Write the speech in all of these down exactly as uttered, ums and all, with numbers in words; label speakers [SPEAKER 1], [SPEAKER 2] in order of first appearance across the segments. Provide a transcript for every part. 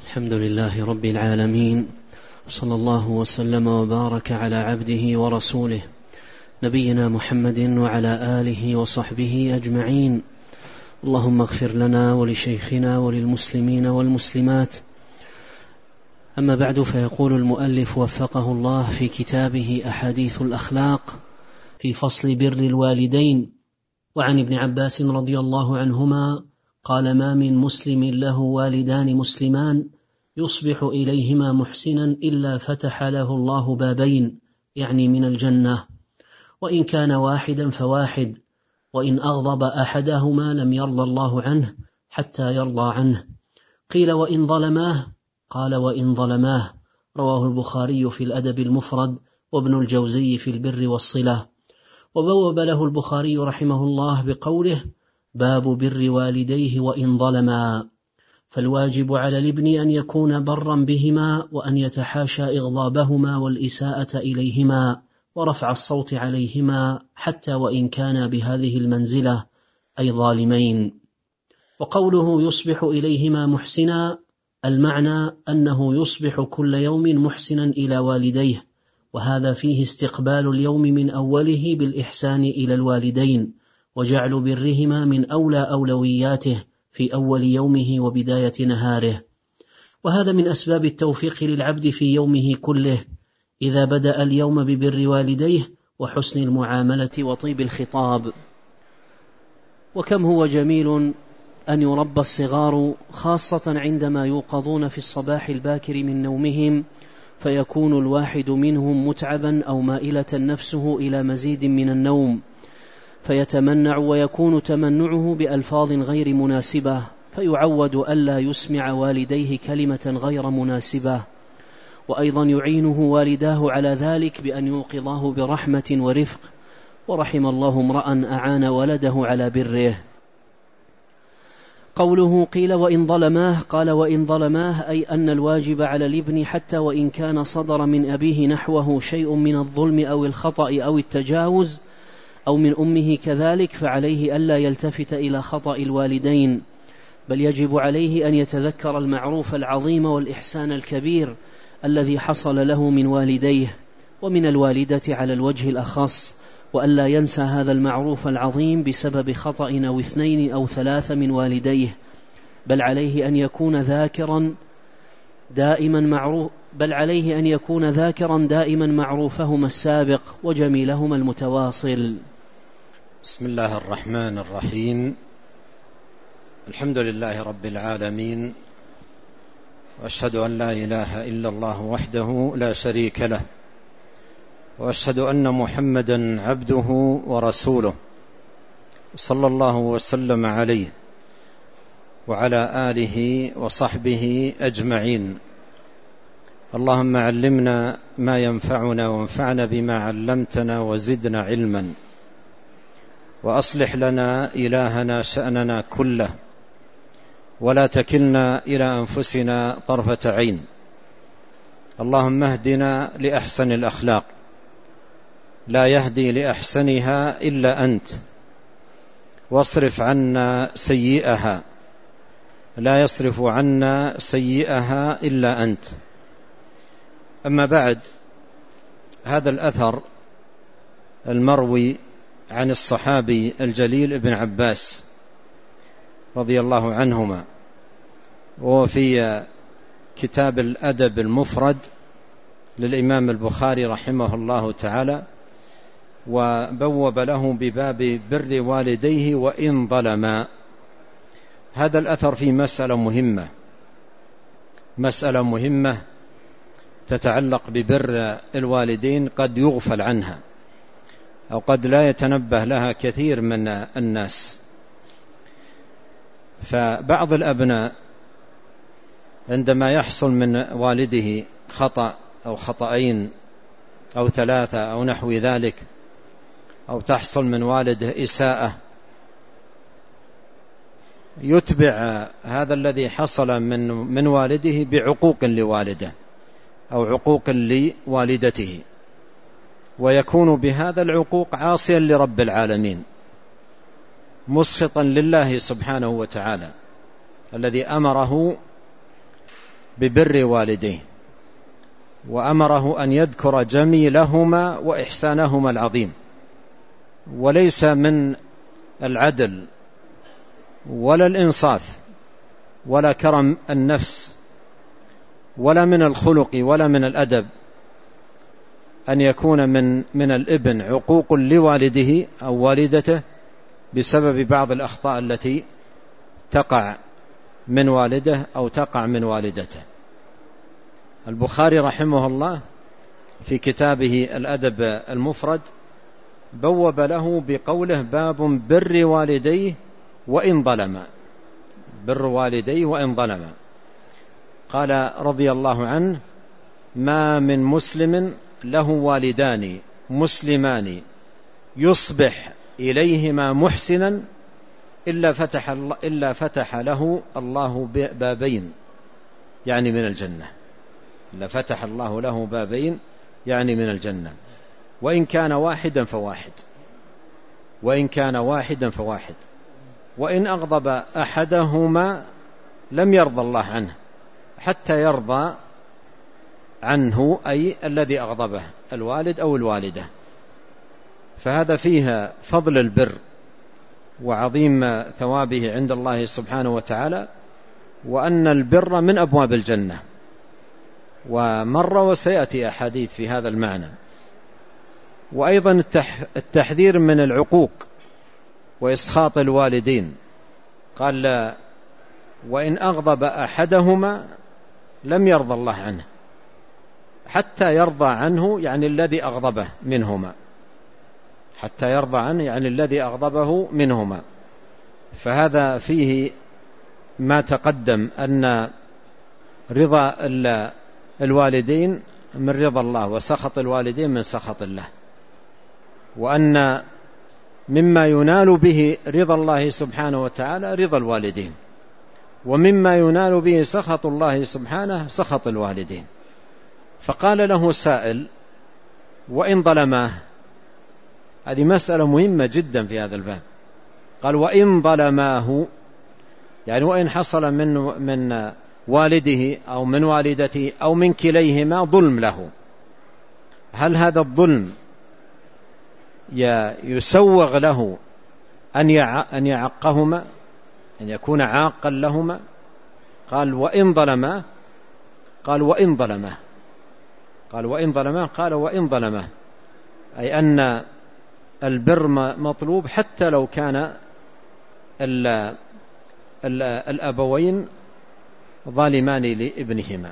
[SPEAKER 1] الحمد لله رب العالمين، صلى الله وسلم وبارك على عبده ورسوله نبينا محمد وعلى آله وصحبه أجمعين. اللهم اغفر لنا ولشيخنا وللمسلمين والمسلمات. أما بعد، فيقول المؤلف وفقه الله في كتابه أحاديث الأخلاق في فصل بر الوالدين. وعن ابن عباس رضي الله عنهما قال: ما من مسلم له والدان مسلمان يصبح إليهما محسنا إلا فتح له الله بابين، يعني من الجنة، وإن كان واحدا فواحد، وإن أغضب أحدهما لم يرضى الله عنه حتى يرضى عنه. قيل: وإن ظلماه؟ قال: وإن ظلماه. رواه البخاري في الأدب المفرد، وابن الجوزي في البر والصلة. وبوب له البخاري رحمه الله بقوله: باب بر والديه وإن ظلما. فالواجب على الابن أن يكون برا بهما، وأن يتحاشى إغضابهما والإساءة إليهما ورفع الصوت عليهما، حتى وإن كان بهذه المنزلة أي ظالمين. وقوله يصبح إليهما محسنا، المعنى أنه يصبح كل يوم محسنا إلى والديه، وهذا فيه استقبال اليوم من أوله بالإحسان إلى الوالدين، وجعل برهما من أولى أولوياته في أول يومه وبداية نهاره. وهذا من أسباب التوفيق للعبد في يومه كله، إذا بدأ اليوم ببر والديه وحسن المعاملة وطيب الخطاب. وكم هو جميل أن يربى الصغار، خاصة عندما يوقظون في الصباح الباكر من نومهم، فيكون الواحد منهم متعبا أو مائلة نفسه إلى مزيد من النوم، فيتمنع، ويكون تمنعه بألفاظ غير مناسبة، فيعود ألا يسمع والديه كلمة غير مناسبة. وأيضا يعينه والداه على ذلك بأن يوقظاه برحمة ورفق. ورحم الله امرأ أعان ولده على بره. قوله قيل وإن ظلماه، قال: وإن ظلماه أي أن الواجب على الابن حتى وإن كان صدر من أبيه نحوه شيء من الظلم أو الخطأ أو التجاوز، أو من أمه كذلك، فعليه ألا يلتفت إلى خطأ الوالدين، بل يجب عليه أن يتذكر المعروف العظيم والإحسان الكبير الذي حصل له من والديه ومن الوالدة على الوجه الأخص، وألا ينسى هذا المعروف العظيم بسبب خطأ أو اثنين أو ثلاثة من والديه، بل عليه أن يكون ذاكرا دائما معروف بل عليه أن يكون ذاكرا دائما معروفهما السابق وجميلهما المتواصل.
[SPEAKER 2] بسم الله الرحمن الرحيم. الحمد لله رب العالمين، وأشهد أن لا إله إلا الله وحده لا شريك له، وأشهد أن محمدا عبده ورسوله، صلى الله وسلم عليه وعلى آله وصحبه أجمعين. اللهم علمنا ما ينفعنا، وانفعنا بما علمتنا، وزدنا علما، وأصلح لنا إلهنا شأننا كله، ولا تكلنا إلى أنفسنا طرفة عين. اللهم اهدنا لأحسن الأخلاق، لا يهدي لأحسنها إلا أنت، واصرف عنا سيئها، لا يصرف عنا سيئها إلا أنت. أما بعد، هذا الأثر المروي عن الصحابي الجليل ابن عباس رضي الله عنهما، وفي كتاب الأدب المفرد للإمام البخاري رحمه الله تعالى، وبوب له بباب بر والديه وإن ظلما. هذا الأثر في مسألة مهمة مسألة مهمة تتعلق ببر الوالدين، قد يغفل عنها أو قد لا يتنبه لها كثير من الناس. فبعض الأبناء عندما يحصل من والده خطأ أو خطأين أو ثلاثة أو نحو ذلك، أو تحصل من والده إساءة، يتبع هذا الذي حصل من من والده بعقوق لوالده أو عقوق لوالدته، ويكون بهذا العقوق عاصيا لرب العالمين، مسخطا لله سبحانه وتعالى الذي أمره ببر والديه، وأمره أن يذكر جميلهما وإحسانهما العظيم. وليس من العدل ولا الإنصاف ولا كرم النفس ولا من الخلق ولا من الأدب أن يكون من من الابن عقوق لوالده أو والدته بسبب بعض الأخطاء التي تقع من والده أو تقع من والدته. البخاري رحمه الله في كتابه الأدب المفرد بوب له بقوله: باب بر والديه وإن ظلما. بر والديه وإن ظلما. قال رضي الله عنه: ما من مسلم له والدان مسلمان يصبح إليهما محسنا إلا فتح, إلا فتح له الله بابين يعني من الجنة. إلا فتح الله له بابين يعني من الجنة، وإن كان واحدا فواحد وإن كان واحدا فواحد وإن أغضب أحدهما لم يرضى الله عنه حتى يرضى عنه، أي الذي أغضبه الوالد أو الوالدة. فهذا فيها فضل البر وعظيم ثوابه عند الله سبحانه وتعالى، وأن البر من أبواب الجنة. ومر وسيأتي أحاديث في هذا المعنى. وأيضا التحذير من العقوق وإسخاط الوالدين. قال: وإن أغضب أحدهما لم يرضى الله عنه حتى يرضى عنه، يعني الذي أغضبه منهما، حتى يرضى عنه يعني الذي أغضبه منهما. فهذا فيه ما تقدم أن رضا الوالدين من رضا الله، وسخط الوالدين من سخط الله، وأن مما ينال به رضا الله سبحانه وتعالى رضا الوالدين، ومما ينال به سخط الله سبحانه سخط الوالدين. فقال له سائل: وإن ظلماه؟ هذه مسألة مهمة جدا في هذا الباب. قال: وإن ظلماه يعني وإن حصل من من والده أو من والدته أو من كليهما ظلم له، هل هذا الظلم يسوغ له أن يعقهما، أن يكون عاقا لهما؟ قال: وإن ظلما. قال: وإن ظلما. قال: وإن ظلما. قال: وإن ظلما، أي أن البر مطلوب حتى لو كان الأبوين ظالمان لابنهما.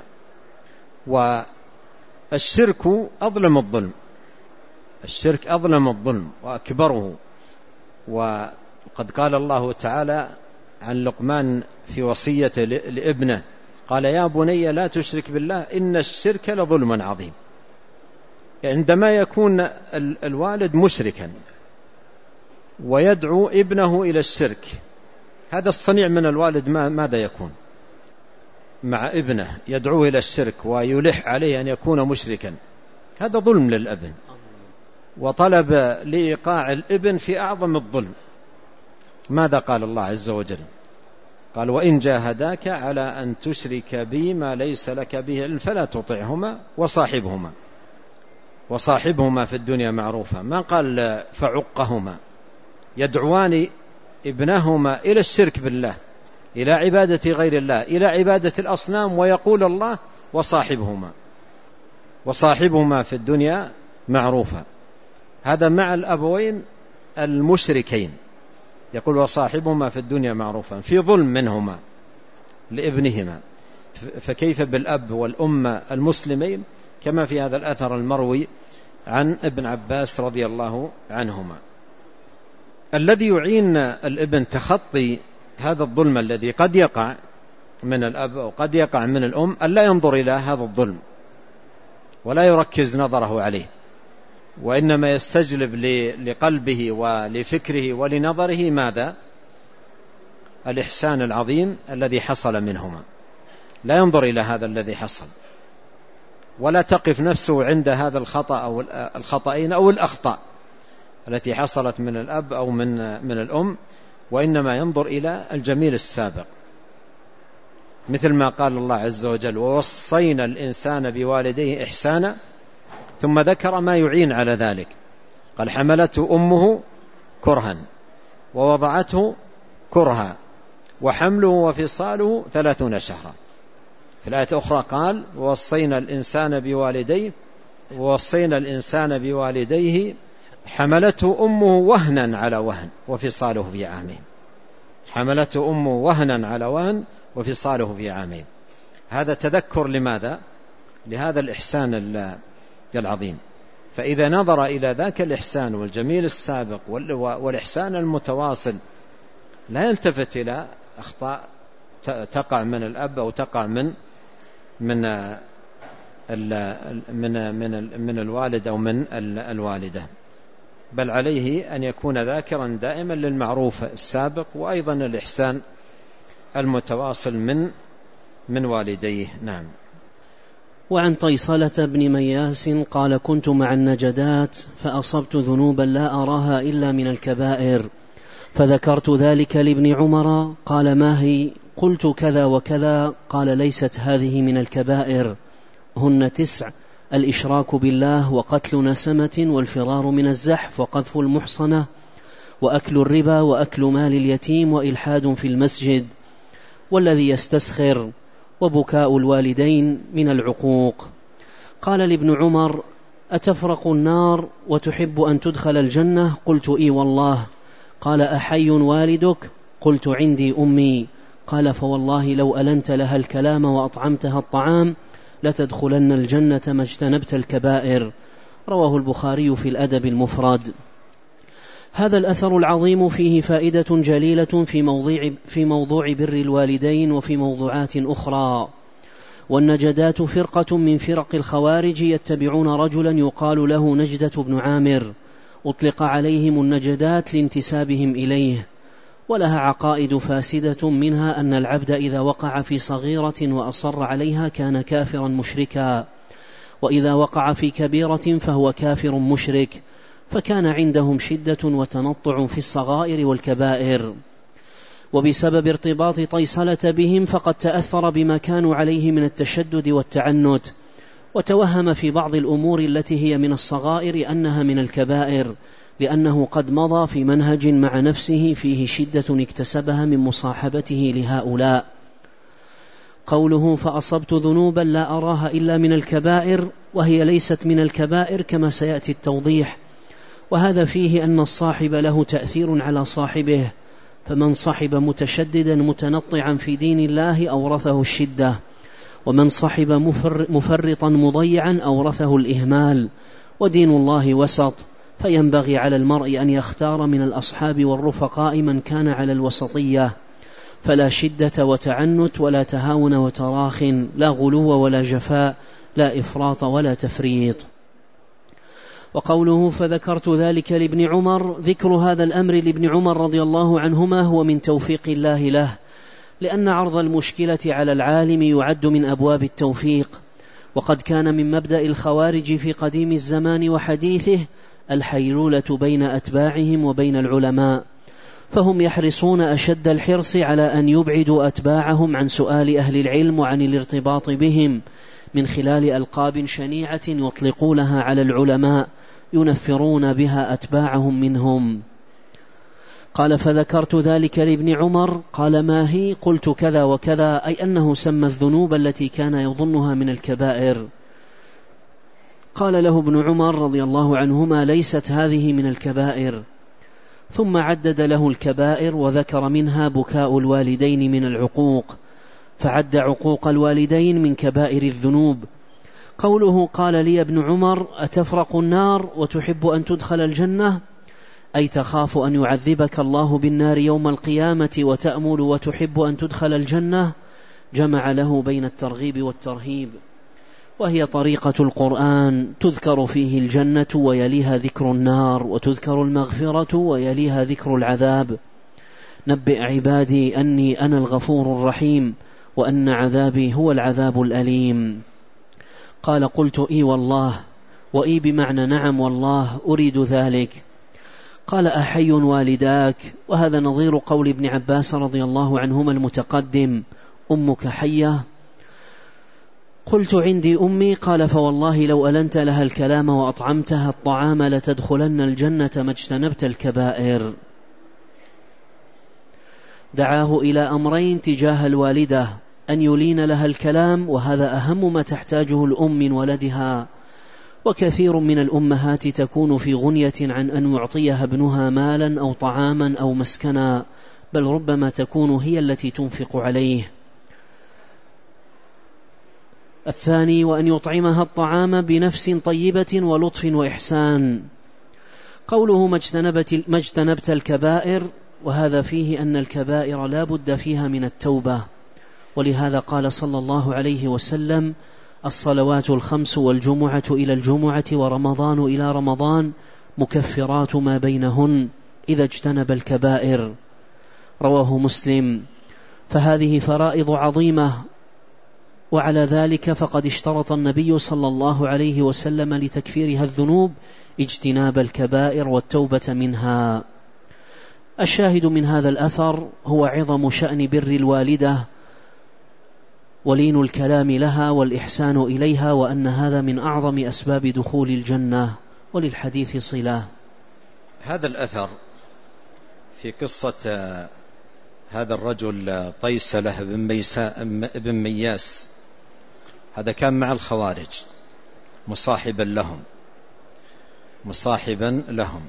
[SPEAKER 2] والشرك أظلم الظلم، الشرك أظلم الظلم وأكبره. وقد قال الله تعالى عن لقمان في وصية لابنه: قال: يا بني لا تشرك بالله إن الشرك لظلم عظيم. عندما يكون الوالد مشركا ويدعو ابنه إلى الشرك، هذا الصنيع من الوالد ماذا يكون مع ابنه؟ يدعوه إلى الشرك ويلح عليه أن يكون مشركا، هذا ظلم للابن، وطلب لإيقاع الابن في أعظم الظلم. ماذا قال الله عز وجل؟ قال: وإن جاهداك على أن تشرك بي ما ليس لك به علم فلا تطعهما وصاحبهما وصاحبهما في الدنيا معروفا. ما قال فعقهما. يدعوان ابنهما إلى الشرك بالله، إلى عبادة غير الله، إلى عبادة الأصنام، ويقول الله: وصاحبهما وصاحبهما في الدنيا معروفا. هذا مع الأبوين المشركين، يقول: وصاحبهما في الدنيا معروفا، في ظلم منهما لابنهما. فكيف بالأب والأم المسلمين، كما في هذا الأثر المروي عن ابن عباس رضي الله عنهما. الذي يعين الابن تخطي هذا الظلم الذي قد يقع من الأب أو قد يقع من الأم، ألا ينظر إلى هذا الظلم ولا يركز نظره عليه، وإنما يستجلب لقلبه ولفكره ولنظره ماذا؟ الإحسان العظيم الذي حصل منهما. لا ينظر إلى هذا الذي حصل، ولا تقف نفسه عند هذا الخطأ أو الخطأين أو الأخطاء التي حصلت من الأب أو من من الأم، وإنما ينظر إلى الجميل السابق. مثل ما قال الله عز وجل: ووصينا الإنسان بوالديه إحسانا، ثم ذكر ما يعين على ذلك، قال: حملته أمه كرها ووضعته كرها وحمله وفصاله ثلاثون شهرا. في الآية الأخرى قال: ووصينا الإنسان بوالديه ووصينا الإنسان بوالديه حملته أمه وهنا على وهن وفصاله في عامين. حملته أمه وهنا على وهن وفصاله في عامين. هذا تذكر لماذا؟ لهذا الإحسان العظيم. فإذا نظر إلى ذاك الإحسان والجميل السابق والإحسان المتواصل لا يلتفت إلى أخطاء تقع من الأب أو تقع من من من من من الوالد أو من الوالدة، بل عليه أن يكون ذاكرا دائما للمعروف السابق وأيضا الإحسان المتواصل من من والديه. نعم.
[SPEAKER 1] وعن طيصلة بن مياس قال: كنت مع النجدات فأصبت ذنوبا لا أراها إلا من الكبائر، فذكرت ذلك لابن عمر، قال: ما هي؟ قلت: كذا وكذا. قال: ليست هذه من الكبائر، هن تسع: الإشراك بالله، وقتل نسمة، والفرار من الزحف، وقذف المحصنة، وأكل الربا، وأكل مال اليتيم، وإلحاد في المسجد، والذي يستسخر، وبكاء الوالدين من العقوق. قال لابن عمر: أتفرق النار وتحب أن تدخل الجنة؟ قلت: إي والله. قال: أحي والدك؟ قلت: عندي أمي. قال: فوالله لو ألنت لها الكلام وأطعمتها الطعام لتدخلن الجنة ما اجتنبت الكبائر. رواه البخاري في الأدب المفرد. هذا الأثر العظيم فيه فائدة جليلة في موضوع, في موضوع بر الوالدين وفي موضوعات أخرى. والنجدات فرقة من فرق الخوارج يتبعون رجلا يقال له نجدة بن عامر، أطلق عليهم النجدات لانتسابهم إليه، ولها عقائد فاسدة، منها أن العبد إذا وقع في صغيرة وأصر عليها كان كافرا مشركا، وإذا وقع في كبيرة فهو كافر مشرك، فكان عندهم شدة وتنطع في الصغائر والكبائر. وبسبب ارتباط طيصلة بهم فقد تأثر بما كانوا عليه من التشدد والتعنت، وتوهم في بعض الأمور التي هي من الصغائر أنها من الكبائر، لأنه قد مضى في منهج مع نفسه فيه شدة اكتسبها من مصاحبته لهؤلاء. قوله: فأصبت ذنوبا لا أراها إلا من الكبائر، وهي ليست من الكبائر كما سيأتي التوضيح، وهذا فيه أن الصاحب له تأثير على صاحبه، فمن صحب متشددا متنطعا في دين الله أورثه الشدة، ومن صحب مفرطا مضيعا أورثه الإهمال، ودين الله وسط، فينبغي على المرء أن يختار من الأصحاب والرفقاء من كان على الوسطية، فلا شدة وتعنت ولا تهاون وتراخ، لا غلو ولا جفاء، لا إفراط ولا تفريط. وقوله: فذكرت ذلك لابن عمر، ذكر هذا الأمر لابن عمر رضي الله عنهما هو من توفيق الله له، لأن عرض المشكلة على العالم يعد من أبواب التوفيق، وقد كان من مبدأ الخوارج في قديم الزمان وحديثه الحيلولة بين أتباعهم وبين العلماء، فهم يحرصون أشد الحرص على أن يبعدوا أتباعهم عن سؤال أهل العلم وعن الارتباط بهم من خلال ألقاب شنيعة يطلقونها على العلماء ينفرون بها أتباعهم منهم. قال: فذكرت ذلك لابن عمر، قال: ما هي؟ قلت: كذا وكذا، أي أنه سمى الذنوب التي كان يظنها من الكبائر. قال له ابن عمر رضي الله عنهما: ليست هذه من الكبائر. ثم عدد له الكبائر وذكر منها بكاء الوالدين من العقوق، فعد عقوق الوالدين من كبائر الذنوب. قوله: قال لي ابن عمر: أتفرق النار وتحب أن تدخل الجنة؟ أي تخاف أن يعذبك الله بالنار يوم القيامة وتأمل وتحب أن تدخل الجنة، جمع له بين الترغيب والترهيب، وهي طريقة القرآن، تذكر فيه الجنة ويليها ذكر النار، وتذكر المغفرة ويليها ذكر العذاب. نبئ عبادي أني أنا الغفور الرحيم، وأن عذابي هو العذاب الأليم. قال: قلت: إي والله. وإي بمعنى نعم والله، أريد ذلك. قال: أحي والداك؟ وهذا نظير قول ابن عباس رضي الله عنهما المتقدم: أمك حية؟ قلت عندي أمي. قال فوالله لو ألنت لها الكلام وأطعمتها الطعام لتدخلن الجنة ما اجتنبت الكبائر. دعاه إلى أمرين تجاه الوالدة: أن يلين لها الكلام، وهذا أهم ما تحتاجه الأم من ولدها، وكثير من الأمهات تكون في غنية عن أن يعطيها ابنها مالا أو طعاما أو مسكنا، بل ربما تكون هي التي تنفق عليه. الثاني: وأن يطعمها الطعام بنفس طيبة ولطف وإحسان. قوله ما اجتنبت الكبائر، وهذا فيه أن الكبائر لا بد فيها من التوبة، ولهذا قال صلى الله عليه وسلم: الصلوات الخمس والجمعة إلى الجمعة ورمضان إلى رمضان مكفرات ما بينهن إذا اجتنب الكبائر. رواه مسلم. فهذه فرائض عظيمة، وعلى ذلك فقد اشترط النبي صلى الله عليه وسلم لتكفيرها الذنوب اجتناب الكبائر والتوبة منها. الشاهد من هذا الأثر هو عظم شأن بر الوالدة ولين الكلام لها والإحسان إليها، وأن هذا من أعظم أسباب دخول الجنة. وللحديث صلة.
[SPEAKER 2] هذا الأثر في قصة هذا الرجل طيسلة بن مياس، هذا كان مع الخوارج مصاحبا لهم مصاحبا لهم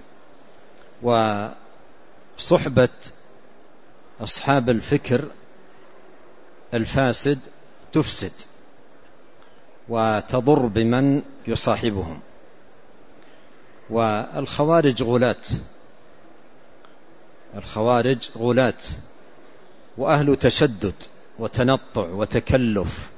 [SPEAKER 2] وصحبة أصحاب الفكر الفاسد تفسد وتضر بمن يصاحبهم. والخوارج غلاة الخوارج غلاة وأهل تشدد وتنطع وتكلف.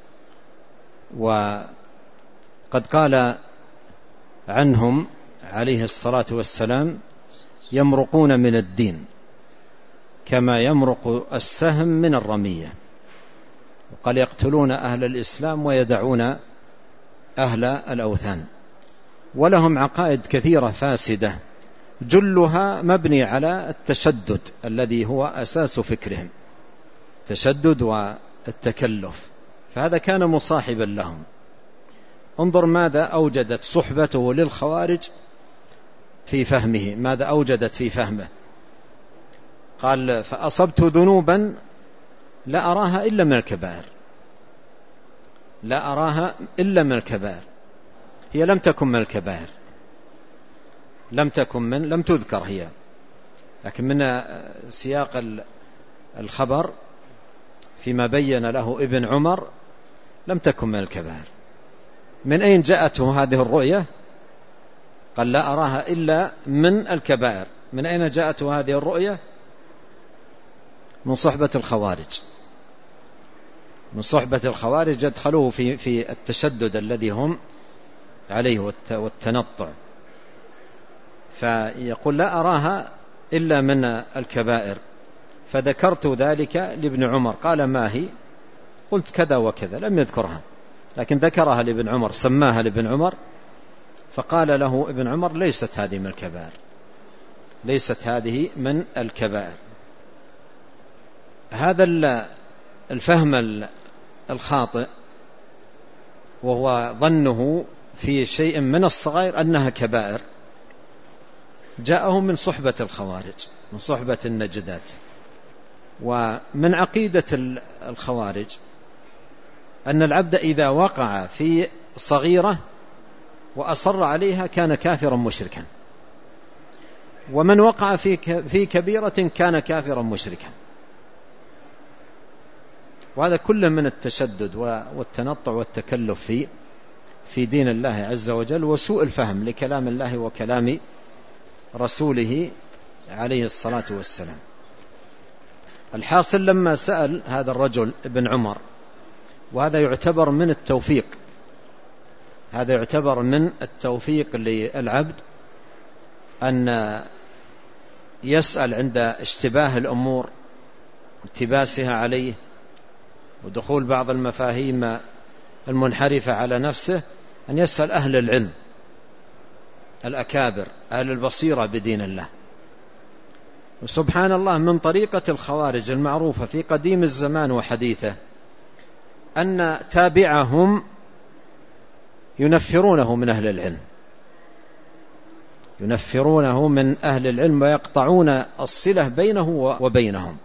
[SPEAKER 2] وقد قال عنهم عليه الصلاة والسلام: يمرقون من الدين كما يمرق السهم من الرمية. وقال: يقتلون أهل الإسلام ويدعون أهل الأوثان. ولهم عقائد كثيرة فاسدة جلها مبني على التشدد الذي هو أساس فكرهم، تشدد والتكلف. فهذا كان مصاحبا لهم. انظر ماذا أوجدت صحبته للخوارج في فهمه، ماذا أوجدت في فهمه. قال: فأصبت ذنوبا لا أراها إلا من الكبائر لا أراها إلا من الكبائر. هي لم تكن من الكبائر، لم تكن من لم تذكر هي، لكن من سياق الخبر فيما بين له ابن عمر لم تكن من الكبائر. من أين جاءته هذه الرؤية؟ قال: لا أراها إلا من الكبائر. من أين جاءته هذه الرؤية؟ من صحبة الخوارج من صحبة الخوارج يدخلوه في في التشدد الذي هم عليه والتنطع. فيقول: لا أراها إلا من الكبائر. فذكرت ذلك لابن عمر. قال: ما هي؟ قلت: كذا وكذا. لم يذكرها، لكن ذكرها لابن عمر، سماها لابن عمر. فقال له ابن عمر: ليست هذه من الكبائر ليست هذه من الكبائر. هذا الفهم الخاطئ، وهو ظنه في شيء من الصغائر أنها كبائر، جاءه من صحبة الخوارج، من صحبة النجدات. ومن عقيدة الخوارج أن العبد إذا وقع في صغيرة وأصر عليها كان كافرا مشركا، ومن وقع في كبيرة كان كافرا مشركا. وهذا كله من التشدد والتنطع والتكلف في في دين الله عز وجل، وسوء الفهم لكلام الله وكلام رسوله عليه الصلاة والسلام. الحاصل لما سأل هذا الرجل ابن عمر، وهذا يعتبر من التوفيق هذا يعتبر من التوفيق للعبد أن يسأل عند اشتباه الأمور والتباسها عليه ودخول بعض المفاهيم المنحرفة على نفسه، أن يسأل أهل العلم الأكابر، أهل البصيرة بدين الله. وسبحان الله من طريقة الخوارج المعروفة في قديم الزمان وحديثه أن تابعهم ينفرونه من أهل العلم، ينفرونه من أهل العلم ويقطعون الصلة بينه وبينهم،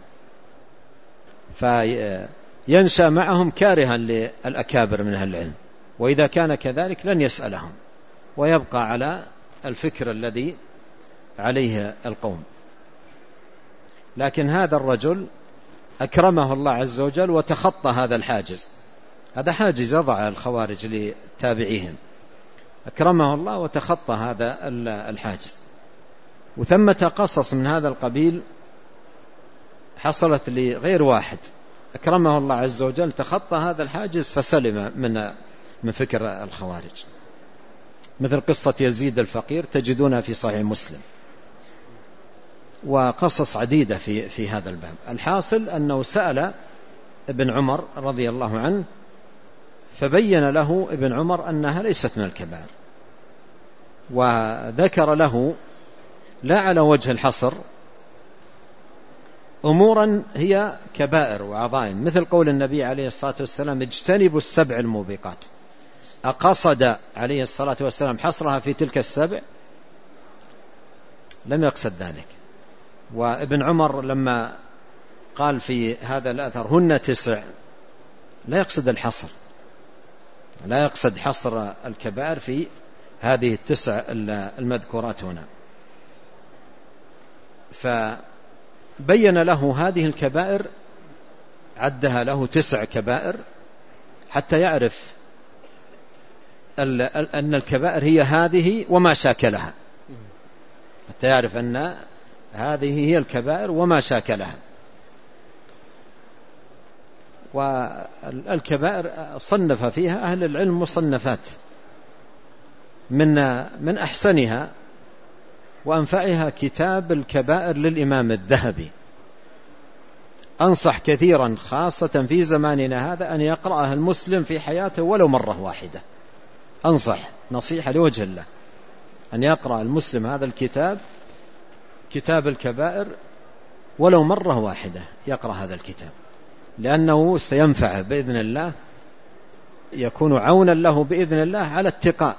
[SPEAKER 2] فينشأ معهم كارها للأكابر من أهل العلم، وإذا كان كذلك لن يسألهم ويبقى على الفكر الذي عليه القوم. لكن هذا الرجل أكرمه الله عز وجل وتخطى هذا الحاجز، هذا حاجز يضع الخوارج لتابعيهم، أكرمه الله وتخطى هذا الحاجز. وثمة قصص من هذا القبيل حصلت لغير واحد أكرمه الله عز وجل تخطى هذا الحاجز فسلم من من فكر الخوارج، مثل قصة يزيد الفقير تجدونها في صحيح مسلم، وقصص عديدة في في هذا الباب. الحاصل أنه سأل ابن عمر رضي الله عنه فبين له ابن عمر أنها ليست من الكبائر، وذكر له لا على وجه الحصر أمورا هي كبائر وعظائم، مثل قول النبي عليه الصلاة والسلام اجتنبوا السبع الموبقات. أقصد عليه الصلاة والسلام حصرها في تلك السبع؟ لم يقصد ذلك. وابن عمر لما قال في هذا الأثر هن تسع لا يقصد الحصر، لا يقصد حصر الكبائر في هذه التسع المذكورات هنا، فبين له هذه الكبائر، عدها له تسع كبائر حتى يعرف أن الكبائر هي هذه وما شاكلها، حتى يعرف أن هذه هي الكبائر وما شاكلها. والكبائر صنف فيها أهل العلم مصنفات، من من أحسنها وأنفعها كتاب الكبائر للإمام الذهبي. أنصح كثيرا خاصة في زماننا هذا أن يقرأها المسلم في حياته ولو مرة واحدة، أنصح نصيحة لوجه الله أن يقرأ المسلم هذا الكتاب، كتاب الكبائر، ولو مرة واحدة يقرأ هذا الكتاب، لأنه سينفعه بإذن الله، يكون عونا له بإذن الله على اتقاء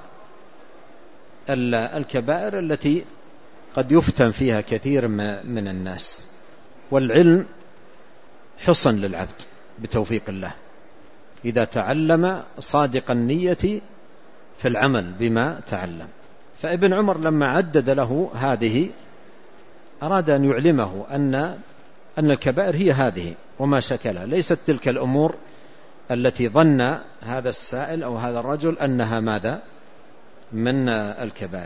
[SPEAKER 2] الكبائر التي قد يفتن فيها كثير من الناس. والعلم حصن للعبد بتوفيق الله إذا تعلم صادق النية في العمل بما تعلم. فابن عمر لما عدد له هذه أراد أن يعلمه أن أن الكبائر هي هذه وما شكلها، ليست تلك الأمور التي ظن هذا السائل أو هذا الرجل أنها ماذا من الكبائر.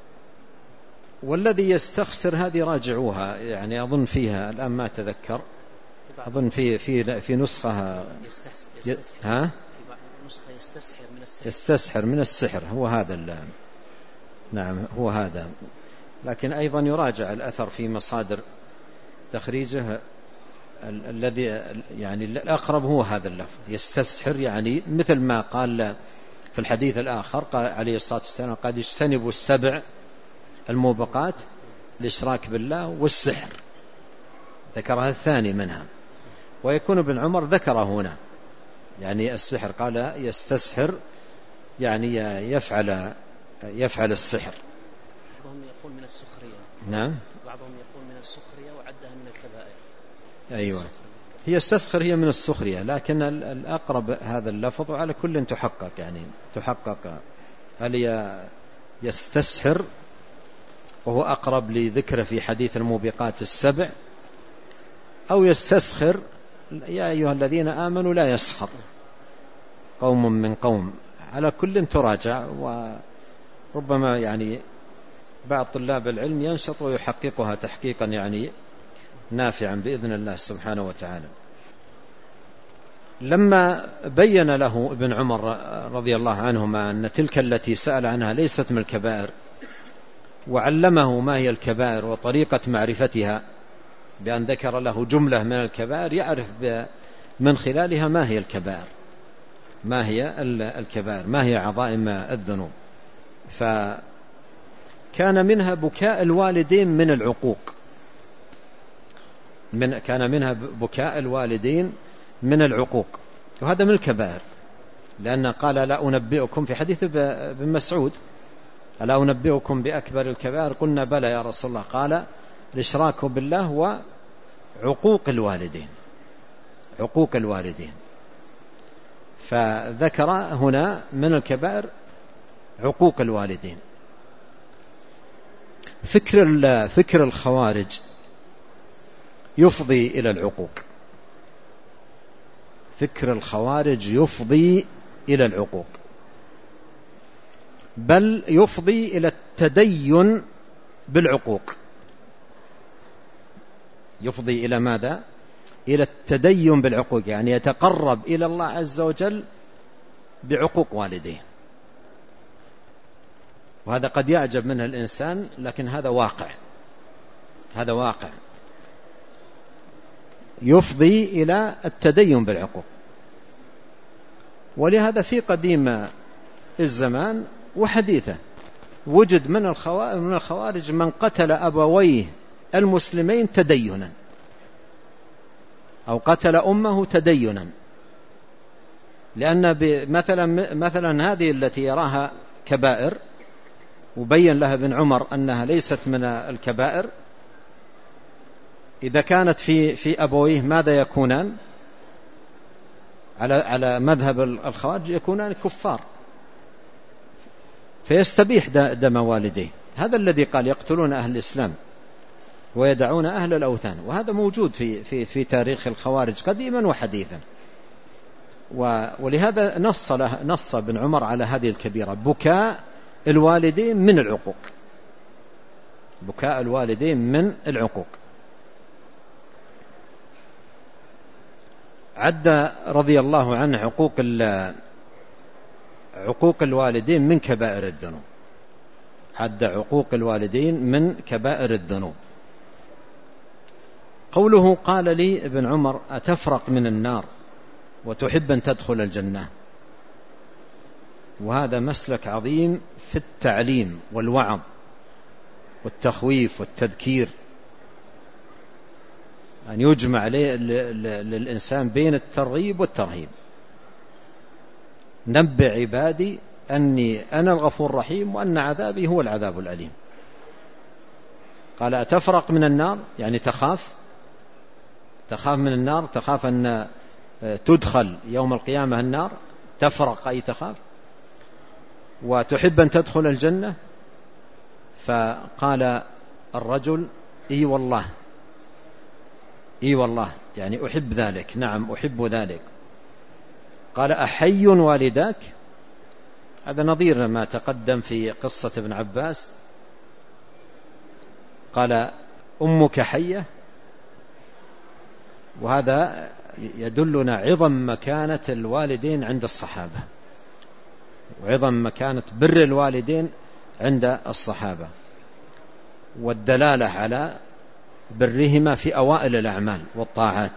[SPEAKER 2] والذي يستخسر هذه راجعوها، يعني أظن فيها الآن ما أتذكر، أظن في في في نسخة
[SPEAKER 1] يستسحر,
[SPEAKER 2] ها
[SPEAKER 1] نسخة يستسحر من السحر
[SPEAKER 2] يستسحر من السحر هو هذا. نعم هو هذا، لكن أيضا يراجع الأثر في مصادر تخريجه الذي يعني الأقرب هو هذا اللفظ يستسحر، يعني مثل ما قال في الحديث الآخر قال عليه الصلاة والسلام قد اجتنبوا السبع الموبقات الإشراك بالله والسحر، ذكرها الثاني منها. ويكون ابن عمر ذكره هنا يعني السحر، قال يستسحر يعني يفعل يفعل السحر.
[SPEAKER 1] بعضهم يقول من السخرية.
[SPEAKER 2] نعم
[SPEAKER 1] بعضهم يقول من السخرية وعدها من الكبائر.
[SPEAKER 2] أيوة هي استسخر هي من السخرية، لكن الأقرب هذا اللفظ وعلى كل تحقق، يعني تحقق هل يستسحر وهو أقرب لذكره في حديث الموبقات السبع، أو يستسخر يا أيها الذين آمنوا لا يسخر قوم من قوم، على كل تراجع. وربما يعني بعض طلاب العلم ينشط ويحققها تحقيقا يعني نافعا بإذن الله سبحانه وتعالى. لما بين له ابن عمر رضي الله عنهما أن تلك التي سأل عنها ليست من الكبائر، وعلمه ما هي الكبائر وطريقة معرفتها بأن ذكر له جملة من الكبائر يعرف من خلالها ما هي الكبائر، ما هي الكبائر، ما هي عظائم الذنوب. فكان منها بكاء الوالدين من العقوق، من كان منها بكاء الوالدين من العقوق، وهذا من الكبائر، لأن قال لا أنبئكم في حديث ابن مسعود ألا أنبئكم بأكبر الكبائر؟ قلنا بلى يا رسول الله، قال الإشراك بالله وعقوق الوالدين، عقوق الوالدين. فذكر هنا من الكبائر عقوق الوالدين. فكر فكر الخوارج يفضي إلى العقوق، فكر الخوارج يفضي إلى العقوق، بل يفضي إلى التدين بالعقوق. يفضي إلى ماذا؟ إلى التدين بالعقوق، يعني يتقرب إلى الله عز وجل بعقوق والديه. وهذا قد يعجب منه الإنسان، لكن هذا واقع، هذا واقع يفضي إلى التدين بالعقوق. ولهذا في قديم الزمان وحديثه وجد من الخوارج من قتل أبويه المسلمين تدينا، أو قتل أمه تدينا، لأن مثلا مثلا هذه التي يراها كبائر وبين لها ابن عمر أنها ليست من الكبائر، إذا كانت في في أبويه ماذا يكونان؟ على على مذهب الخوارج يكونان كفار، فيستبيح دم والديه. هذا الذي قال يقتلون أهل الإسلام ويدعون أهل الأوثان، وهذا موجود في في في تاريخ الخوارج قديما وحديثا. ولهذا نص له نص ابن عمر على هذه الكبيرة، بكاء الوالدين من العقوق، بكاء الوالدين من العقوق. عد رضي الله عنه عقوق عقوق الوالدين من كبائر الذنوب، عد عقوق الوالدين من كبائر الذنوب. قوله قال لي ابن عمر أتفرق من النار وتحب أن تدخل الجنة، وهذا مسلك عظيم في التعليم والوعظ والتخويف والتذكير، أن يجمع للإنسان بين الترغيب والترهيب. نبئ عبادي أني أنا الغفور الرحيم وأن عذابي هو العذاب الأليم. قال أتفرق من النار، يعني تخاف تخاف من النار، تخاف أن تدخل يوم القيامة النار، تفرق أي تخاف. وتحب أن تدخل الجنة، فقال الرجل إي والله، إي والله يعني أحب ذلك، نعم أحب ذلك. قال أحي والداك؟ هذا نظير ما تقدم في قصة ابن عباس. قال أمك حية؟ وهذا يدلنا عظم مكانة الوالدين عند الصحابة، وعظم مكانة بر الوالدين عند الصحابة، والدلالة على برهما في أوائل الأعمال والطاعات.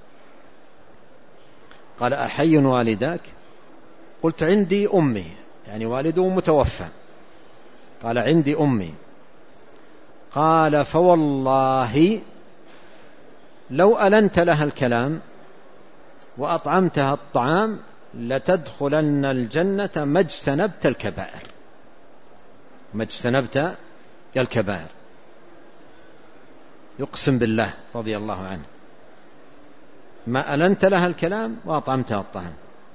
[SPEAKER 2] قال أحي والداك؟ قلت عندي أمي، يعني والده متوفى. قال عندي أمي. قال فوالله لو ألنت لها الكلام وأطعمتها الطعام لتدخلن الجنة ما اجتنبت الكبائر، ما اجتنبت الكبائر. يقسم بالله رضي الله عنه، ما ألنت لها الكلام وأطعمتها الطعام.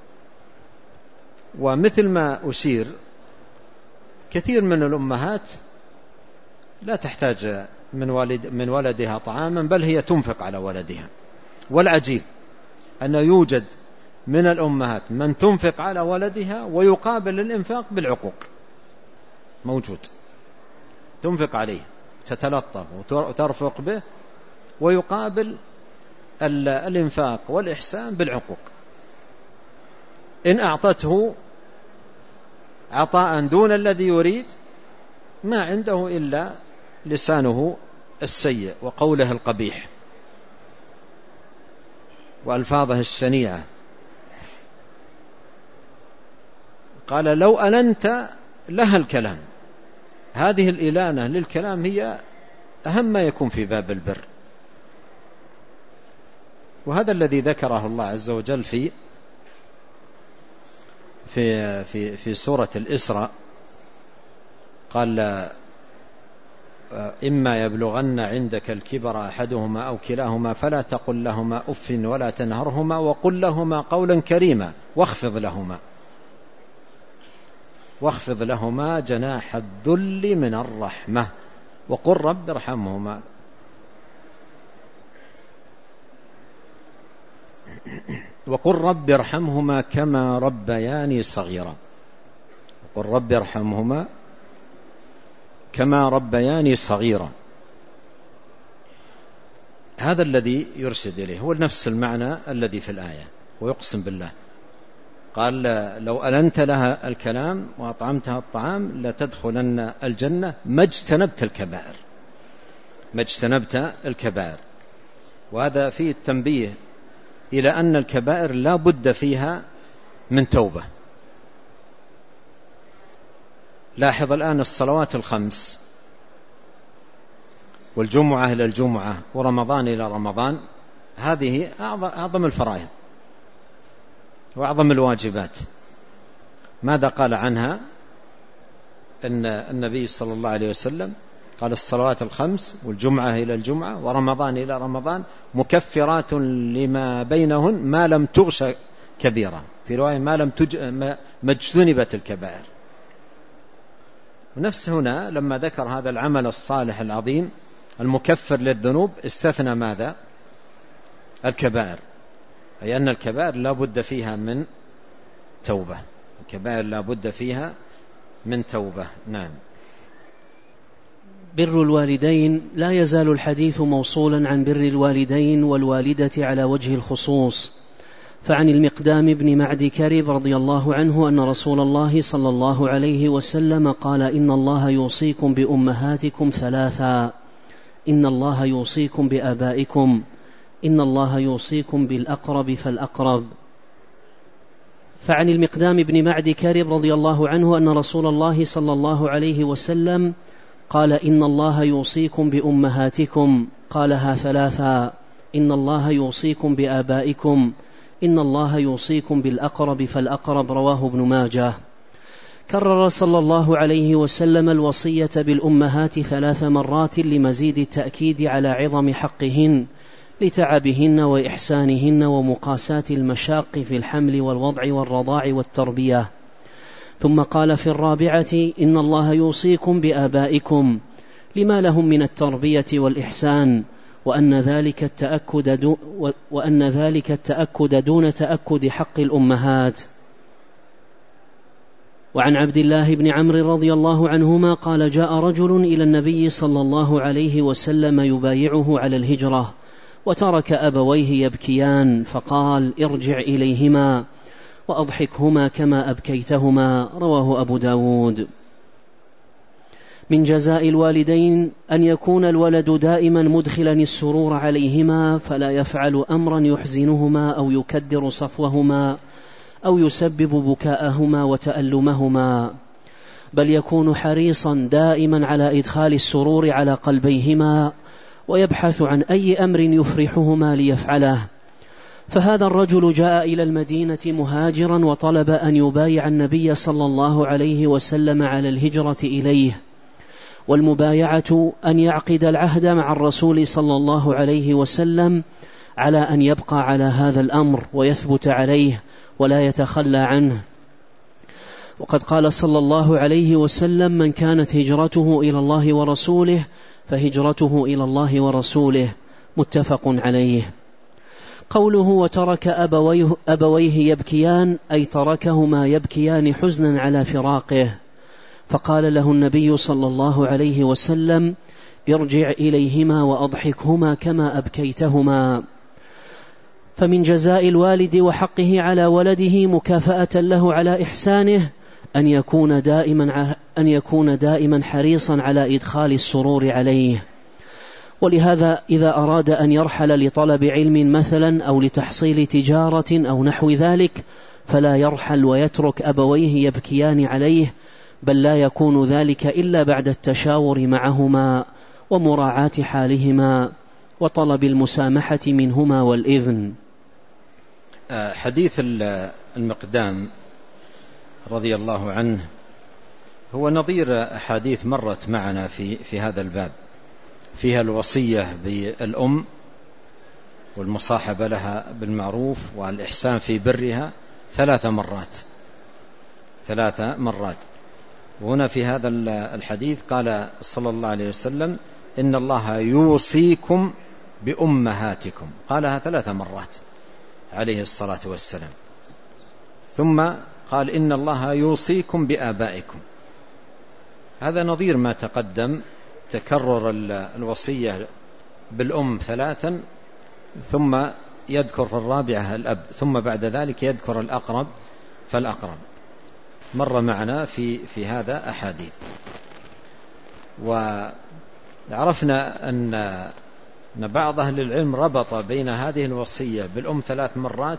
[SPEAKER 2] ومثل ما أشير، كثير من الأمهات لا تحتاج من والد من ولدها طعاما، بل هي تنفق على ولدها. والعجيب أن يوجد من الأمهات من تنفق على ولدها ويقابل الإنفاق بالعقوق، موجود، تنفق عليه، تتلطف وترفق به، ويقابل الإنفاق والإحسان بالعقوق. إن أعطته عطاء دون الذي يريد ما عنده إلا لسانه السيء وقوله القبيح وألفاظه الشنيعة. قال لو ألنت لها الكلام، هذه الإلانة للكلام هي أهم ما يكون في باب البر. وهذا الذي ذكره الله عز وجل في في في في سورة الإسراء، قال إما يبلغن عندك الكبر أحدهما أو كلاهما فلا تقل لهما أف ولا تنهرهما وقل لهما قولا كريما واخفض لهما واخفض لهما جناح الذل من الرحمة وقل رب ارحمهما وقل رب ارحمهما كما ربياني صغيرا وقل رب ارحمهما كما ربياني صغيرا. هذا الذي يرشد إليه، هو نفس المعنى الذي في الآية. ويقسم بالله قال لو ألنت لها الكلام وأطعمتها الطعام لتدخلن الجنة ما اجتنبت الكبائر ما اجتنبت الكبائر. وهذا فيه التنبيه إلى أن الكبائر لا بد فيها من توبة. لاحظ الآن الصلوات الخمس والجمعة إلى الجمعة ورمضان إلى رمضان، هذه أعظم الفرائض وأعظم الواجبات. ماذا قال عنها أن النبي صلى الله عليه وسلم؟ قال الصلوات الخمس والجمعة إلى الجمعة ورمضان إلى رمضان مكفرات لما بينهن ما لم تغش كبيرة، في رواية ما لم تج... ما اجتنبت الكبائر. ونفس هنا لما ذكر هذا العمل الصالح العظيم المكفر للذنوب استثنى ماذا؟ الكبائر، أي أن الكبائر لا بد فيها من توبة، الكبائر لا بد فيها من توبة. نعم.
[SPEAKER 1] بر الوالدين. لا يزال الحديث موصولا عن بر الوالدين والوالدة على وجه الخصوص. فعن المقدام بن معد كرب رضي الله عنه أن رسول الله صلى الله عليه وسلم قال إن الله يوصيكم بأمهاتكم ثلاثا، إن الله يوصيكم بآبائكم، إن الله يوصيكم بالأقرب فالأقرب. فعن المقدام بن معد كرب رضي الله عنه أن رسول الله صلى الله عليه وسلم قال إن الله يوصيكم بأمهاتكم، قالها ثلاثا، إن الله يوصيكم بآبائكم، إن الله يوصيكم بالأقرب فالأقرب. رواه ابن ماجه. كرر صلى الله عليه وسلم الوصية بالأمهات ثلاث مرات لمزيد التأكيد على عظم حقهن لتعبهن وإحسانهن ومقاساة المشاق في الحمل والوضع والرضاع والتربية. ثم قال في الرابعة إن الله يوصيكم بآبائكم لما لهم من التربية والإحسان، وأن ذلك التأكد دو وأن ذلك التأكد دون تأكد حق الأمهات. وعن عبد الله بن عمرو رضي الله عنهما قال جاء رجل إلى النبي صلى الله عليه وسلم يبايعه على الهجرة وترك أبويه يبكيان، فقال ارجع إليهما وأضحكهما كما أبكيتهما. رواه أبو داود. من جزاء الوالدين أن يكون الولد دائما مدخلا السرور عليهما، فلا يفعل أمرا يحزنهما أو يكدر صفوهما أو يسبب بكاءهما وتألمهما، بل يكون حريصا دائما على إدخال السرور على قلبيهما ويبحث عن أي أمر يفرحهما ليفعله. فهذا الرجل جاء إلى المدينة مهاجرا وطلب أن يبايع النبي صلى الله عليه وسلم على الهجرة إليه، والمبايعة أن يعقد العهد مع الرسول صلى الله عليه وسلم على أن يبقى على هذا الأمر ويثبت عليه ولا يتخلى عنه. وقد قال صلى الله عليه وسلم من كانت هجرته إلى الله ورسوله فهجرته إلى الله ورسوله، متفق عليه. قوله وترك أبويه, أبويه يبكيان أي تركهما يبكيان حزنا على فراقه، فقال له النبي صلى الله عليه وسلم ارجع إليهما وأضحكهما كما أبكيتهما. فمن جزاء الوالد وحقه على ولده مكافأة له على إحسانه أن يكون دائما أن يكون دائما حريصا على إدخال السرور عليه. ولهذا إذا أراد أن يرحل لطلب علم مثلا أو لتحصيل تجارة أو نحو ذلك فلا يرحل ويترك أبويه يبكيان عليه، بل لا يكون ذلك إلا بعد التشاور معهما ومراعاة حالهما وطلب المسامحة منهما والإذن.
[SPEAKER 2] حديث المقدام رضي الله عنه هو نظير أحاديث مرت معنا في في هذا الباب، فيها الوصية بالأم والمصاحبة لها بالمعروف والإحسان في برها ثلاث مرات ثلاث مرات وهنا في هذا الحديث قال صلى الله عليه وسلم: إن الله يوصيكم بأمهاتكم، قالها ثلاث مرات عليه الصلاة والسلام. ثم قال: إن الله يوصيكم بآبائكم. هذا نظير ما تقدم، تكرر الوصية بالأم ثلاثا، ثم يذكر في الرابعة الأب، ثم بعد ذلك يذكر الأقرب فالأقرب. مر معنا في في هذا أحاديث. وعرفنا أن أن بعض أهل العلم ربط بين هذه الوصية بالأم ثلاث مرات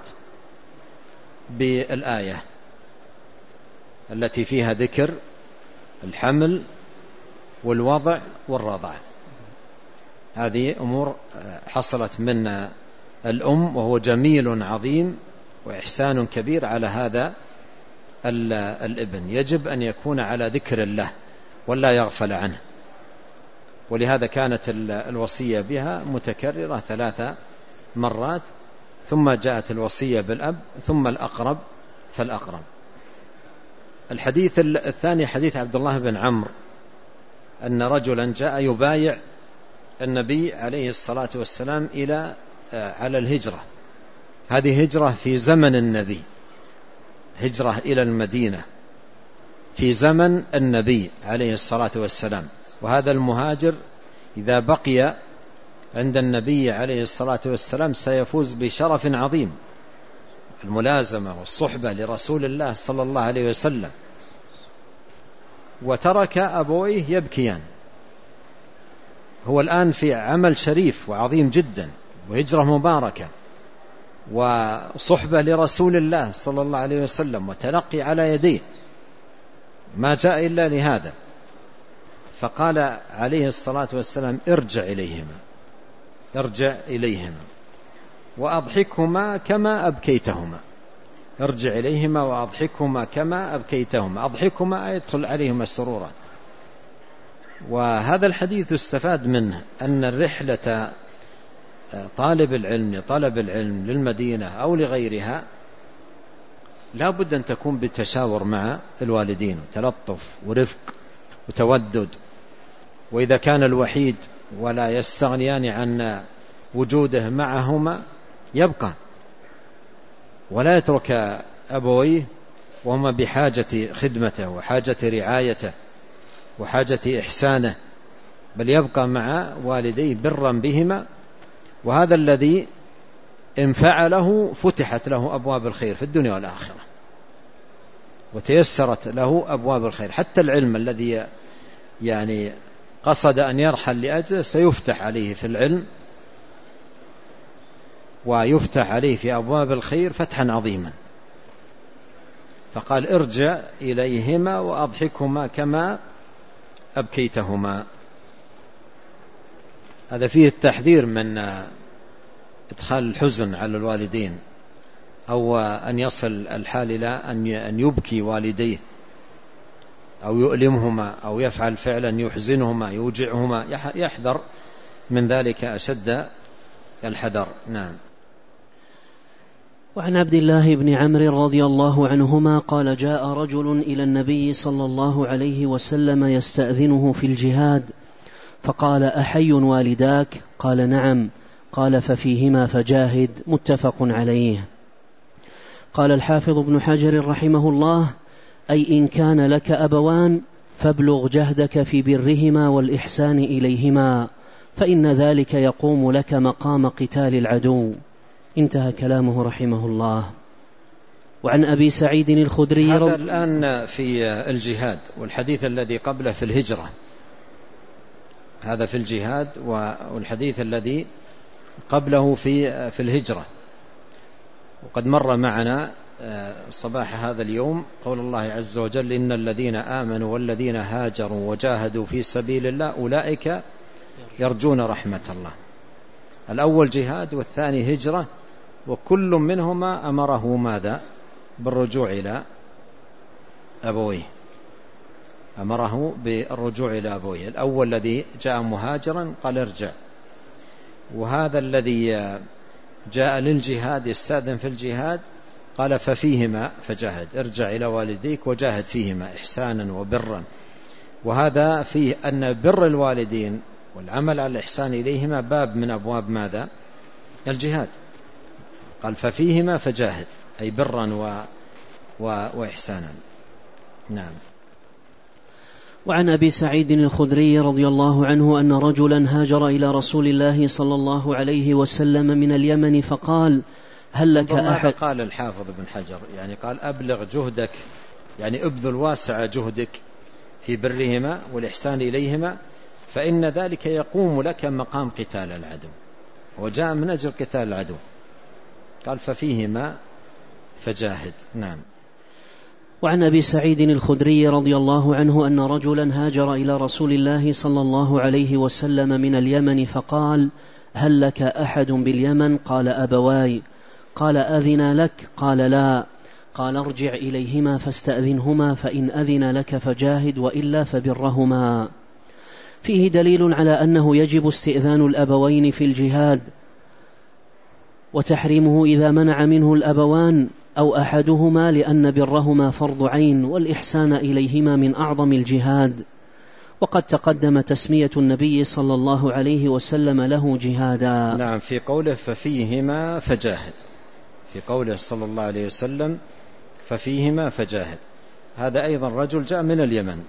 [SPEAKER 2] بالآية التي فيها ذكر الحمل والوضع والرضع. هذه أمور حصلت من الأم، وهو جميل عظيم وإحسان كبير على هذا الابن، يجب أن يكون على ذكر الله ولا يغفل عنه. ولهذا كانت الوصية بها متكررة ثلاث مرات، ثم جاءت الوصية بالأب، ثم الأقرب فالأقرب. الحديث الثاني حديث عبد الله بن عمرو أن رجلا جاء يبايع النبي عليه الصلاة والسلام إلى على الهجرة. هذه هجرة في زمن النبي، هجرة إلى المدينة في زمن النبي عليه الصلاة والسلام. وهذا المهاجر إذا بقي عند النبي عليه الصلاة والسلام سيفوز بشرف عظيم، الملازمة والصحبة لرسول الله صلى الله عليه وسلم. وترك أبويه يبكيان. هو الآن في عمل شريف وعظيم جدا، وهجرة مباركة، وصحبة لرسول الله صلى الله عليه وسلم، وتلقي على يديه، ما جاء إلا لهذا. فقال عليه الصلاة والسلام: ارجع إليهما ارجع إليهما وأضحكهما كما أبكيتهما. ارجع إليهما وأضحكهما كما أبكيتهما. أضحكهما يدخل عليهما سرورا. وهذا الحديث استفاد منه أن الرحلة طالب العلم طلب العلم للمدينة أو لغيرها لا بد أن تكون بالتشاور مع الوالدين، وتلطف ورفق وتودد. وإذا كان الوحيد ولا يستغنيان عن وجوده معهما يبقى، ولا يترك أبويه وهما بحاجة خدمته وحاجة رعايته وحاجة إحسانه، بل يبقى مع والديه برا بهما. وهذا الذي إن فعله فتحت له أبواب الخير في الدنيا والآخرة، وتيسرت له أبواب الخير. حتى العلم الذي يعني قصد أن يرحل لأجله سيفتح عليه في العلم، ويفتح عليه في أبواب الخير فتحا عظيما. فقال: ارجع إليهما وأضحكهما كما أبكيتهما. هذا فيه التحذير من إدخال الحزن على الوالدين، أو أن يصل الحال إلى أن يبكي والديه أو يؤلمهما أو يفعل فعلا يحزنهما يوجعهما. يحذر من ذلك أشد الحذر. نعم.
[SPEAKER 1] وعن عبد الله بن عمرو رضي الله عنهما قال: جاء رجل إلى النبي صلى الله عليه وسلم يستأذنه في الجهاد، فقال: أحي والداك؟ قال: نعم. قال: ففيهما فجاهد. متفق عليه. قال الحافظ ابن حجر رحمه الله: أي إن كان لك أبوان فابلغ جهدك في برهما والإحسان إليهما، فإن ذلك يقوم لك مقام قتال العدو. انتهى كلامه رحمه الله. وعن أبي سعيد الخدري
[SPEAKER 2] هذا رب... الآن في الجهاد، والحديث الذي قبله في الهجرة. هذا في الجهاد، والحديث الذي قبله في في الهجرة. وقد مر معنا صباح هذا اليوم قول الله عز وجل: إن الذين آمنوا والذين هاجروا وجاهدوا في سبيل الله أولئك يرجون رحمة الله. الأول جهاد والثاني هجرة، وكل منهما أمره ماذا؟ بالرجوع إلى أبويه، أمره بالرجوع إلى أبويه. الأول الذي جاء مهاجرا قال ارجع، وهذا الذي جاء للجهاد يستأذن في الجهاد قال ففيهما فجاهد، ارجع إلى والديك وجاهد فيهما إحسانا وبرا. وهذا فيه أن بر الوالدين والعمل على الإحسان إليهما باب من أبواب ماذا؟ الجهاد. قال ففيهما فجاهد، أي برا و... و... وإحسانا. نعم.
[SPEAKER 1] وعن أبي سعيد الخدري رضي الله عنه أن رجلا هاجر إلى رسول الله صلى الله عليه وسلم من اليمن فقال هل لك أحد؟
[SPEAKER 2] قال الحافظ بن حجر يعني قال أبلغ جهدك، يعني ابذل واسع جهدك في برهما والإحسان إليهما، فإن ذلك يقوم لك مقام قتال العدو، وجاء من أجل قتال العدو. قال ففيهما فجاهد. نعم.
[SPEAKER 1] وعن أبي سعيد الخدري رضي الله عنه أن رجلا هاجر إلى رسول الله صلى الله عليه وسلم من اليمن فقال هل لك أحد باليمن؟ قال أبواي. قال أذن لك؟ قال لا. قال ارجع إليهما فاستأذنهما، فإن أذن لك فجاهد وإلا فبرهما. فيه دليل على أنه يجب استئذان الأبوين في الجهاد، وتحريمه إذا منع منه الأبوان أو أحدهما، لأن برهما فرض عين والإحسان إليهما من أعظم الجهاد. وقد تقدم تسمية النبي صلى الله عليه وسلم له جهادا.
[SPEAKER 2] نعم، في قوله ففيهما فجاهد، في قوله صلى الله عليه وسلم ففيهما فجاهد، هذا أيضا رجل جاء من اليمن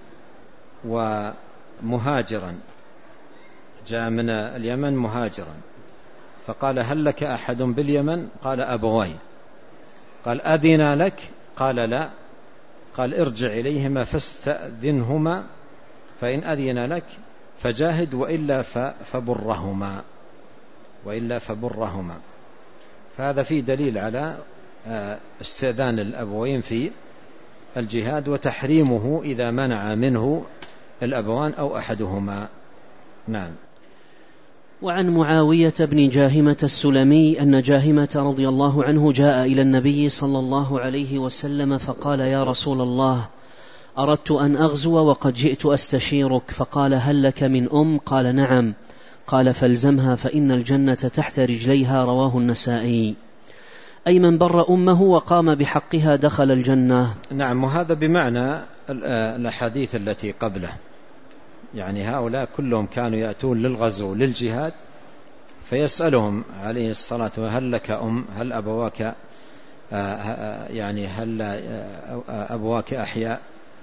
[SPEAKER 2] ومهاجرا، جاء من اليمن مهاجرا، فقال هل لك أحد باليمن؟ قال أبواي. قال أذن لك؟ قال لا. قال ارجع إليهما فاستأذنهما، فإن أذن لك فجاهد وإلا فبرهما، وإلا فبرهما. فهذا فيه دليل على استئذان الأبوين في الجهاد، وتحريمه إذا منع منه الأبوان أو أحدهما. نعم.
[SPEAKER 1] وعن معاوية بن جاهمة السلمي أن جاهمة رضي الله عنه جاء إلى النبي صلى الله عليه وسلم فقال يا رسول الله أردت أن أغزو وقد جئت أستشيرك، فقال هل لك من أم؟ قال نعم. قال فالزمها فإن الجنة تحت رجليها، رواه النسائي. أي من بر أمه وقام بحقها دخل الجنة.
[SPEAKER 2] نعم، وهذا بمعنى الأحاديث التي قبله، يعني هؤلاء كلهم كانوا يأتون للغزو للجهاد فيسألهم عليه الصلاة والسلام هل لك أم؟ هل أبواك يعني هل أبواك أحياء؟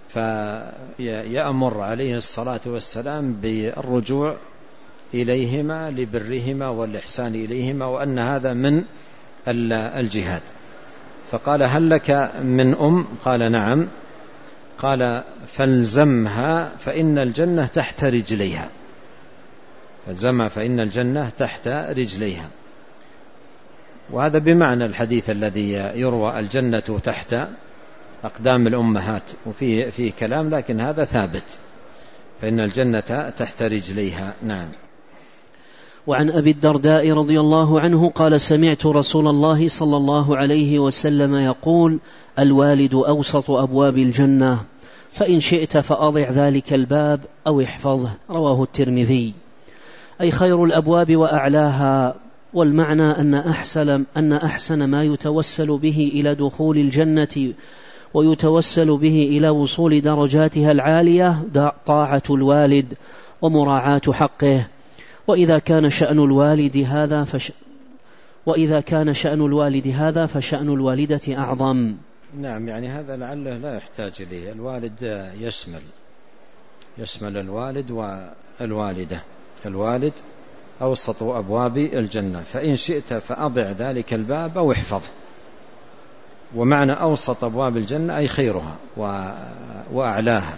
[SPEAKER 2] فيأمر عليه الصلاة والسلام بالرجوع إليهما لبرهما والإحسان إليهما، وأن هذا من الجهاد. فقال هل لك من أم؟ قال نعم. قال فالزمها فإن الجنة تحت رجليها، فالزمها فإن الجنة تحت رجليها. وهذا بمعنى الحديث الذي يروى الجنة تحت أقدام الأمهات، وفيه فيه كلام، لكن هذا ثابت، فإن الجنة تحت رجليها. نعم.
[SPEAKER 1] وعن أبي الدرداء رضي الله عنه قال سمعت رسول الله صلى الله عليه وسلم يقول الوالد أوسط أبواب الجنة، فإن شئت فأضع ذلك الباب أو احفظه، رواه الترمذي. أي خير الأبواب وأعلاها. والمعنى أن أحسن, أن أحسن ما يتوسل به إلى دخول الجنة ويتوسل به إلى وصول درجاتها العالية طاعة الوالد ومراعاة حقه. وإذا كان شأن الوالد هذا فش وإذا كان شأن الوالد هذا فشأن الوالدة أعظم.
[SPEAKER 2] نعم، يعني هذا لعله لا يحتاج إليه، الوالد يشمل يشمل الوالد والوالدة. الوالد أوسط أبواب الجنة، فإن شئت فأضع ذلك الباب أو احفظه. ومعنى أوسط أبواب الجنة أي خيرها وأعلاها.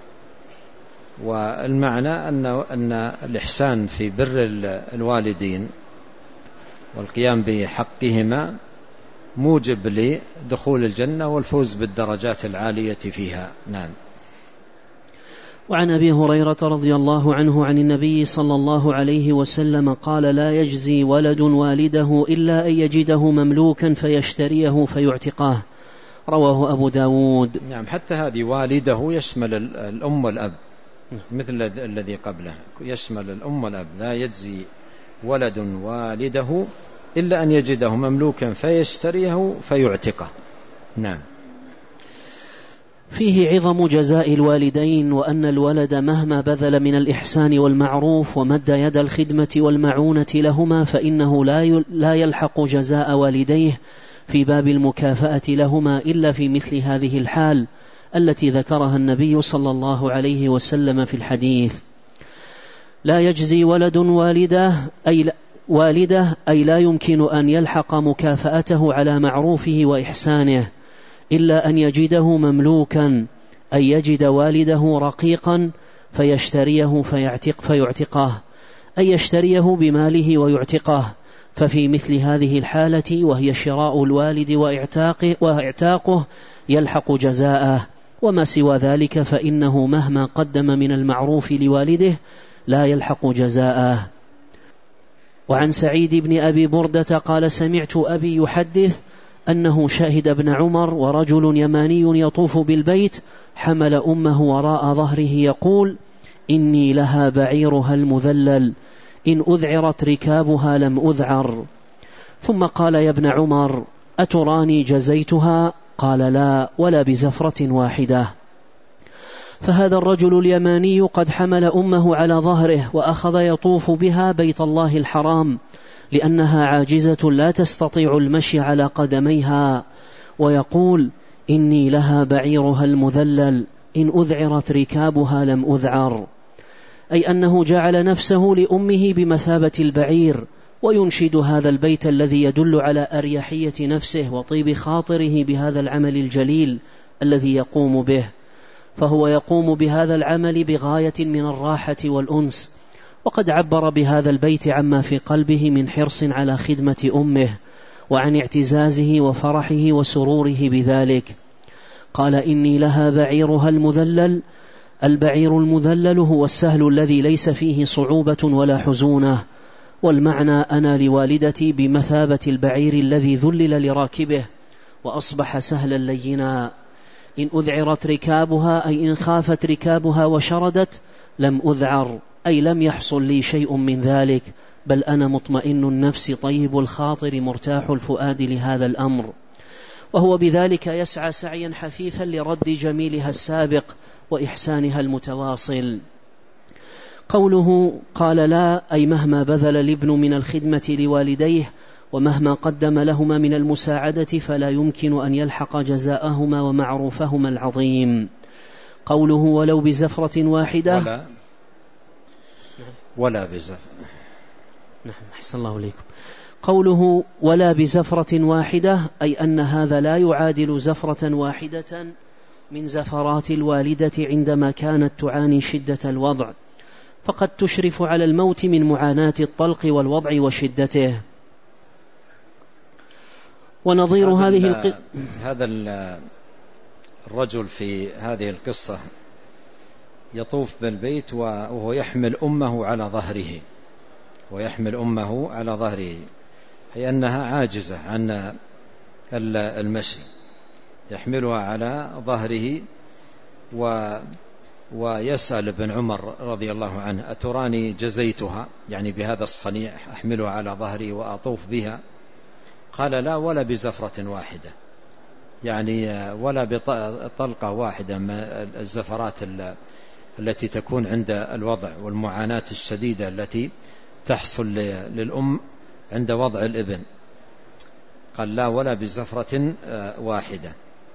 [SPEAKER 2] والمعنى أن أن الإحسان في بر الوالدين والقيام بحقهما موجب لدخول الجنة والفوز بالدرجات العالية فيها. نعم.
[SPEAKER 1] وعن أبي هريرة رضي الله عنه عن النبي صلى الله عليه وسلم قال: لا يجزي ولد والده إلا أن يجده مملوكا فيشتريه فيعتقاه. رواه أبو داود.
[SPEAKER 2] نعم، حتى هذه والده يشمل الأم والأب مثل الذي قبله، يشمل الأم والأب. لا يجزي ولد والده إلا أن يجده مملوكا فيشتريه فيعتقه. نعم.
[SPEAKER 1] فيه عظم جزاء الوالدين، وأن الولد مهما بذل من الإحسان والمعروف ومد يد الخدمة والمعونة لهما فإنه لا يلحق جزاء والديه في باب المكافأة لهما إلا في مثل هذه الحال التي ذكرها النبي صلى الله عليه وسلم في الحديث: لا يجزي ولد والده أي والده أي لا يمكن أن يلحق مكافأته على معروفه وإحسانه إلا أن يجده مملوكا، أي يجد والده رقيقا فيشتريه فيعتق فيعتقه، أي يشتريه بماله ويعتقه. ففي مثل هذه الحالة وهي شراء الوالد وإعتاقه, وإعتاقه يلحق جزاءه، وما سوى ذلك فإنه مهما قدم من المعروف لوالده لا يلحق جزاءه. وعن سعيد بن أبي بردة قال: سمعت أبي يحدث أنه شهد ابن عمر ورجل يماني يطوف بالبيت حمل أمه وراء ظهره يقول: إني لها بعيرها المذلل، إن أذعرت ركابها لم أذعر. ثم قال: يا ابن عمر أتراني جزيتها؟ قال: لا، ولا بزفرة واحدة. فهذا الرجل اليماني قد حمل أمه على ظهره وأخذ يطوف بها بيت الله الحرام لأنها عاجزة لا تستطيع المشي على قدميها، ويقول: إني لها بعيرها المذلل، إن أذعرت ركابها لم أذعر، أي أنه جعل نفسه لأمه بمثابة البعير، وينشد هذا البيت الذي يدل على أريحية نفسه وطيب خاطره بهذا العمل الجليل الذي يقوم به، فهو يقوم بهذا العمل بغاية من الراحة والأنس. وقد عبر بهذا البيت عما في قلبه من حرص على خدمة أمه وعن اعتزازه وفرحه وسروره بذلك. قال: إني لها بعيرها المذلل. البعير المذلل هو السهل الذي ليس فيه صعوبة ولا حزونة، والمعنى أنا لوالدتي بمثابة البعير الذي ذلل لراكبه وأصبح سهلا لينا. إن أذعرت ركابها أي إن خافت ركابها وشردت لم أذعر، أي لم يحصل لي شيء من ذلك، بل أنا مطمئن النفس طيب الخاطر مرتاح الفؤاد لهذا الأمر. وهو بذلك يسعى سعيا حثيثا لرد جميلها السابق وإحسانها المتواصل. قوله قال: لا، أي مهما بذل الابن من الخدمة لوالديه ومهما قدم لهما من المساعدة فلا يمكن أن يلحق جزاءهما ومعروفهما العظيم. قوله ولو بزفرة واحدة
[SPEAKER 2] ولا, ولا بزفرة.
[SPEAKER 1] نعم، أحسن الله إليكم. قوله ولا بزفرة واحدة أي أن هذا لا يعادل زفرة واحدة من زفرات الوالدة عندما كانت تعاني شدة الوضع، فقد تشرف على الموت من معاناة الطلق والوضع وشدته. ونظير
[SPEAKER 2] هذا
[SPEAKER 1] هذه القصة
[SPEAKER 2] هذا الرجل في هذه القصة يطوف بالبيت وهو يحمل أمه على ظهره ويحمل أمه على ظهره أي أنها عاجزة عن المشي، يحملها على ظهره و ويسأل ابن عمر رضي الله عنه: أتراني جزيتها؟ يعني بهذا الصنيع أحملها على ظهري وأطوف بها. قال: لا، ولا بزفرة واحدة، يعني ولا بطلقة واحدة من الزفرات التي تكون عند الوضع والمعاناة الشديدة التي تحصل للأم عند وضع الابن. قال: لا، ولا بزفرة واحدة.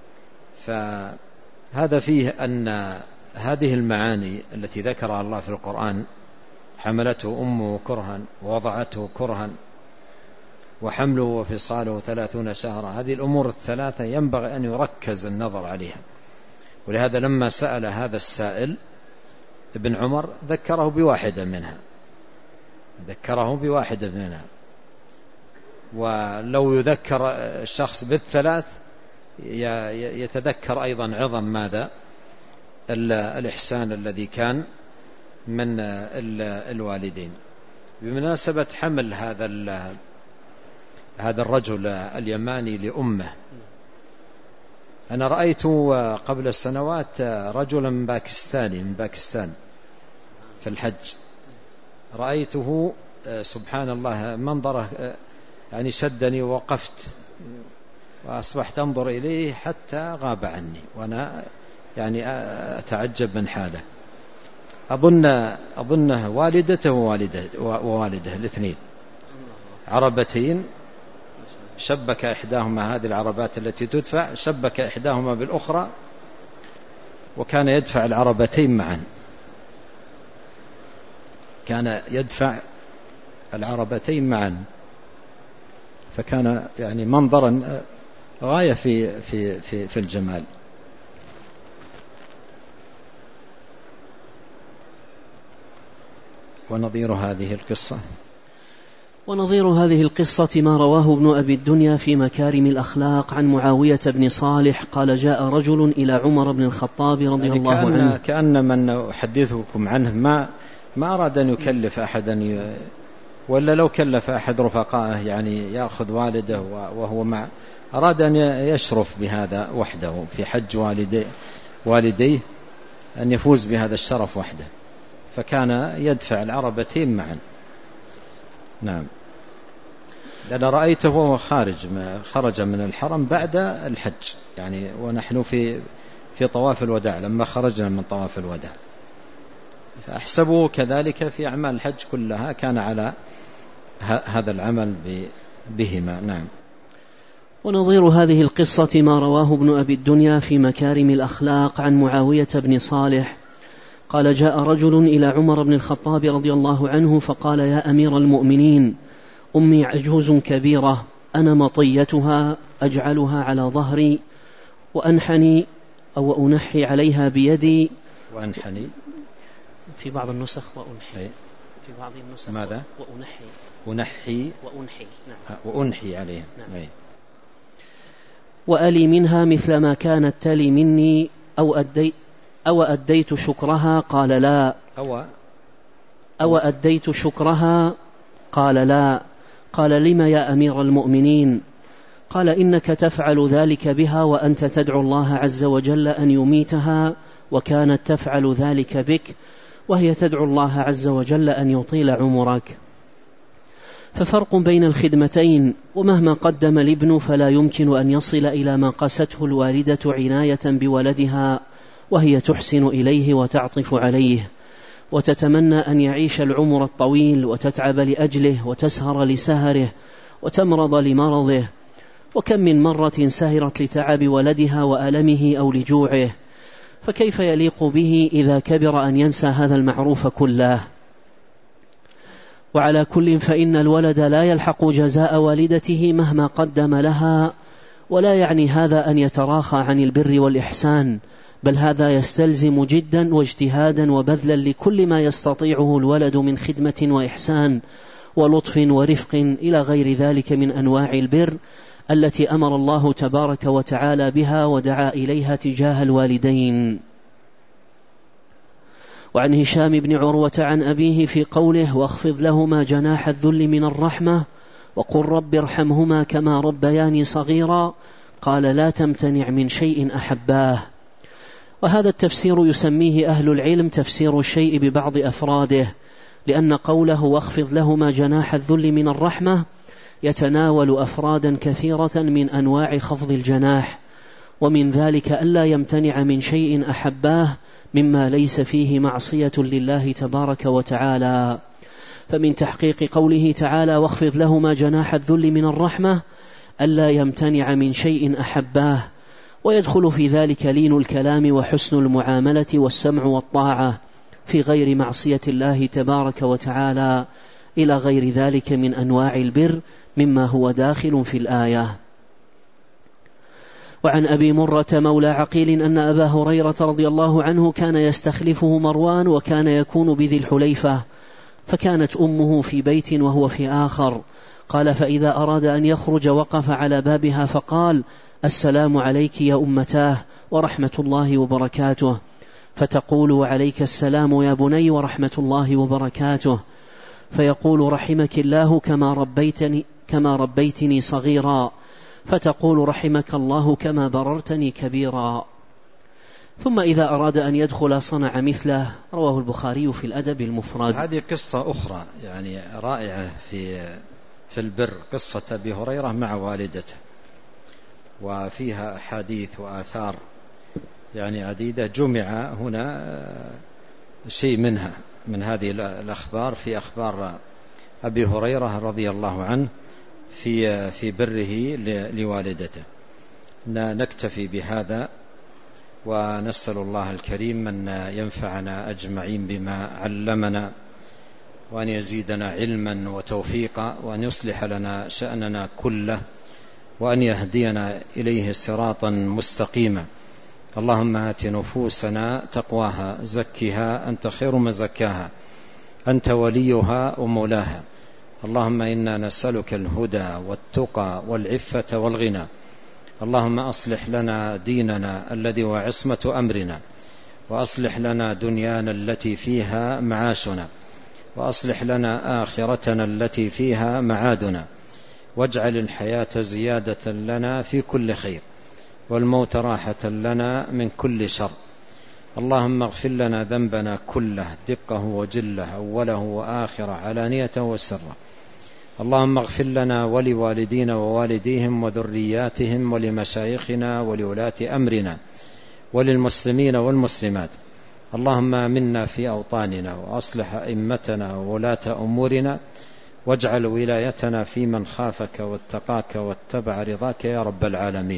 [SPEAKER 2] فهذا فيه أن هذه المعاني التي ذكرها الله في القرآن: حملته أمه كرها ووضعته كرها وحمله وفصاله ثلاثون شهرا، هذه الأمور الثلاثة ينبغي أن يركز النظر عليها. ولهذا لما سأل هذا السائل ابن عمر ذكره بواحدة منها ذكره بواحدة منها ولو يذكر الشخص بالثلاث يتذكر أيضا عظم ماذا الإحسان الذي كان من الوالدين. بمناسبة حمل هذا هذا الرجل اليماني لأمه، أنا رأيت قبل سنوات رجلا من باكستاني من باكستان في الحج، رأيته سبحان الله منظره يعني شدني ووقفت وأصبحت أنظر إليه حتى غاب عني، وأنا يعني أتعجب من حاله. أظن أظنه والدته ووالده ووالده الاثنين عربتين، شبك إحداهما، هذه العربات التي تدفع شبك إحداهما بالأخرى، وكان يدفع العربتين معا، كان يدفع العربتين معا، فكان يعني منظرا غاية في في في في الجمال. ونظير هذه القصة
[SPEAKER 1] ونظير هذه القصة ما رواه ابن أبي الدنيا في مكارم الأخلاق عن معاوية بن صالح قال: جاء رجل إلى عمر بن الخطاب رضي يعني الله
[SPEAKER 2] كأن
[SPEAKER 1] عنه
[SPEAKER 2] كأن من أحدثكم عنه ما ما أراد أن يكلف أحدا، ولا لو كلف أحد رفقائه يعني يأخذ والده وهو مع، أراد أن يشرف بهذا وحده في حج والديه, والديه أن يفوز بهذا الشرف وحده، فكان يدفع العربتين معا. نعم، لأن رأيته وهو خارج خرج من الحرم بعد الحج، يعني ونحن في في طواف الوداع، لما خرجنا من طواف الوداع، فأحسبه كذلك في أعمال الحج كلها كان على هذا العمل بهما. نعم.
[SPEAKER 1] ونظير هذه القصة ما رواه ابن أبي الدنيا في مكارم الأخلاق عن معاوية بن صالح قال: جاء رجل إلى عمر بن الخطاب رضي الله عنه فقال: يا أمير المؤمنين، أمي عجوز كبيرة، أنا مطيتها أجعلها على ظهري وأنحني أو أنحي عليها بيدي.
[SPEAKER 2] وأنحني
[SPEAKER 1] في بعض النسخ وأنحي، في بعض النسخ
[SPEAKER 2] ماذا؟
[SPEAKER 1] وأنحي
[SPEAKER 2] أنحي
[SPEAKER 1] وأنحي نعم.
[SPEAKER 2] وأنحي عليها.
[SPEAKER 1] نعم. وألي منها مثل ما كانت تلي مني أو أديت أو أديت شكرها؟ قال: لا.
[SPEAKER 2] أو
[SPEAKER 1] أو أديت شكرها؟ قال: لا. قال: لم يا أمير المؤمنين؟ قال: إنك تفعل ذلك بها وأنت تدعو الله عز وجل أن يميتها، وكانت تفعل ذلك بك وهي تدعو الله عز وجل أن يطيل عمرك. ففرق بين الخدمتين، ومهما قدم الابن فلا يمكن أن يصل إلى ما قاسته الوالدة عناية بولدها، وهي تحسن إليه وتعطف عليه وتتمنى أن يعيش العمر الطويل وتتعب لأجله وتسهر لسهره وتمرض لمرضه. وكم من مرة سهرت لتعب ولدها وألمه أو لجوعه، فكيف يليق به إذا كبر أن ينسى هذا المعروف كله؟ وعلى كل فإن الولد لا يلحق جزاء والدته مهما قدم لها، ولا يعني هذا أن يتراخى عن البر والإحسان، بل هذا يستلزم جدا واجتهادا وبذلا لكل ما يستطيعه الولد من خدمة وإحسان ولطف ورفق إلى غير ذلك من أنواع البر التي أمر الله تبارك وتعالى بها ودعا إليها تجاه الوالدين. وعن هشام بن عروة عن أبيه في قوله: واخفض لهما جناح الذل من الرحمة وقل رب ارحمهما كما ربياني صغيرا، قال: لا تمتنع من شيء أحباه. وهذا التفسير يسميه أهل العلم تفسير الشيء ببعض أفراده، لأن قوله واخفض لهما جناح الذل من الرحمة يتناول أفرادا كثيرة من أنواع خفض الجناح، ومن ذلك ألا يمتنع من شيء أحباه مما ليس فيه معصية لله تبارك وتعالى. فمن تحقيق قوله تعالى واخفض لهما جناح الذل من الرحمة ألا يمتنع من شيء أحباه، ويدخل في ذلك لين الكلام وحسن المعاملة والسمع والطاعة في غير معصية الله تبارك وتعالى إلى غير ذلك من أنواع البر مما هو داخل في الآية. وعن أبي مرة مولى عقيل أن أبا هريرة رضي الله عنه كان يستخلفه مروان، وكان يكون بذي الحليفة، فكانت أمه في بيت وهو في آخر. قال: فإذا أراد أن يخرج وقف على بابها فقال: السلام عليك يا أمتاه ورحمة الله وبركاته. فتقول وعليك السلام يا بني ورحمة الله وبركاته، فيقول رحمك الله كما ربيتني, كما ربيتني صغيرا، فتقول رحمك الله كما بررتني كبيرا. ثم إذا أراد أن يدخل صنع مثله. رواه البخاري في الأدب المفرد.
[SPEAKER 2] هذه قصة أخرى يعني رائعة في في البر، قصة أبي هريرة مع والدته، وفيها أحاديث وآثار يعني عديدة، جمع هنا شيء منها من هذه الأخبار في أخبار أبي هريرة رضي الله عنه في في بره لوالدته. نكتفي بهذا، ونسأل الله الكريم أن ينفعنا أجمعين بما علمنا، وأن يزيدنا علما وتوفيقا، وأن يصلح لنا شأننا كله، وأن يهدينا إليه صراطا مستقيما. اللهم آت نفوسنا تقواها، زكها أنت خير من زكاها، أنت وليها ومولاها. اللهم إنا نسألك الهدى والتقى والعفة والغنى. اللهم أصلح لنا ديننا الذي هو عصمة أمرنا، وأصلح لنا دنيانا التي فيها معاشنا، وأصلح لنا آخرتنا التي فيها معادنا، واجعل الحياة زيادة لنا في كل خير، والموت راحة لنا من كل شر. اللهم اغفر لنا ذنبنا كله، دقه وجله، أوله وآخره، علانيته وسره. اللهم اغفر لنا ولوالدينا ووالديهم وذرياتهم ولمشايخنا ولولاة أمرنا وللمسلمين والمسلمات. اللهم آمنا في أوطاننا، وأصلح أئمتنا وولاة أمورنا، واجعل ولايتنا في من خافك واتقاك واتبع رضاك يا رب العالمين.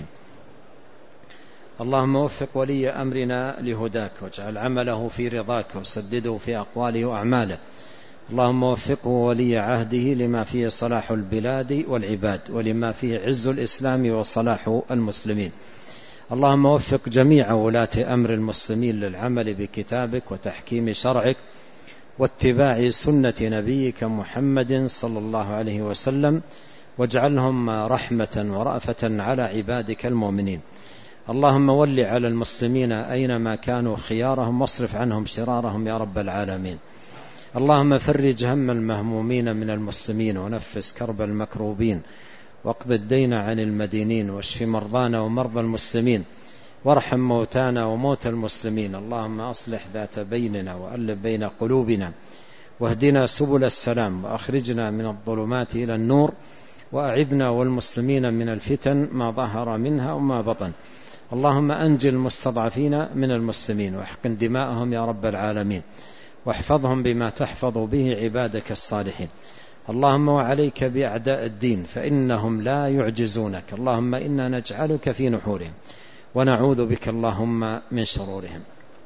[SPEAKER 2] اللهم وفق ولي أمرنا لهداك، واجعل عمله في رضاك، وسدده في أقواله وأعماله. اللهم وفقه ولي عهده لما فيه صلاح البلاد والعباد، ولما فيه عز الإسلام وصلاح المسلمين. اللهم وفق جميع ولاة أمر المسلمين للعمل بكتابك وتحكيم شرعك واتباع سنة نبيك محمد صلى الله عليه وسلم، واجعلهم رحمة ورأفة على عبادك المؤمنين. اللهم ول على المسلمين أينما كانوا خيارهم، واصرف عنهم شرارهم يا رب العالمين. اللهم فرج هم المهمومين من المسلمين، ونفس كرب المكروبين، واقض الدين عن المدينين، واشف مرضانا ومرضى المسلمين، وارحم موتانا وموتى المسلمين. اللهم أصلح ذات بيننا، وألف بين قلوبنا، واهدنا سبل السلام، وأخرجنا من الظلمات إلى النور، وأعذنا والمسلمين من الفتن ما ظهر منها وما بطن. اللهم أنجي المستضعفين من المسلمين، واحقن دماءهم يا رب العالمين، واحفظهم بما تحفظ به عبادك الصالحين. اللهم وعليك بأعداء الدين، فإنهم لا يعجزونك. اللهم إنا نجعلك في نحورهم، ونعوذ بك اللهم من شرورهم.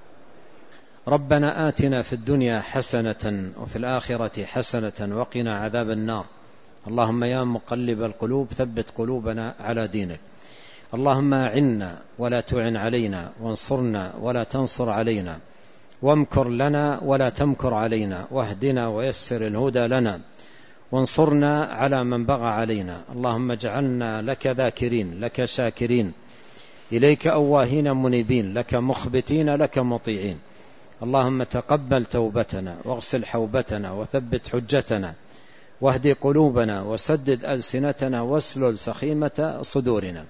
[SPEAKER 2] ربنا آتنا في الدنيا حسنة، وفي الآخرة حسنة، وقنا عذاب النار. اللهم يا مقلب القلوب ثبت قلوبنا على دينك. اللهم أعنا ولا تعن علينا، وانصرنا ولا تنصر علينا، وامكر لنا ولا تمكر علينا، واهدنا ويسر الهدى لنا، وانصرنا على من بغى علينا. اللهم اجعلنا لك ذاكرين، لك شاكرين، إليك أواهين منيبين، لك مخبتين، لك مطيعين. اللهم تقبل توبتنا، واغسل حوبتنا، وثبت حجتنا، واهدي قلوبنا، وسدد ألسنتنا، واسلل سخيمة صدورنا.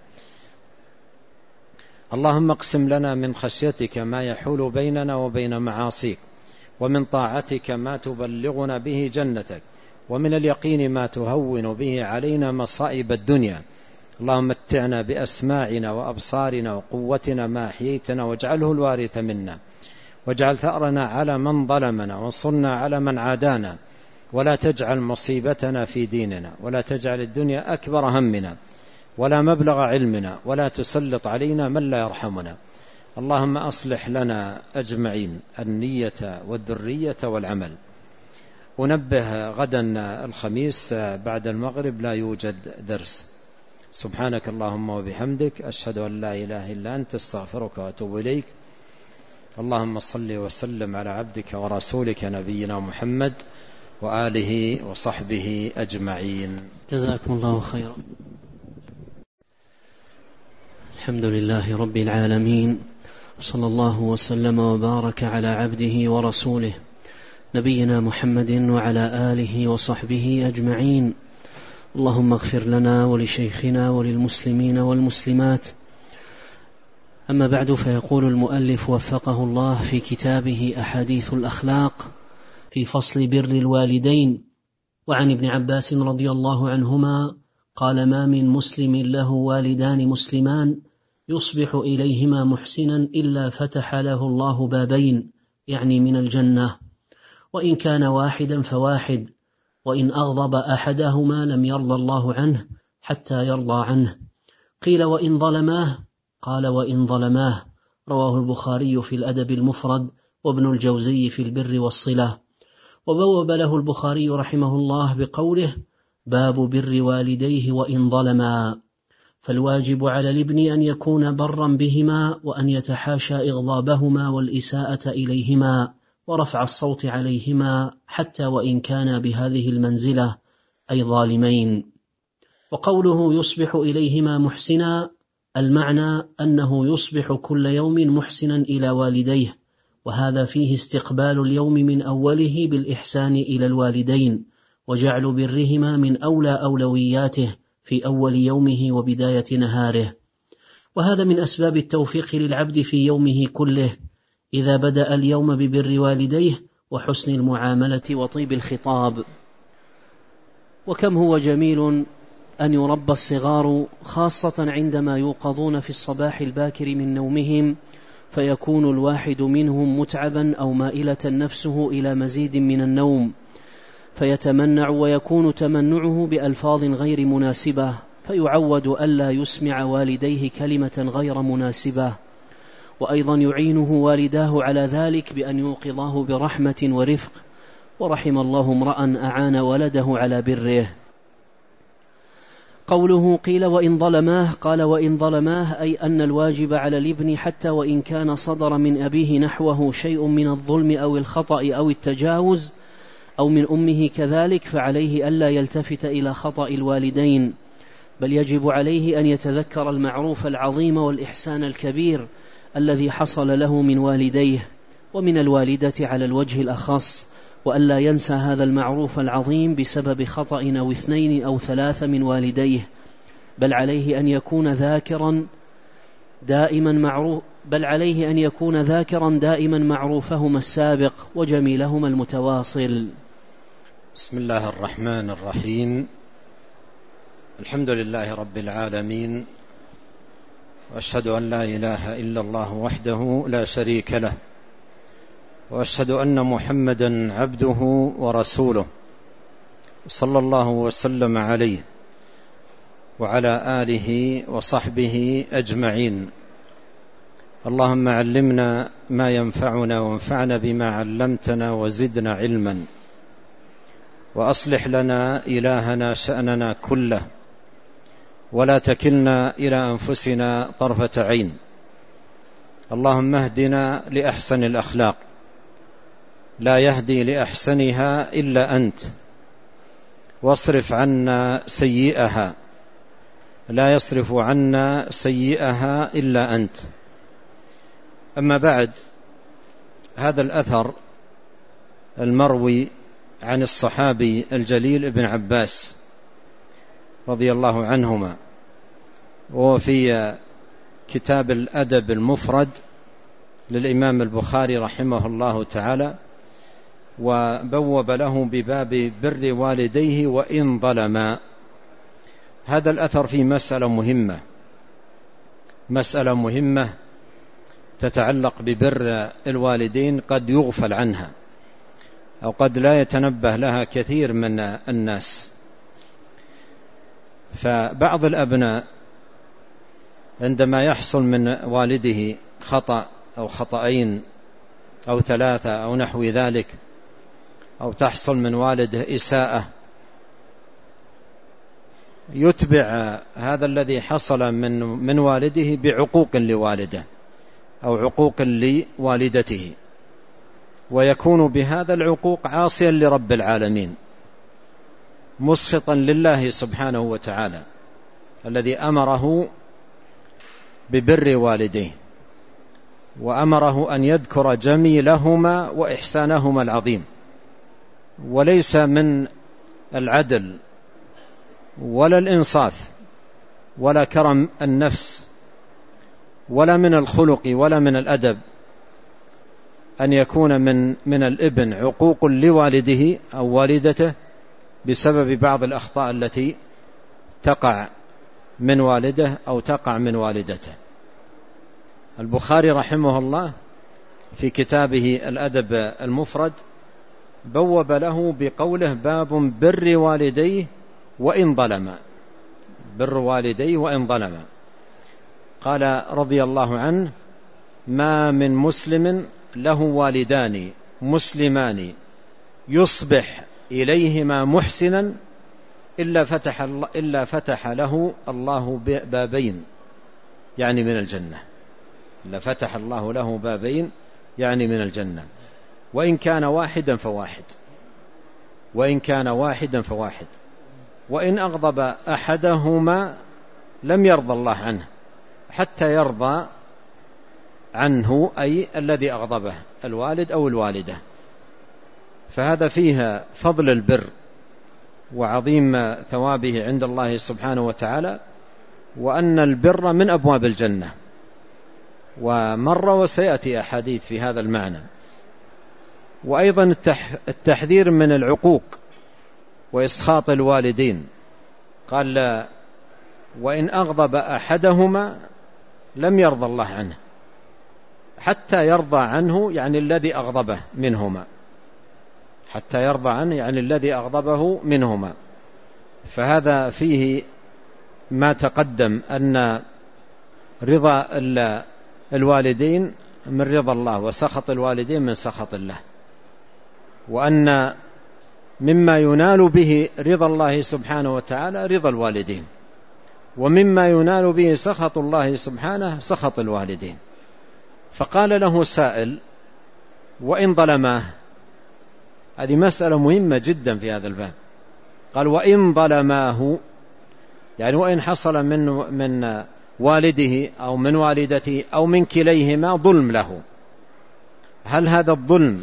[SPEAKER 2] اللهم اقسم لنا من خشيتك ما يحول بيننا وبين معاصيك، ومن طاعتك ما تبلغنا به جنتك، ومن اليقين ما تهون به علينا مصائب الدنيا. اللهم متعنا بأسماعنا وأبصارنا وقوتنا ما أحييتنا، واجعله الوارث منا، واجعل ثأرنا على من ظلمنا، وانصرنا على من عادانا، ولا تجعل مصيبتنا في ديننا، ولا تجعل الدنيا أكبر همنا، ولا مبلغ علمنا، ولا تسلط علينا من لا يرحمنا. اللهم أصلح لنا أجمعين النية والذرية والعمل. ونبه غدا الخميس بعد المغرب لا يوجد درس. سبحانك اللهم وبحمدك، أشهد أن لا إله إلا أنت، استغفرك وأتوب إليك. اللهم صل وسلم على عبدك ورسولك نبينا محمد وآله وصحبه أجمعين.
[SPEAKER 1] جزاكم الله خيرا. الحمد لله رب العالمين، صلى الله وسلم وبارك على عبده ورسوله نبينا محمد وعلى آله وصحبه أجمعين. اللهم اغفر لنا ولشيخنا وللمسلمين والمسلمات. أما بعد، فيقول المؤلف وفقه الله في كتابه أحاديث الأخلاق في فصل بر الوالدين. وعن ابن عباس رضي الله عنهما قال: ما من مسلم له والدان مسلمان يصبح إليهما محسنا إلا فتح له الله بابين، يعني من الجنة، وإن كان واحدا فواحد، وإن أغضب أحدهما لم يرضى الله عنه حتى يرضى عنه. قيل: وإن ظلماه؟ قال: وإن ظلماه. رواه البخاري في الأدب المفرد، وابن الجوزي في البر والصلة. وبوب له البخاري رحمه الله بقوله: باب بر والديه وإن ظلما. فالواجب على الابن أن يكون برا بهما، وأن يتحاشى إغضابهما والإساءة إليهما ورفع الصوت عليهما، حتى وإن كان بهذه المنزلة، أي ظالمين. وقوله يصبح إليهما محسنا، المعنى أنه يصبح كل يوم محسنا إلى والديه، وهذا فيه استقبال اليوم من أوله بالإحسان إلى الوالدين، وجعل برهما من أولى أولوياته في أول يومه وبداية نهاره. وهذا من أسباب التوفيق للعبد في يومه كله، إذا بدأ اليوم ببر والديه وحسن المعاملة وطيب الخطاب. وكم هو جميل أن يربى الصغار، خاصة عندما يوقظون في الصباح الباكر من نومهم، فيكون الواحد منهم متعبا أو مائلة نفسه إلى مزيد من النوم، فيتمنع، ويكون تمنعه بألفاظ غير مناسبة، فيعود ألا يسمع والديه كلمة غير مناسبة. وأيضا يعينه والداه على ذلك بأن يوقظاه برحمة ورفق. ورحم الله امرأ أعان ولده على بره. قوله قيل وإن ظلماه، قال: وإن ظلماه، أي أن الواجب على الابن حتى وإن كان صدر من أبيه نحوه شيء من الظلم أو الخطأ أو التجاوز، أو من أمه كذلك، فعليه ألا يلتفت إلى خطأ الوالدين، بل يجب عليه أن يتذكر المعروف العظيم والإحسان الكبير الذي حصل له من والديه ومن الوالدة على الوجه الأخص، وألا ينسى هذا المعروف العظيم بسبب خطأ أو اثنين أو ثلاثة من والديه، بل عليه أن يكون ذاكرا دائما معروف بل عليه أن يكون ذاكرا دائما معروفهما السابق وجميلهما المتواصل.
[SPEAKER 2] بسم الله الرحمن الرحيم. الحمد لله رب العالمين، وأشهد أن لا إله إلا الله وحده لا شريك له، وأشهد أن محمدا عبده ورسوله، صلى الله وسلم عليه وعلى آله وصحبه أجمعين. اللهم علمنا ما ينفعنا، وانفعنا بما علمتنا، وزدنا علما، وأصلح لنا إلهنا شأننا كله، ولا تكلنا إلى أنفسنا طرفة عين. اللهم اهدنا لأحسن الأخلاق، لا يهدي لأحسنها إلا أنت، واصرف عنا سيئها، لا يصرف عنا سيئها إلا أنت. أما بعد، هذا الأثر المروي عن الصحابي الجليل ابن عباس رضي الله عنهما، وهو في كتاب الأدب المفرد للإمام البخاري رحمه الله تعالى، وبوب له بباب بر والديه وإن ظلما. هذا الأثر في مسألة مهمة مسألة مهمة تتعلق ببر الوالدين، قد يغفل عنها أو قد لا يتنبه لها كثير من الناس. فبعض الأبناء عندما يحصل من والده خطأ أو خطأين أو ثلاثة أو نحو ذلك، أو تحصل من والده إساءة، يتبع هذا الذي حصل من من والده بعقوق لوالده أو عقوق لوالدته، ويكون بهذا العقوق عاصيا لرب العالمين، مسخطا لله سبحانه وتعالى الذي أمره ببر والديه. وأمره أن يذكر جميلهما وإحسانهما العظيم. وليس من العدل ولا الإنصاف ولا كرم النفس ولا من الخلق ولا من الأدب أن يكون من من الابن عقوق لوالده أو والدته بسبب بعض الأخطاء التي تقع من والده أو تقع من والدته. البخاري رحمه الله في كتابه الأدب المفرد بوب له بقوله: باب بر والديه وإن ظلما. بر والديه وإن ظلما. قال رضي الله عنه: ما من مسلم له والدان مسلمان يصبح إليهما محسنا إلا فتح, إلا فتح له الله بابين يعني من الجنة. إلا فتح الله له بابين يعني من الجنة، وإن كان واحدا فواحد وإن كان واحدا فواحد وإن أغضب أحدهما لم يرضى الله عنه حتى يرضى عنه، أي الذي أغضبه الوالد أو الوالدة. فهذا فيها فضل البر وعظيم ثوابه عند الله سبحانه وتعالى، وأن البر من أبواب الجنة. ومر وسيأتي أحاديث في هذا المعنى. وأيضا التحذير من العقوق وإسخاط الوالدين. قال: وإن أغضب أحدهما لم يرضى الله عنه حتى يرضى عنه، يعني الذي أغضبه منهما، حتى يرضى عنه يعني الذي أغضبه منهما. فهذا فيه ما تقدم أن رضا الوالدين من رضا الله، وسخط الوالدين من سخط الله، وأن مما ينال به رضا الله سبحانه وتعالى رضا الوالدين، ومما ينال به سخط الله سبحانه سخط الوالدين. فقال له سائل: وإن ظلماه؟ هذه مسألة مهمة جدا في هذا الباب. قال: وإن ظلماه يعني وإن حصل من من والده أو من والدته أو من كليهما ظلم له، هل هذا الظلم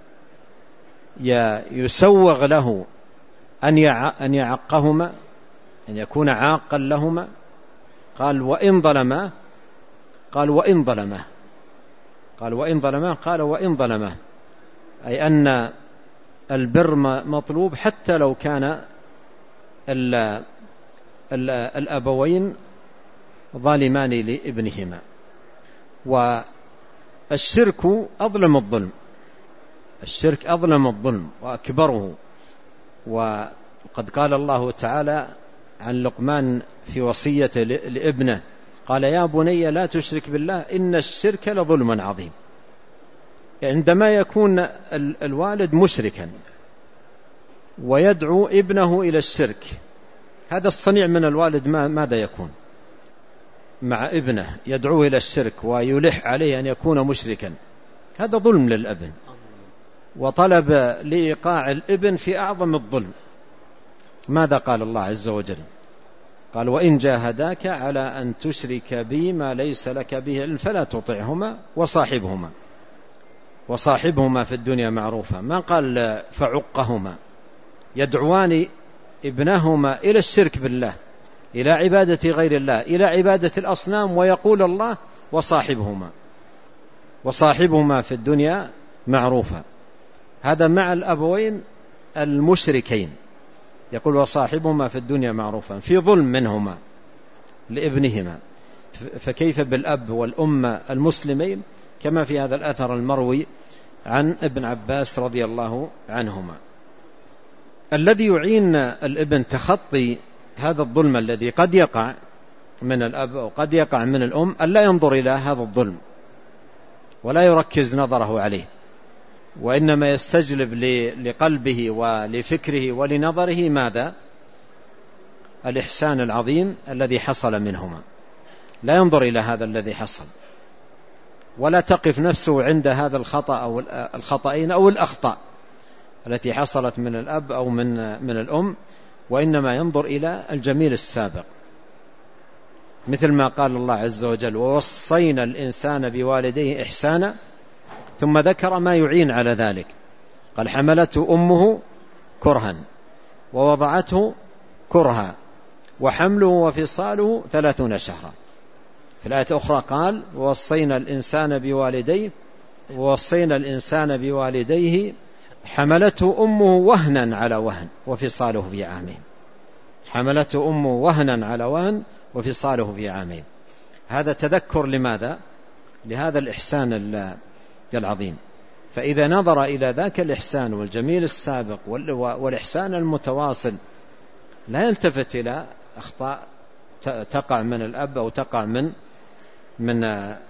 [SPEAKER 2] يسوغ له أن يعقهما، أن يكون عاقا لهما؟ قال: وإن ظلما. قال: وإن ظلما. قال: وإن ظلما. قال: وإن ظلما، أي أن البر مطلوب حتى لو كان الأبوين ظالمان لابنهما. والشرك أظلم الظلم، الشرك أظلم الظلم وأكبره. وقد قال الله تعالى عن لقمان في وصية لابنه: قال: يا بني لا تشرك بالله إن الشرك لظلم عظيم. عندما يكون الوالد مشركا ويدعو ابنه إلى الشرك، هذا الصنيع من الوالد ماذا يكون مع ابنه؟ يدعوه إلى الشرك ويلح عليه أن يكون مشركا، هذا ظلم للابن، وطلب لإيقاع الابن في أعظم الظلم. ماذا قال الله عز وجل؟ قال: وإن جاهداك على أن تشرك بي ما ليس لك به علم فلا تطعهما وصاحبهما وصاحبهما في الدنيا معروفا. ما قال فعقهما. يدعوان ابنهما إلى الشرك بالله، إلى عبادة غير الله، إلى عبادة الأصنام، ويقول الله: وصاحبهما وصاحبهما في الدنيا معروفا. هذا مع الأبوين المشركين، يقول: وصاحبهما في الدنيا معروفا، في ظلم منهما لابنهما. فكيف بالأب والأم المسلمين، كما في هذا الأثر المروي عن ابن عباس رضي الله عنهما. الذي يعين الابن تخطي هذا الظلم الذي قد يقع من الأب أو قد يقع من الأم، ألا ينظر إلى هذا الظلم ولا يركز نظره عليه، وإنما يستجلب لقلبه ولفكره ولنظره ماذا؟ الإحسان العظيم الذي حصل منهما. لا ينظر إلى هذا الذي حصل، ولا تقف نفسه عند هذا الخطأ أو الخطأين أو الأخطاء التي حصلت من الأب أو من من الأم، وإنما ينظر إلى الجميل السابق. مثل ما قال الله عز وجل ووصينا الإنسان بوالديه إحسانا، ثم ذكر ما يعين على ذلك، قال حملته أمه كرها ووضعته كرها وحمله وفصاله ثلاثون شهرا. في الآية الأخرى قال ووصينا الإنسان بوالديه ووصينا الإنسان بوالديه حملته أمه وهنا على وهن وفصاله في عامين. حملته أمه وهنا على وهن وفصاله في عامين. هذا تذكر لماذا؟ لهذا الإحسان العظيم. فإذا نظر إلى ذاك الإحسان والجميل السابق والإحسان المتواصل لا يلتفت إلى أخطاء تقع من الأب أو تقع من من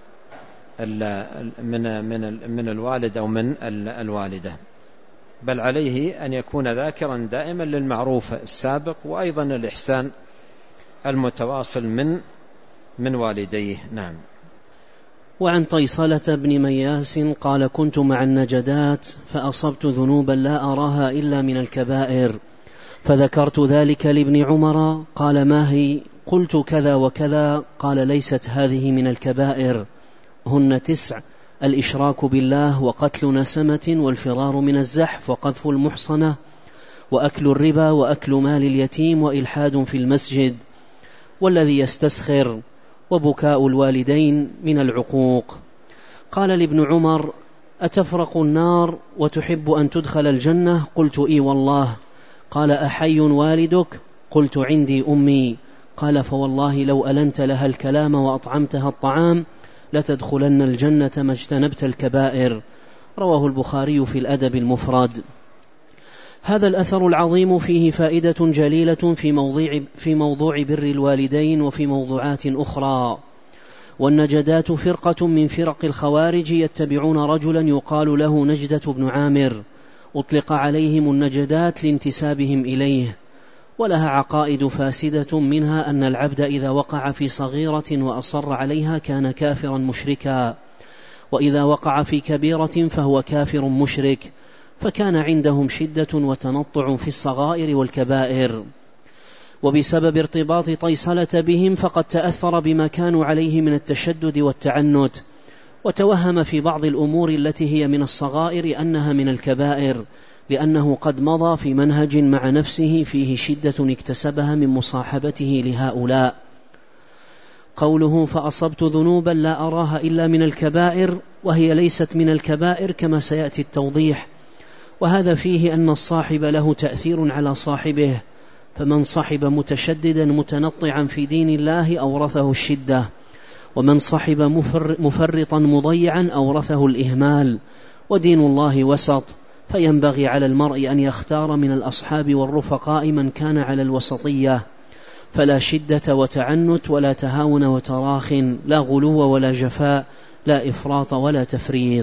[SPEAKER 2] من من من الوالد أو من الوالدة، بل عليه أن يكون ذاكرا دائما للمعروف السابق وأيضا الإحسان المتواصل من من والديه. نعم.
[SPEAKER 1] وعن طيصلة بن مياس قال كنت مع النجدات فأصبت ذنوبا لا أراها إلا من الكبائر، فذكرت ذلك لابن عمر قال ما هي؟ قلت كذا وكذا، قال ليست هذه من الكبائر، هن تسع: الإشراك بالله وقتل نسمة والفرار من الزحف وقذف المحصنة وأكل الربا وأكل مال اليتيم وإلحاد في المسجد والذي يستسخر وبكاء الوالدين من العقوق. قال لابن عمر أتفرق النار وتحب أن تدخل الجنة؟ قلت إي والله. قال أحي والدك؟ قلت عندي أمي. قال فوالله لو ألنت لها الكلام وأطعمتها الطعام لتدخلن الجنة ما اجتنبت الكبائر. رواه البخاري في الأدب المفرد. هذا الأثر العظيم فيه فائدة جليلة في موضوع, في موضوع بر الوالدين وفي موضوعات أخرى. والنجدات فرقة من فرق الخوارج يتبعون رجلا يقال له نجدة بن عامر، أطلق عليهم النجدات لانتسابهم إليه، ولها عقائد فاسدة، منها أن العبد إذا وقع في صغيرة وأصر عليها كان كافرا مشركا، وإذا وقع في كبيرة فهو كافر مشرك، فكان عندهم شدة وتنطع في الصغائر والكبائر. وبسبب ارتباط طيصلة بهم فقد تأثر بما كانوا عليه من التشدد والتعنت، وتوهم في بعض الأمور التي هي من الصغائر أنها من الكبائر، لأنه قد مضى في منهج مع نفسه فيه شدة اكتسبها من مصاحبته لهؤلاء. قوله فأصبت ذنوبا لا أراها إلا من الكبائر، وهي ليست من الكبائر كما سيأتي التوضيح، وهذا فيه أن الصاحب له تأثير على صاحبه، فمن صحب متشددا متنطعا في دين الله أورثه الشدة، ومن صحب مفرطا مضيعا أورثه الإهمال، ودين الله وسط، فينبغي على المرء أن يختار من الأصحاب والرفقاء من كان على الوسطية، فلا شدة وتعنت ولا تهاون وتراخ، لا غلو ولا جفاء، لا إفراط ولا تفريط.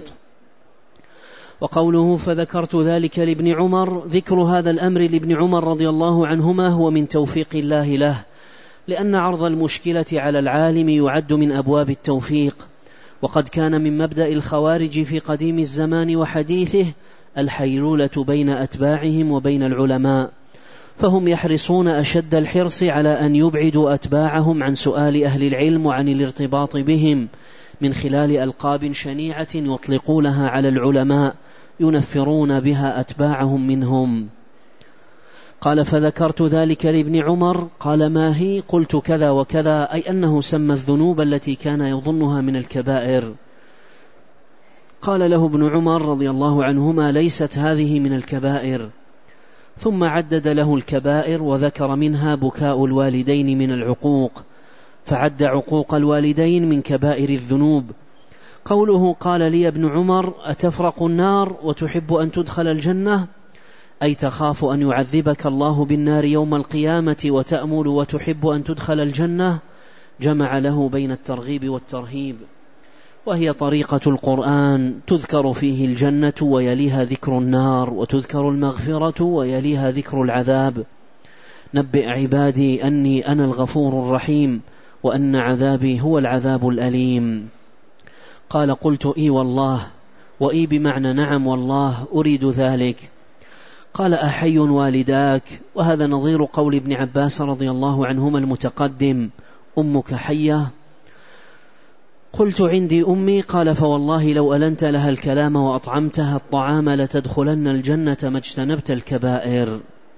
[SPEAKER 1] وقوله فذكرت ذلك لابن عمر، ذكر هذا الأمر لابن عمر رضي الله عنهما هو من توفيق الله له، لأن عرض المشكلة على العالم يعد من أبواب التوفيق، وقد كان من مبدأ الخوارج في قديم الزمان وحديثه الحيلولة بين أتباعهم وبين العلماء، فهم يحرصون أشد الحرص على أن يبعدوا أتباعهم عن سؤال أهل العلم وعن الارتباط بهم من خلال ألقاب شنيعة يطلقونها على العلماء ينفرون بها أتباعهم منهم. قال فذكرت ذلك لابن عمر، قال ما هي؟ قلت كذا وكذا، أي أنه سمى الذنوب التي كان يظنها من الكبائر. قال له ابن عمر رضي الله عنهما ليست هذه من الكبائر، ثم عدد له الكبائر وذكر منها بكاء الوالدين من العقوق، فعد عقوق الوالدين من كبائر الذنوب. قوله قال لي ابن عمر أتفرق النار وتحب أن تدخل الجنة، أي تخاف أن يعذبك الله بالنار يوم القيامة وتأمل وتحب أن تدخل الجنة، جمع له بين الترغيب والترهيب، وهي طريقة القرآن، تذكر فيه الجنة ويليها ذكر النار، وتذكر المغفرة ويليها ذكر العذاب. نبئ عبادي أني أنا الغفور الرحيم وأن عذابي هو العذاب الأليم. قال قلت إي والله، وإي بمعنى نعم والله أريد ذلك. قال أحي والداك؟ وهذا نظير قول ابن عباس رضي الله عنهما المتقدم أمك حية؟ قلت عندي أمي. قال فوالله لو ألنت لها الكلام وأطعمتها الطعام لتدخلن الجنة ما اجتنبت الكبائر.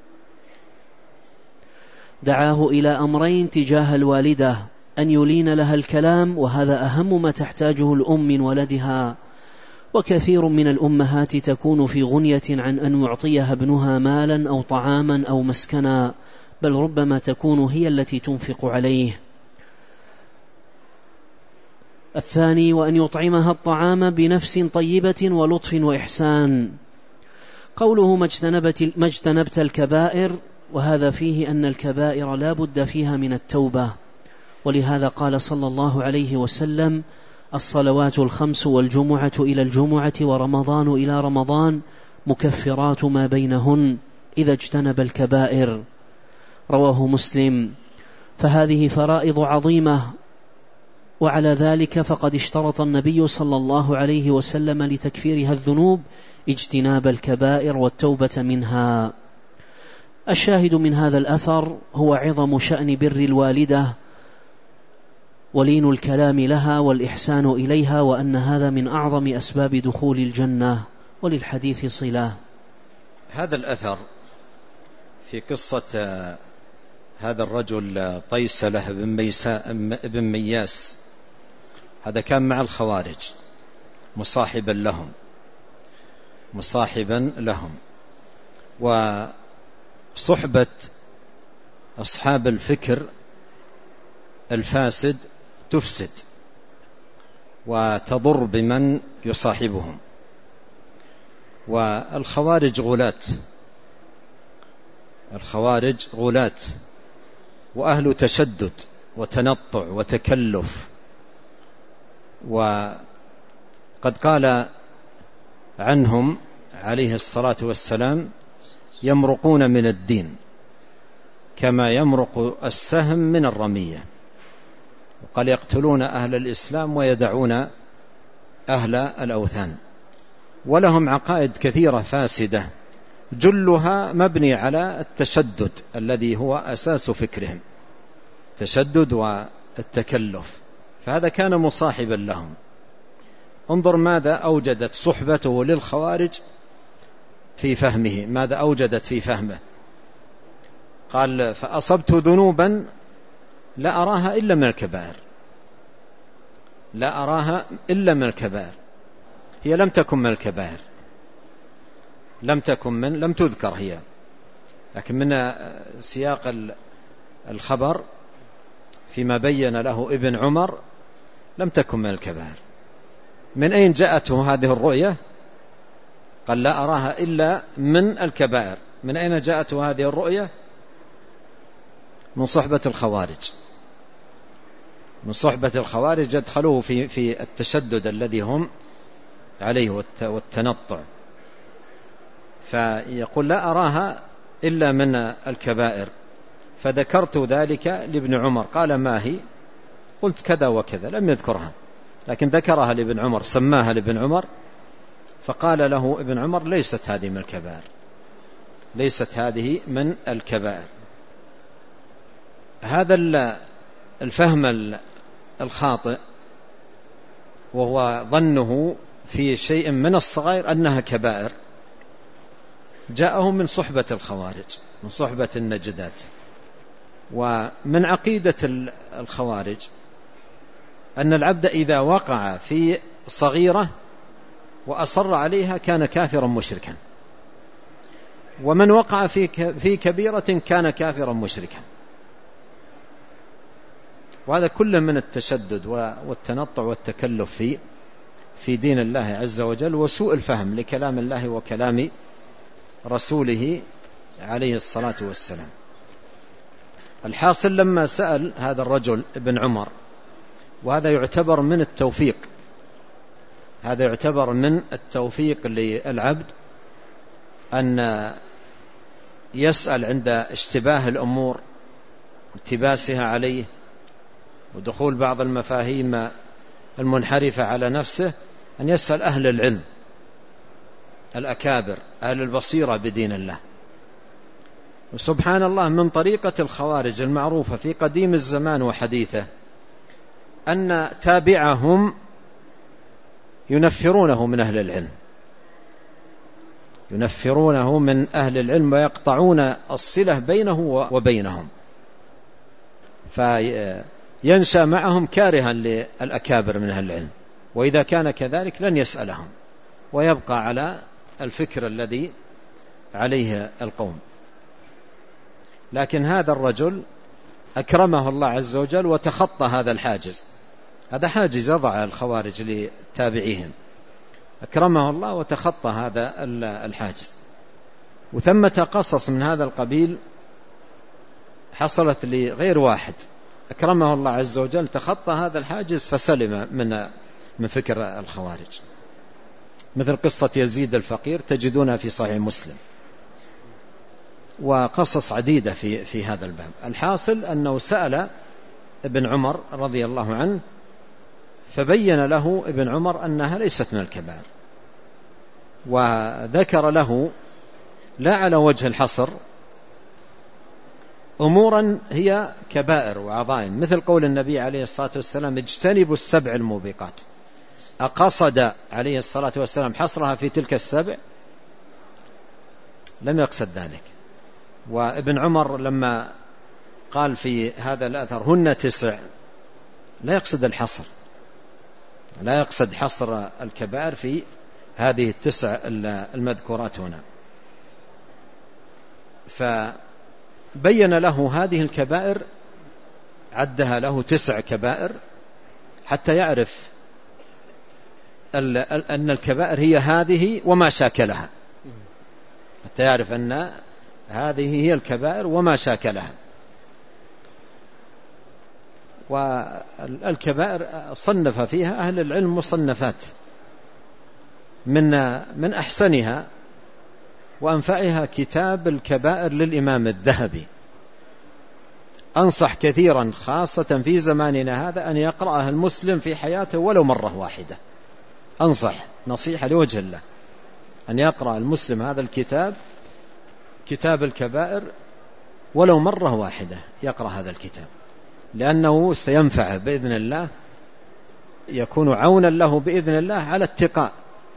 [SPEAKER 1] دعاه إلى أمرين تجاه الوالدة: أن يلين لها الكلام، وهذا أهم ما تحتاجه الأم من ولدها، وكثير من الأمهات تكون في غنية عن أن يعطيها ابنها مالا أو طعاما أو مسكنا، بل ربما تكون هي التي تنفق عليه. الثاني وأن يطعمها الطعام بنفس طيبة ولطف وإحسان. قوله ما اجتنبت الكبائر، وهذا فيه أن الكبائر لا بد فيها من التوبة، ولهذا قال صلى الله عليه وسلم: الصلوات الخمس والجمعة إلى الجمعة ورمضان إلى رمضان مكفرات ما بينهن إذا اجتنب الكبائر. رواه مسلم. فهذه فرائض عظيمة، وعلى ذلك فقد اشترط النبي صلى الله عليه وسلم لتكفيرها الذنوب اجتناب الكبائر والتوبة منها. الشاهد من هذا الأثر هو عظم شأن بر الوالدة ولين الكلام لها والإحسان إليها، وأن هذا من أعظم أسباب دخول الجنة. وللحديث صلة.
[SPEAKER 2] هذا الأثر في قصة هذا الرجل طيسلة بن مياس، هذا كان مع الخوارج مصاحبا لهم مصاحبا لهم وصحبة أصحاب الفكر الفاسد تفسد وتضر بمن يصاحبهم. والخوارج غلاة الخوارج غلاة وأهل تشدد وتنطع وتكلف. وقد قال عنهم عليه الصلاة والسلام: يمرقون من الدين كما يمرق السهم من الرمية. وقال: يقتلون أهل الإسلام ويدعون أهل الأوثان. ولهم عقائد كثيرة فاسدة جلها مبني على التشدد الذي هو أساس فكرهم، تشدد والتكلف. فهذا كان مصاحبا لهم. انظر ماذا أوجدت صحبته للخوارج في فهمه، ماذا أوجدت في فهمه. قال: فأصبت ذنوبا لا أراها إلا من الكبائر لا أراها إلا من الكبائر. هي لم تكن من الكبائر، لم تكن من لم تذكر هي، لكن من سياق الخبر فيما بين له ابن عمر لم تكن من الكبائر. من أين جاءته هذه الرؤية؟ قال: لا أراها إلا من الكبائر. من أين جاءته هذه الرؤية؟ من صحبة الخوارج من صحبة الخوارج يدخلوه في في التشدد الذي هم عليه والتنطع. فيقول: لا أراها إلا من الكبائر. فذكرت ذلك لابن عمر. قال: ما هي؟ قلت: كذا وكذا. لم يذكرها، لكن ذكرها لابن عمر، سماها لابن عمر. فقال له ابن عمر: ليست هذه من الكبائر ليست هذه من الكبائر. هذا الفهم الخاطئ، وهو ظنه في شيء من الصغائر أنها كبائر، جاءه من صحبة الخوارج، من صحبة النجدات. ومن عقيدة الخوارج أن العبد إذا وقع في صغيرة وأصر عليها كان كافرا مشركا، ومن وقع في كبيرة كان كافرا مشركا. وهذا كله من التشدد والتنطع والتكلف في في دين الله عز وجل، وسوء الفهم لكلام الله وكلام رسوله عليه الصلاة والسلام. الحاصل لما سأل هذا الرجل ابن عمر، وهذا يعتبر من التوفيق هذا يعتبر من التوفيق للعبد أن يسأل عند اشتباه الأمور والتباسها عليه ودخول بعض المفاهيم المنحرفة على نفسه، أن يسأل أهل العلم الأكابر، أهل البصيرة بدين الله. وسبحان الله من طريقة الخوارج المعروفة في قديم الزمان وحديثه أن تابعهم ينفرونه من أهل العلم، ينفرونه من أهل العلم ويقطعون الصلة بينه وبينهم، فينشأ معهم كارها للأكابر من أهل العلم، وإذا كان كذلك لن يسألهم ويبقى على الفكر الذي عليه القوم. لكن هذا الرجل أكرمه الله عز وجل وتخطى هذا الحاجز، هذا حاجز يضع الخوارج لتابعيهم، أكرمه الله وتخطى هذا الحاجز. وثمة قصص من هذا القبيل حصلت لغير واحد أكرمه الله عز وجل تخطى هذا الحاجز فسلم من من فكر الخوارج، مثل قصة يزيد الفقير تجدونها في صحيح مسلم، وقصص عديدة في في هذا الباب. الحاصل أنه سأل ابن عمر رضي الله عنه فبين له ابن عمر أنها ليست من الكبائر، وذكر له لا على وجه الحصر أمورا هي كبائر وعظائم، مثل قول النبي عليه الصلاة والسلام اجتنبوا السبع الموبقات. أقصد عليه الصلاة والسلام حصرها في تلك السبع؟ لم يقصد ذلك. وابن عمر لما قال في هذا الأثر هن تسع لا يقصد الحصر، لا يقصد حصر الكبائر في هذه التسع المذكورات هنا، فبين له هذه الكبائر، عدها له تسع كبائر حتى يعرف أن الكبائر هي هذه وما شاكلها، حتى يعرف أن هذه هي الكبائر وما شاكلها. والكبائر صنف فيها أهل العلم مصنفات، من من أحسنها وأنفعها كتاب الكبائر للإمام الذهبي. أنصح كثيرا خاصة في زماننا هذا أن يقرأها المسلم في حياته ولو مرة واحدة، أنصح نصيحة لوجه الله أن يقرأ المسلم هذا الكتاب، كتاب الكبائر، ولو مرة واحدة يقرأ هذا الكتاب، لأنه سينفعه بإذن الله، يكون عونا له بإذن الله على اتقاء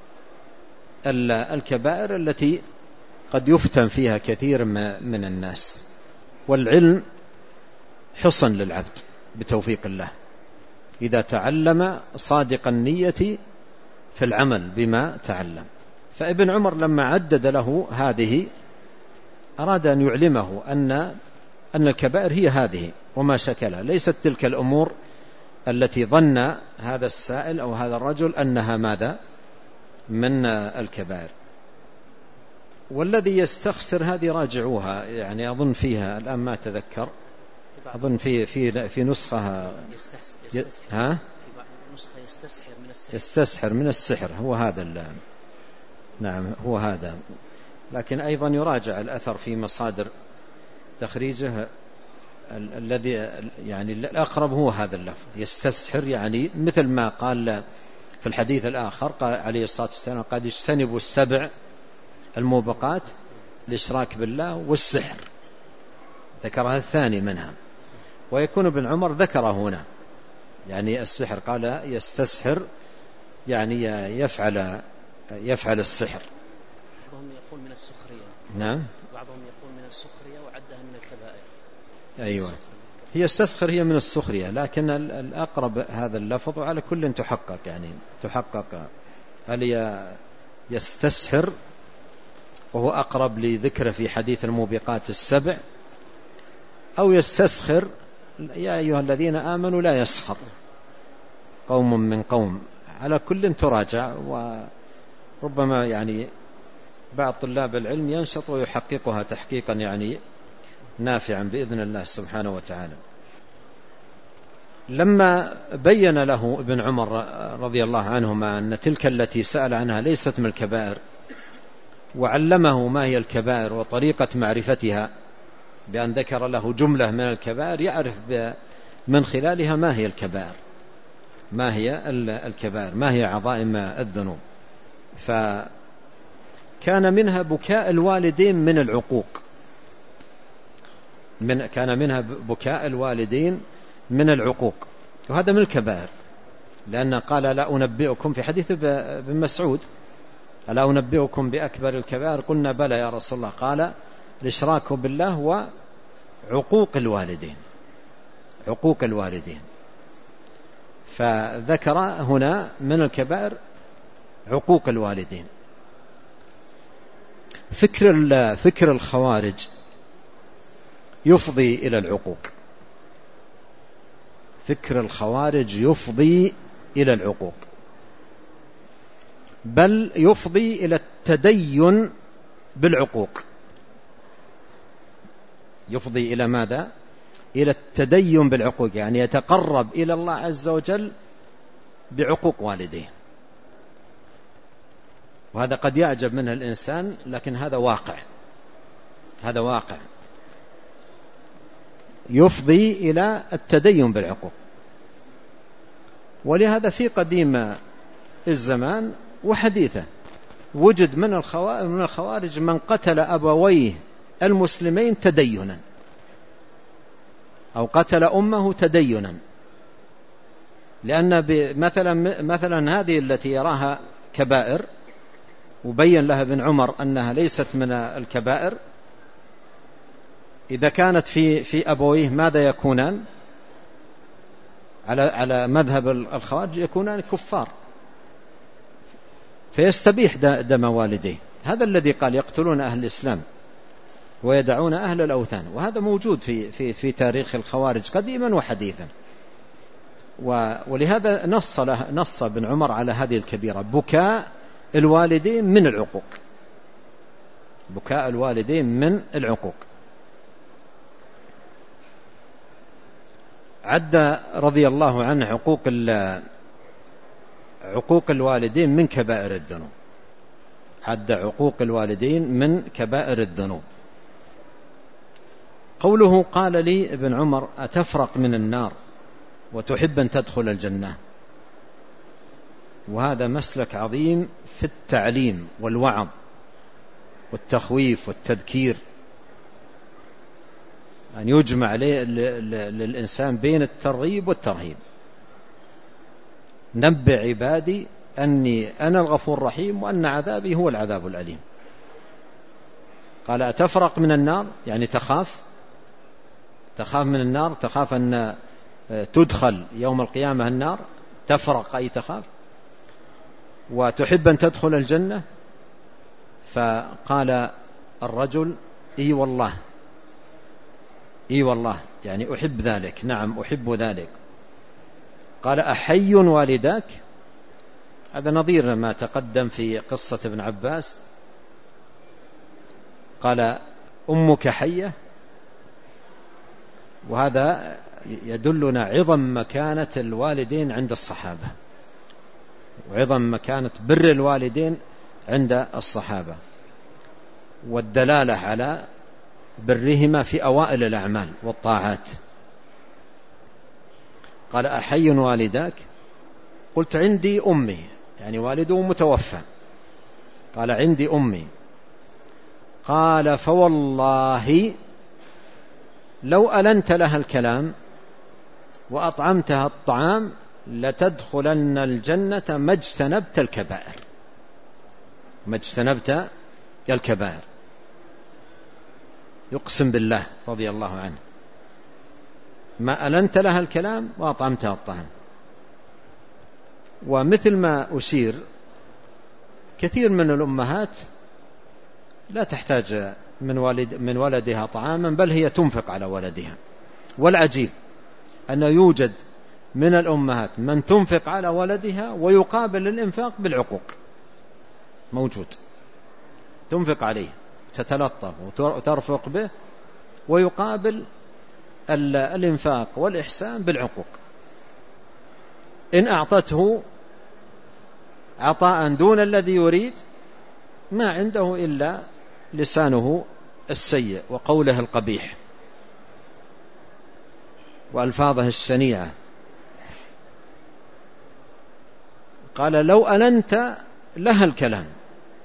[SPEAKER 2] الكبائر التي قد يفتن فيها كثير من الناس. والعلم حصن للعبد بتوفيق الله إذا تعلم صادق النية في العمل بما تعلم. فابن عمر لما عدد له هذه أراد أن يعلمه أن أن الكبائر هي هذه وما شكلها، ليست تلك الأمور التي ظن هذا السائل أو هذا الرجل أنها ماذا من الكبائر. والذي يستخسر هذه راجعوها، يعني أظن فيها الآن ما أتذكر، أظن في في في نسخة
[SPEAKER 1] يستسحر
[SPEAKER 2] ها
[SPEAKER 1] نسخة يستسحر من السحر
[SPEAKER 2] يستسحر من السحر هو هذا نعم هو هذا. لكن أيضا يراجع الأثر في مصادر تخريجه، الذي يعني الأقرب هو هذا اللفظ يستسحر، يعني مثل ما قال في الحديث الآخر قال عليه الصلاة والسلام قد اجتنبوا السبع الموبقات، الإشراك بالله والسحر، ذكرها الثاني منها. ويكون ابن عمر ذكر هنا يعني السحر، قال يستسحر يعني يفعل يفعل السحر.
[SPEAKER 1] بعضهم يقول من السخرية،
[SPEAKER 2] نعم
[SPEAKER 1] بعضهم يقول من السخرية وعدها من الكبائر.
[SPEAKER 2] أيوة هي استسخر هي من السخرية، لكن الأقرب هذا اللفظ، وعلى كل تحقق يعني تحقق هل يستسحر وهو أقرب لذكره في حديث الموبقات السبع، أو يستسخر يا أيها الذين آمنوا لا يسخر قوم من قوم. على كل تراجع، وربما يعني بعض طلاب العلم ينشط ويحققها تحقيقا يعني نافعا بإذن الله سبحانه وتعالى. لما بين له ابن عمر رضي الله عنهما أن تلك التي سأل عنها ليست من الكبائر، وعلمه ما هي الكبائر وطريقة معرفتها بأن ذكر له جملة من الكبائر يعرف من خلالها ما هي الكبائر، ما هي الكبائر، ما هي عظائم الذنوب. فكان منها بكاء الوالدين من العقوق، من كان منها بكاء الوالدين من العقوق، وهذا من الكبائر، لأن قال لا أنبئكم في حديث ابن مسعود ألا أنبئكم بأكبر الكبائر؟ قلنا بلى يا رسول الله، قال الإشراك بالله وعقوق الوالدين، عقوق الوالدين. فذكر هنا من الكبائر عقوق الوالدين. فكر فكر الخوارج يفضي إلى العقوق، فكر الخوارج يفضي إلى العقوق، بل يفضي إلى التدين بالعقوق. يفضي إلى ماذا؟ إلى التدين بالعقوق، يعني يتقرب إلى الله عز وجل بعقوق والديه. وهذا قد يعجب منه الإنسان، لكن هذا واقع، هذا واقع يفضي إلى التدين بالعقوق. ولهذا في قديم الزمان وحديثه وجد من الخوارج من قتل أبويه المسلمين تدينا، أو قتل أمه تدينا، لأن مثلا مثلا هذه التي يراها كبائر وبين لها ابن عمر أنها ليست من الكبائر، إذا كانت في في أبويه ماذا يكونان؟ على على مذهب الخوارج يكونان كفار، فيستبيح دم والديه. هذا الذي قال يقتلون أهل الإسلام ويدعون أهل الأوثان، وهذا موجود في في في تاريخ الخوارج قديما وحديثا. ولهذا نص له نص ابن عمر على هذه الكبيرة، بكاء الوالدين من العقوق، بكاء الوالدين من العقوق. عد رضي الله عنه عقوق عقوق الوالدين من كبائر الذنوب، عد عقوق الوالدين من كبائر الذنوب. قوله قال لي ابن عمر أتفرق من النار وتحب أن تدخل الجنة، وهذا مسلك عظيم في التعليم والوعظ والتخويف والتذكير، أن يجمع للإنسان بين الترغيب والترهيب. نبئ عبادي أني أنا الغفور الرحيم وأن عذابي هو العذاب الأليم. قال أتفرق من النار، يعني تخاف تخاف من النار، تخاف أن تدخل يوم القيامة النار، تفرق أي تخاف. وتحب أن تدخل الجنة، فقال الرجل إي والله، إي والله يعني أحب ذلك، نعم أحب ذلك. قال أحي والداك، هذا نظير ما تقدم في قصة ابن عباس. قال أمك حية، وهذا يدلنا عظم مكانة الوالدين عند الصحابة، وعظم مكانة بر الوالدين عند الصحابة، والدلالة على برهما في أوائل الأعمال والطاعات. قال أحي والداك؟ قلت عندي أمي، يعني والده متوفى. قال عندي أمي. قال فوالله لو ألنت لها الكلام وأطعمتها الطعام لتدخلن الجنة ما اجتنبت الكبائر، ما اجتنبت الكبائر. يقسم بالله رضي الله عنه، ما ألنت لها الكلام وأطعمتها الطعام. ومثل ما أشير، كثير من الأمهات لا تحتاج من والد من ولدها طعاما، بل هي تنفق على ولدها. والعجيب أن يوجد من الأمهات من تنفق على ولدها ويقابل الإنفاق بالعقوق، موجود، تنفق عليه، تتلطف وترفق به، ويقابل الإنفاق والإحسان بالعقوق. إن أعطته عطاء دون الذي يريد، ما عنده إلا لسانه السيء وقوله القبيح وألفاظه الشنيعة. قال لو ألنت لها الكلام،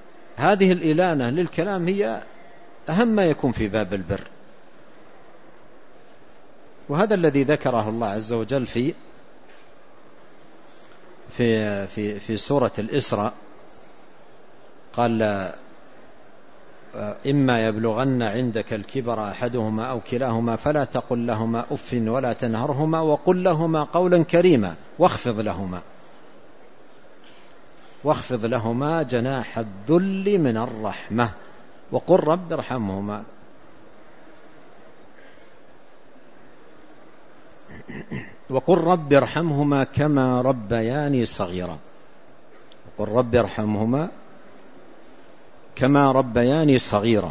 [SPEAKER 2] هذه الإلانة للكلام هي أهم ما يكون في باب البر. وهذا الذي ذكره الله عز وجل في في في في سورة الإسراء، قال إما يبلغن عندك الكبر أحدهما أو كلاهما فلا تقل لهما أف ولا تنهرهما وقل لهما قولا كريما واخفض لهما واخفض لهما جناح الذل من الرحمة وقل رب ارحمهما وقل رب ارحمهما كما ربياني صغيرا وقل رب ارحمهما كما ربياني صغيرا.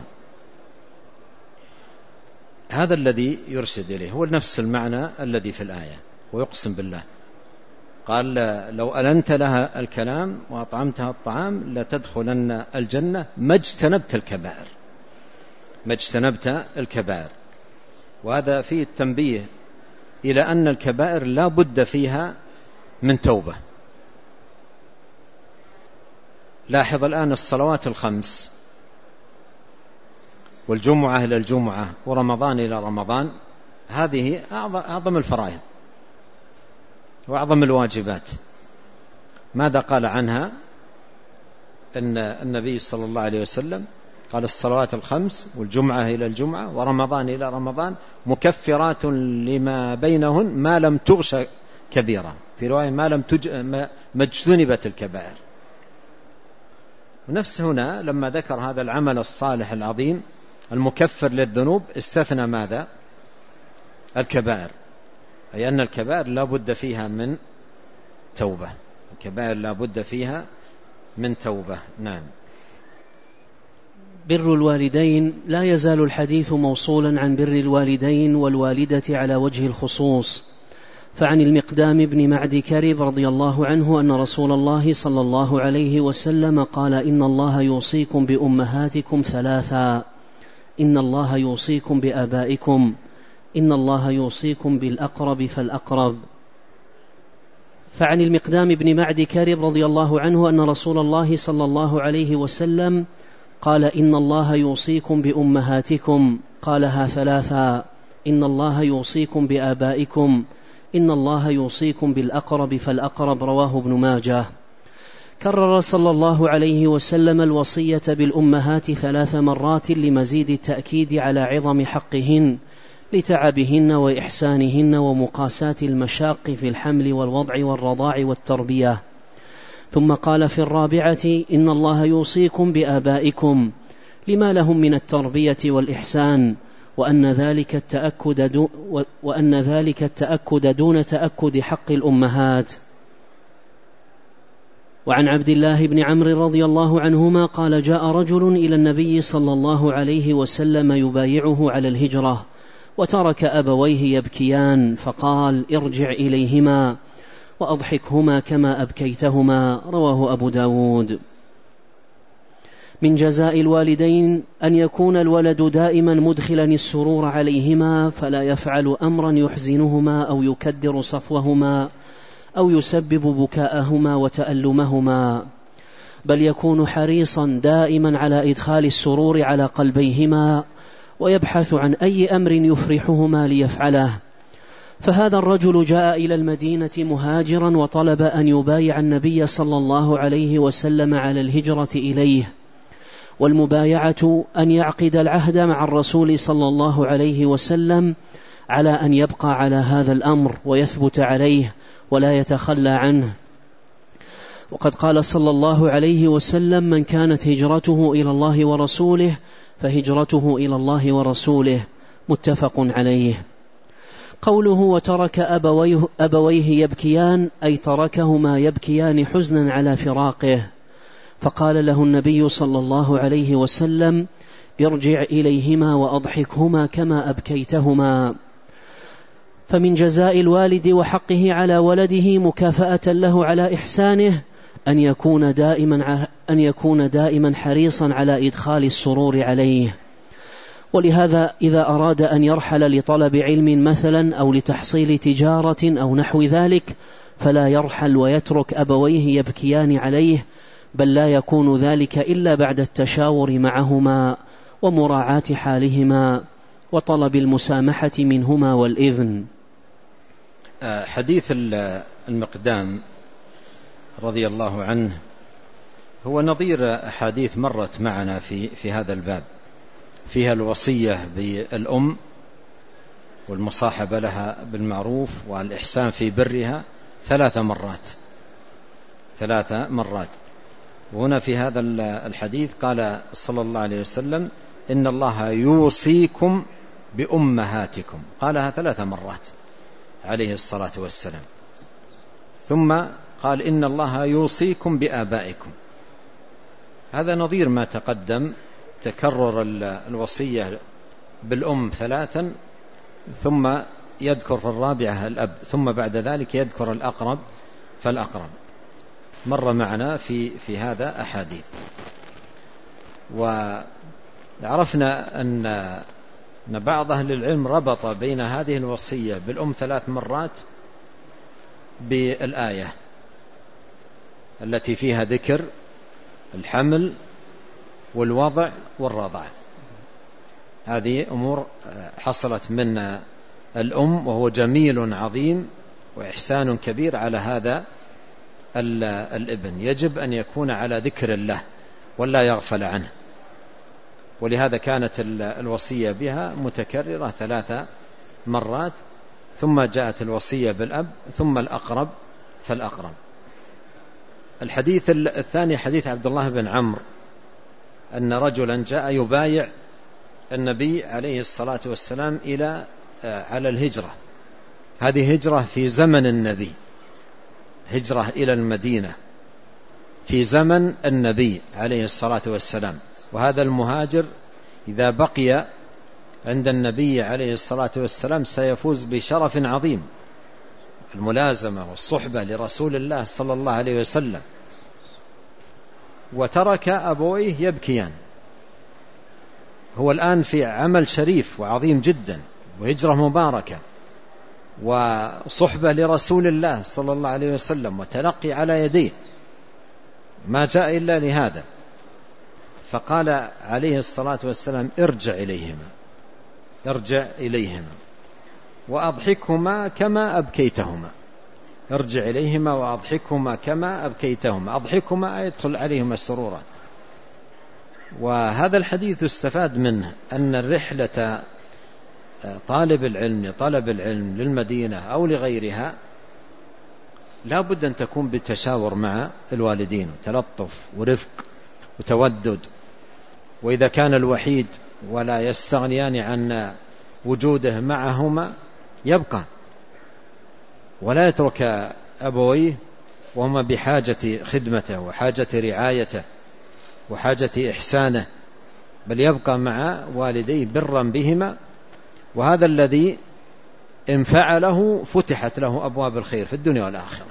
[SPEAKER 2] هذا الذي يرشد إليه، هو نفس المعنى الذي في الآية. ويقسم بالله قال لو ألنت لها الكلام وأطعمتها الطعام لتدخلن الجنة ما اجتنبت الكبائر ما اجتنبت الكبائر. وهذا فيه التنبيه إلى أن الكبائر لا بد فيها من توبة. لاحظ الآن الصلوات الخمس والجمعة إلى الجمعة ورمضان إلى رمضان، هذه أعظم الفرائض وأعظم الواجبات. ماذا قال عنها أن النبي صلى الله عليه وسلم؟ قال الصلوات الخمس والجمعة إلى الجمعة ورمضان إلى رمضان مكفرات لما بينهن ما لم تغش كبيرة، في رواية ما لم تج... ما اجتنبت الكبائر. ونفس هنا لما ذكر هذا العمل الصالح العظيم المكفر للذنوب استثنى ماذا؟ الكبائر، أي أن الكبائر لا بد فيها من توبة، الكبائر لا بد فيها من توبة. نعم.
[SPEAKER 1] بر الوالدين. لا يزال الحديث موصولا عن بر الوالدين والوالدة على وجه الخصوص. فعن المقدام بن معد كرب رضي الله عنه أن رسول الله صلى الله عليه وسلم قال إن الله يوصيكم بأمهاتكم ثلاثا، إن الله يوصيكم بآبائكم، إن الله يوصيكم بالأقرب فالأقرب. فعن المقدام بن معد كرب رضي الله عنه أن رسول الله صلى الله عليه وسلم قال إن الله يوصيكم بأمهاتكم، قالها ثلاثا، إن الله يوصيكم بآبائكم، إن الله يوصيكم بالأقرب فالأقرب. رواه ابن ماجه. كرر صلى الله عليه وسلم الوصية بالأمهات ثلاث مرات لمزيد التأكيد على عظم حقهن لتعبهن وإحسانهن ومقاساة المشاق في الحمل والوضع والرضاع والتربية. ثم قال في الرابعة إن الله يوصيكم بآبائكم لما لهم من التربية والإحسان، وأن ذلك التأكد دو وأن ذلك التأكد دون تأكد حق الأمهات. وعن عبد الله بن عمرو رضي الله عنهما قال جاء رجل إلى النبي صلى الله عليه وسلم يبايعه على الهجرة وترك أبويه يبكيان، فقال ارجع إليهما وأضحكهما كما أبكيتهما. رواه أبو داود. من جزاء الوالدين أن يكون الولد دائما مدخلا السرور عليهما، فلا يفعل أمرا يحزنهما أو يكدر صفوهما أو يسبب بكاءهما وتألمهما، بل يكون حريصا دائما على إدخال السرور على قلبيهما ويبحث عن أي أمر يفرحهما ليفعله. فهذا الرجل جاء إلى المدينة مهاجرا وطلب أن يبايع النبي صلى الله عليه وسلم على الهجرة إليه، والمبايعة أن يعقد العهد مع الرسول صلى الله عليه وسلم على أن يبقى على هذا الأمر ويثبت عليه ولا يتخلى عنه. وقد قال صلى الله عليه وسلم من كانت هجرته إلى الله ورسوله فهجرته إلى الله ورسوله، متفق عليه. قوله وترك أبويه, أبويه يبكيان أي تركهما يبكيان حزنا على فراقه، فقال له النبي صلى الله عليه وسلم ارجع إليهما وأضحكهما كما أبكيتهما. فمن جزاء الوالد وحقه على ولده مكافأة له على إحسانه أن يكون دائما أن يكون دائما حريصا على إدخال السرور عليه. ولهذا إذا أراد أن يرحل لطلب علم مثلا أو لتحصيل تجارة أو نحو ذلك فلا يرحل ويترك أبويه يبكيان عليه، بل لا يكون ذلك إلا بعد التشاور معهما ومراعاة حالهما وطلب المسامحة منهما والإذن.
[SPEAKER 2] حديث المقدام رضي الله عنه هو نظير أحاديث مرت معنا في في هذا الباب، فيها الوصية بالأم والمصاحبة لها بالمعروف والإحسان في برها ثلاث مرات ثلاث مرات وهنا في هذا الحديث قال صلى الله عليه وسلم: إن الله يوصيكم بأمهاتكم، قالها ثلاث مرات عليه الصلاة والسلام. ثم قال: إن الله يوصيكم بآبائكم. هذا نظير ما تقدم، تكرر الوصية بالأم ثلاثا، ثم يذكر في الرابعة الأب، ثم بعد ذلك يذكر الأقرب فالأقرب. مر معنا في في هذا أحاديث. وعرفنا أن أن بعض أهل العلم ربط بين هذه الوصية بالأم ثلاث مرات بالآية التي فيها ذكر الحمل والوضع والرضع. هذه أمور حصلت من الأم، وهو جميل عظيم وإحسان كبير على هذا الابن، يجب أن يكون على ذكر الله ولا يغفل عنه. ولهذا كانت الوصية بها متكررة ثلاث مرات، ثم جاءت الوصية بالأب، ثم الأقرب فالأقرب. الحديث الثاني حديث عبد الله بن عمرو أن رجلا جاء يبايع النبي عليه الصلاة والسلام إلى على الهجرة. هذه هجرة في زمن النبي، هجرة إلى المدينة في زمن النبي عليه الصلاة والسلام. وهذا المهاجر إذا بقي عند النبي عليه الصلاة والسلام سيفوز بشرف عظيم، الملازمة والصحبة لرسول الله صلى الله عليه وسلم. وترك أبويه يبكيان. هو الآن في عمل شريف وعظيم جدا، وهجرة مباركة، وصحبة لرسول الله صلى الله عليه وسلم، وتلقي على يديه، ما جاء إلا لهذا. فقال عليه الصلاة والسلام: ارجع إليهما، ارجع إليهما وأضحكهما كما أبكيتهما. ارجع إليهما وأضحكهما كما أبكيتهما. أضحكهما يدخل عليهما سرورا. وهذا الحديث استفاد منه أن الرحلة طالب العلم طلب العلم للمدينة أو لغيرها لا بد أن تكون بالتشاور مع الوالدين، وتلطف ورفق وتودد. وإذا كان الوحيد ولا يستغنيان عن وجوده معهما يبقى، ولا يترك أبويه وهما بحاجة خدمته وحاجة رعايته وحاجة إحسانه، بل يبقى مع والديه برا بهما. وهذا الذي إن فعله فتحت له أبواب الخير في الدنيا والآخرة،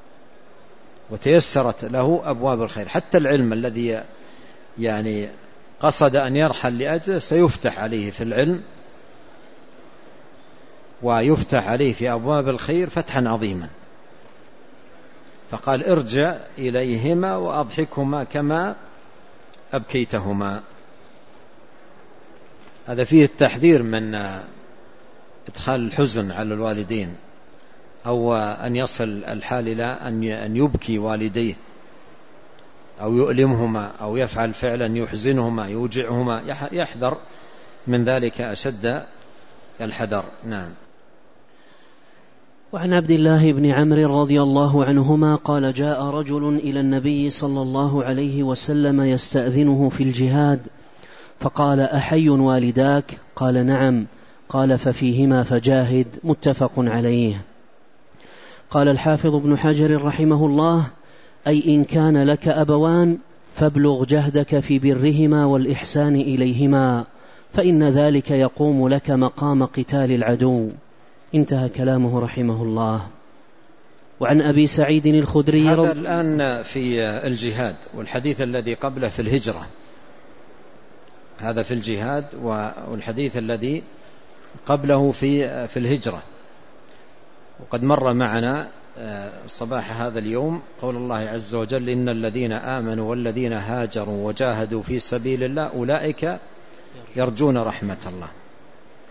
[SPEAKER 2] وتيسرت له أبواب الخير. حتى العلم الذي يعني قصد أن يرحل لأجله سيفتح عليه في العلم، ويفتح عليه في أبواب الخير فتحا عظيما. فقال: ارجع إليهما وأضحكهما كما أبكيتهما. هذا فيه التحذير من إدخال الحزن على الوالدين، أو أن يصل الحال إلى أن يبكي والديه أو يؤلمهما أو يفعل فعلا يحزنهما يوجعهما. يحذر من ذلك أشد الحذر. نعم.
[SPEAKER 1] وعن عبد الله بن عمرو رضي الله عنهما قال: جاء رجل إلى النبي صلى الله عليه وسلم يستأذنه في الجهاد، فقال: أحي والداك؟ قال: نعم. قال: ففيهما فجاهد. متفق عليه. قال الحافظ ابن حجر رحمه الله: أي إن كان لك أبوان فابلغ جهدك في برهما والإحسان إليهما، فإن ذلك يقوم لك مقام قتال العدو. انتهى كلامه رحمه الله. وعن أبي سعيد الخدري
[SPEAKER 2] هذا رب... الآن في الجهاد، والحديث الذي قبله في الهجرة. هذا في الجهاد، والحديث الذي قبله في في الهجرة. وقد مر معنا صباح هذا اليوم قول الله عز وجل: إن الذين آمنوا والذين هاجروا وجاهدوا في سبيل الله أولئك يرجون رحمة الله.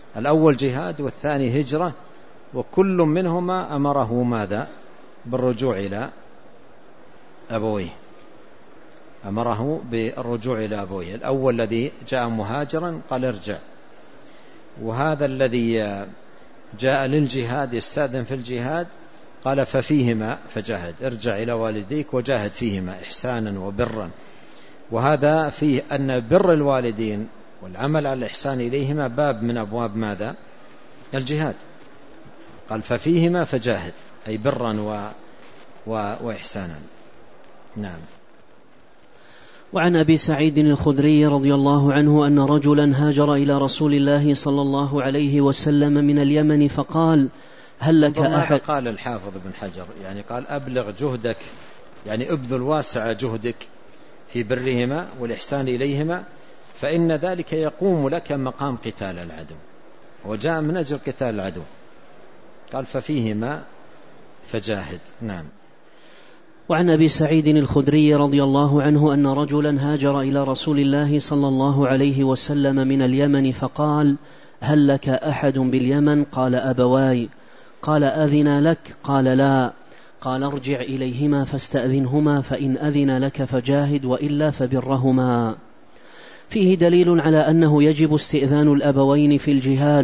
[SPEAKER 2] الأول جهاد والثاني هجرة، وكل منهما أمره ماذا؟ بالرجوع إلى أبويه، أمره بالرجوع إلى أبويه. الأول الذي جاء مهاجرا قال ارجع، وهذا الذي جاء للجهاد يستأذن في الجهاد قال ففيهما فجاهد، ارجع إلى والديك وجاهد فيهما إحسانا وبرا. وهذا فيه أن بر الوالدين والعمل على الإحسان إليهما باب من أبواب ماذا؟ الجهاد. قال ففيهما فجاهد، أي برا و... و... وإحسانا. نعم.
[SPEAKER 1] وعن أبي سعيد الخدري رضي الله عنه أن رجلا هاجر إلى رسول الله صلى الله عليه وسلم من اليمن فقال هل لك أحد؟
[SPEAKER 2] قال الحافظ بن حجر يعني قال أبلغ جهدك، يعني ابذل واسع جهدك في برهما والإحسان إليهما، فإن ذلك يقوم لك مقام قتال العدو، وجاء من أجل قتال العدو. قال ففيهما فجاهد. نعم.
[SPEAKER 1] وعن أبي سعيد الخدري رضي الله عنه أن رجلا هاجر إلى رسول الله صلى الله عليه وسلم من اليمن فقال هل لك أحد باليمن؟ قال أبواي. قال أذن لك؟ قال لا. قال ارجع إليهما فاستأذنهما، فإن أذن لك فجاهد وإلا فبرهما. فيه دليل على أنه يجب استئذان الأبوين في الجهاد،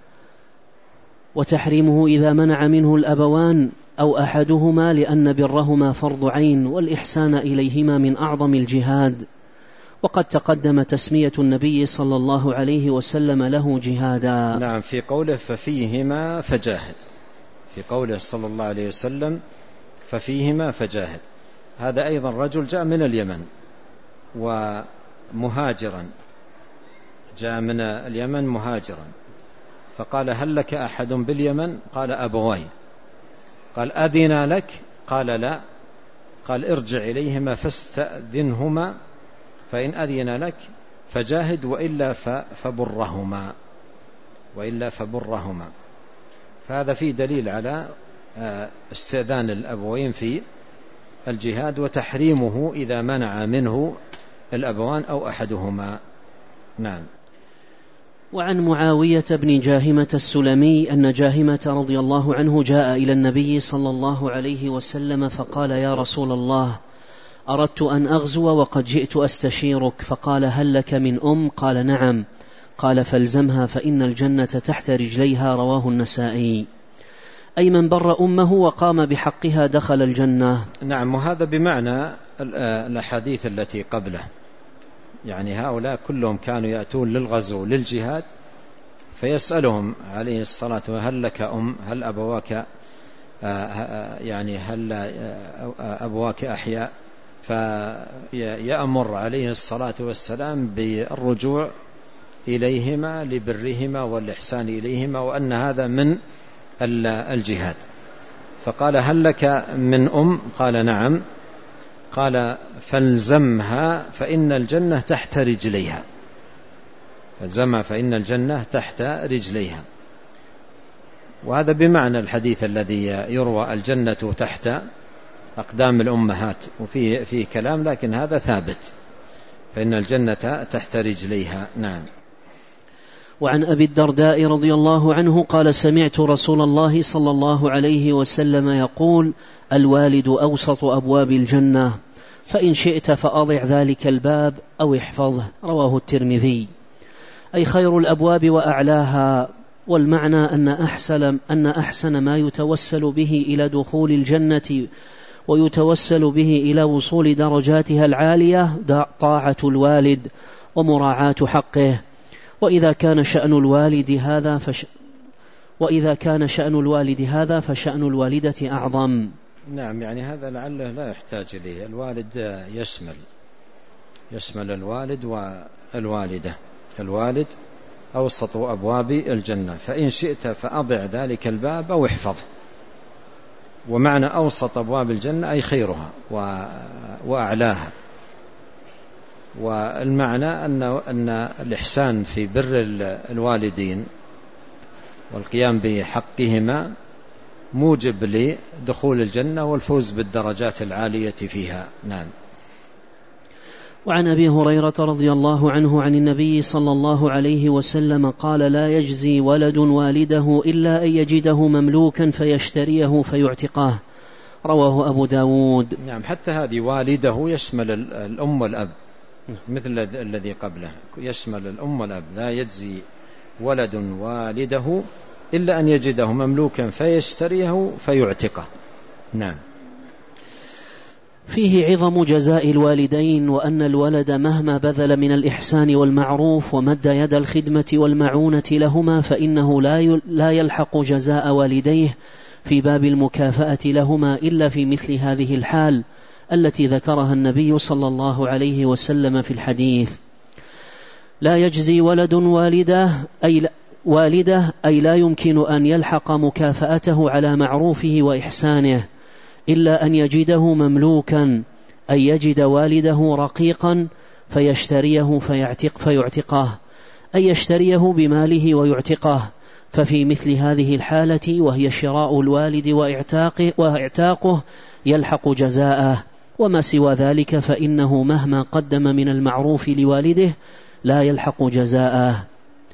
[SPEAKER 1] وتحريمه إذا منع منه الأبوان أو أحدهما، لأن برهما فرض عين والإحسان إليهما من أعظم الجهاد. وقد تقدم تسمية النبي صلى الله عليه وسلم له جهادا.
[SPEAKER 2] نعم، في قوله ففيهما فجاهد، في قوله صلى الله عليه وسلم ففيهما فجاهد، هذا أيضا رجل جاء من اليمن ومهاجرا، جاء من اليمن مهاجرا، فقال هل لك أحد باليمن؟ قال أبواي. قال أذن لك؟ قال لا. قال ارجع إليهما فاستأذنهما، فإن أذن لك فجاهد وإلا فبرهما، وإلا فبرهما. فهذا فيه دليل على استئذان الأبوين في الجهاد، وتحريمه إذا منع منه الأبوان أو أحدهما. نعم.
[SPEAKER 1] وعن معاوية بن جاهمة السلمي أن جاهمة رضي الله عنه جاء إلى النبي صلى الله عليه وسلم فقال يا رسول الله أردت أن أغزو وقد جئت أستشيرك، فقال هل لك من أم؟ قال نعم. قال فالزمها فإن الجنة تحت رجليها، رواه النسائي. أي من بر أمه وقام بحقها دخل الجنة.
[SPEAKER 2] نعم، وهذا بمعنى الأحاديث التي قبله، يعني هؤلاء كلهم كانوا يأتون للغزو للجهاد فيسألهم عليه الصلاة والسلام هل لك أم؟ هل أبواك يعني هل أبواك أحياء؟ فيأمر عليه الصلاة والسلام بالرجوع إليهما لبرهما والإحسان إليهما، وأن هذا من الجهاد. فقال هل لك من أم؟ قال نعم. قال فالزمها فإن الجنة تحت رجليها، فالزمها فإن الجنة تحت رجليها. وهذا بمعنى الحديث الذي يروى الجنة تحت أقدام الأمهات، وفيه فيه كلام، لكن هذا ثابت، فإن الجنة تحت رجليها. نعم.
[SPEAKER 1] وعن أبي الدرداء رضي الله عنه قال سمعت رسول الله صلى الله عليه وسلم يقول الوالد أوسط أبواب الجنة، فإن شئت فأضع ذلك الباب أو احفظه، رواه الترمذي. أي خير الأبواب وأعلاها. والمعنى أن أحسن, أن أحسن ما يتوسل به إلى دخول الجنة ويتوسل به إلى وصول درجاتها العالية طاعة الوالد ومراعاة حقه. وإذا كان شأن الوالد هذا فش وإذا كان شأن الوالد هذا فشأن الوالدة أعظم.
[SPEAKER 2] نعم، يعني هذا لعله لا يحتاج إليه، الوالد يشمل يشمل الوالد والوالدة. الوالد أوسط أبواب الجنة، فإن شئت فأضع ذلك الباب أو احفظه. ومعنى أوسط أبواب الجنة أي خيرها وأعلاها. والمعنى أن أن الإحسان في بر الوالدين والقيام بحقهما موجب لدخول الجنة والفوز بالدرجات العالية فيها. نعم.
[SPEAKER 1] وعن أبي هريرة رضي الله عنه عن النبي صلى الله عليه وسلم قال: لا يجزي ولد والده إلا أن يجده مملوكا فيشتريه فيعتقاه. رواه أبو داود.
[SPEAKER 2] نعم، حتى هذه والده يشمل الأم والأب مثل الذي قبله، يشمل الأم والأب. لا يجزي ولد والده إلا أن يجده مملوكا فيشتريه فيعتقه. نعم.
[SPEAKER 1] فيه عظم جزاء الوالدين، وأن الولد مهما بذل من الإحسان والمعروف ومد يد الخدمة والمعونة لهما فإنه لا يلحق جزاء والديه في باب المكافأة لهما إلا في مثل هذه الحال التي ذكرها النبي صلى الله عليه وسلم في الحديث: لا يجزي ولد والده أي والده أي لا يمكن أن يلحق مكافأته على معروفه وإحسانه إلا أن يجده مملوكا، أي يجد والده رقيقا فيشتريه فيعتق فيعتقه، أي يشتريه بماله ويعتقه. ففي مثل هذه الحالة وهي شراء الوالد وإعتاقه, وإعتاقه يلحق جزاءه، وما سوى ذلك فإنه مهما قدم من المعروف لوالده لا يلحق جزاءه.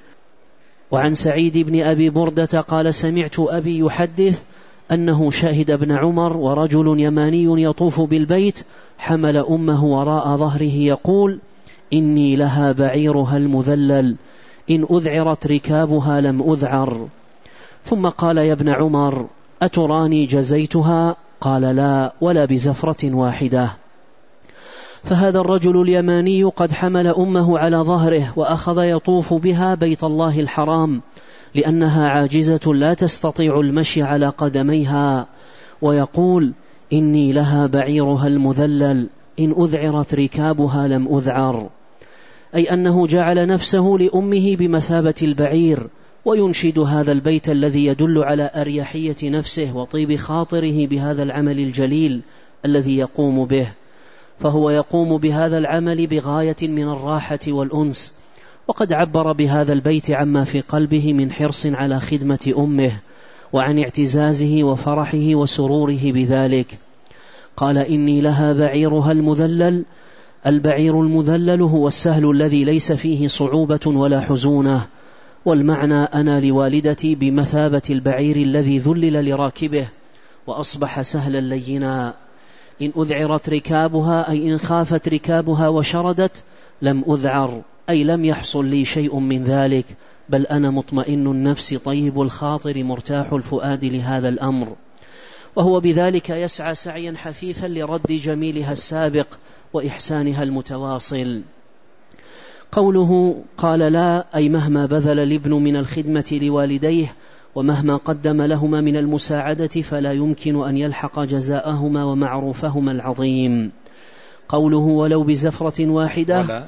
[SPEAKER 1] وعن سعيد بن أبي بردة قال: سمعت أبي يحدث أنه شهد ابن عمر ورجل يماني يطوف بالبيت حمل أمه وراء ظهره يقول: إني لها بعيرها المذلل، إن أذعرت ركابها لم أذعر. ثم قال: يا ابن عمر أتراني جزيتها؟ قال: لا، ولا بزفرة واحدة. فهذا الرجل اليماني قد حمل أمه على ظهره وأخذ يطوف بها بيت الله الحرام لأنها عاجزة لا تستطيع المشي على قدميها، ويقول: إني لها بعيرها المذلل، إن أذعرت ركابها لم أذعر، أي أنه جعل نفسه لأمه بمثابة البعير، وينشد هذا البيت الذي يدل على أريحية نفسه وطيب خاطره بهذا العمل الجليل الذي يقوم به، فهو يقوم بهذا العمل بغاية من الراحة والأنس. وقد عبر بهذا البيت عما في قلبه من حرص على خدمة أمه وعن اعتزازه وفرحه وسروره بذلك. قال: إني لها بعيرها المذلل. البعير المذلل هو السهل الذي ليس فيه صعوبة ولا حزونة، والمعنى أنا لوالدتي بمثابة البعير الذي ذلل لراكبه وأصبح سهلا لينا. إن أذعرت ركابها أي إن خافت ركابها وشردت لم أذعر، أي لم يحصل لي شيء من ذلك، بل أنا مطمئن النفس طيب الخاطر مرتاح الفؤاد لهذا الأمر. وهو بذلك يسعى سعيا حثيثا لرد جميلها السابق وإحسانها المتواصل. قوله قال: لا، أي مهما بذل الابن من الخدمة لوالديه ومهما قدم لهما من المساعدة فلا يمكن أن يلحق جزاءهما ومعروفهما العظيم. قوله ولو بزفرة واحدة
[SPEAKER 2] ولا,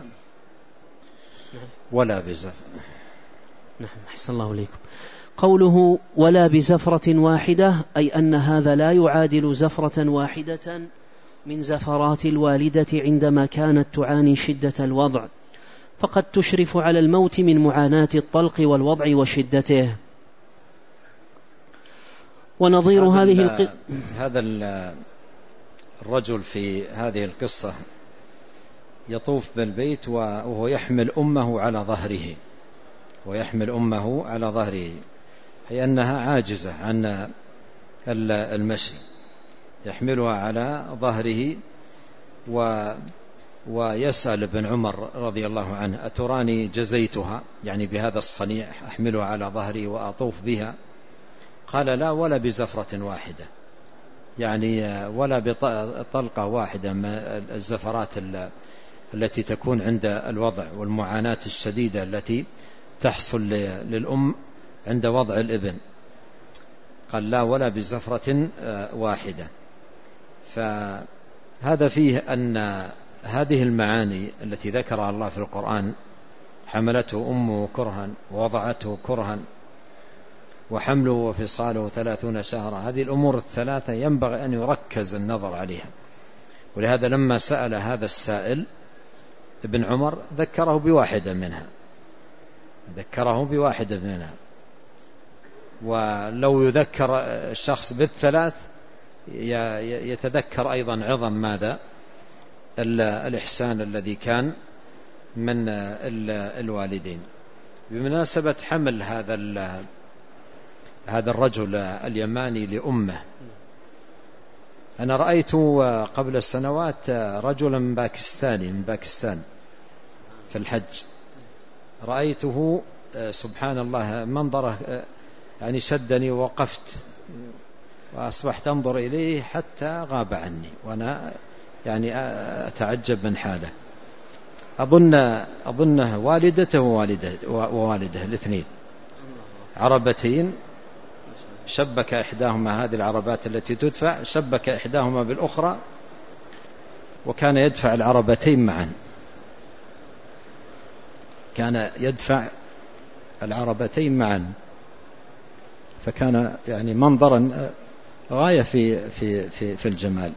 [SPEAKER 2] ولا بزفرة.
[SPEAKER 1] نعم، أحسن الله إليكم. قوله ولا بزفرة واحدة أي أن هذا لا يعادل زفرة واحدة من زفرات الوالدة عندما كانت تعاني شدة الوضع، فقد تشرف على الموت من معاناة الطلق والوضع وشدته. ونظير هذه القصة
[SPEAKER 2] هذا الرجل في هذه القصة يطوف بالبيت وهو يحمل أمه على ظهره ويحمل أمه على ظهره أي أنها عاجزة عن المشي، يحملها على ظهره و ويسأل ابن عمر رضي الله عنه: أتراني جزيتها؟ يعني بهذا الصنيع أحملها على ظهري وأطوف بها؟ قال: لا، ولا بزفرة واحدة، يعني ولا بطلقة واحدة من الزفرات التي تكون عند الوضع والمعاناة الشديدة التي تحصل للأم عند وضع الابن. قال: لا، ولا بزفرة واحدة. فهذا فيه أن هذه المعاني التي ذكرها الله في القرآن: حملته أمه كرها ووضعته كرها وحمله وفصاله ثلاثون شهرا، هذه الأمور الثلاثة ينبغي أن يركز النظر عليها. ولهذا لما سأل هذا السائل ابن عمر ذكره بواحدة منها ذكره بواحدة منها ولو يذكر الشخص بالثلاث يتذكر أيضا عظم ماذا الإحسان الذي كان من الوالدين. بمناسبة حمل هذا هذا الرجل اليماني لأمه، أنا رأيت قبل سنوات رجلا من باكستاني من باكستان في الحج، رأيته سبحان الله منظره يعني شدني، ووقفت وأصبحت أنظر إليه حتى غاب عني، وأنا يعني أتعجب من حاله. أظن أظنه والدته ووالده ووالده الاثنين عربتين، شبك إحداهما، هذه العربات التي تدفع شبك إحداهما بالأخرى، وكان يدفع العربتين معا، كان يدفع العربتين معا، فكان يعني منظرا غاية في في في في الجمال.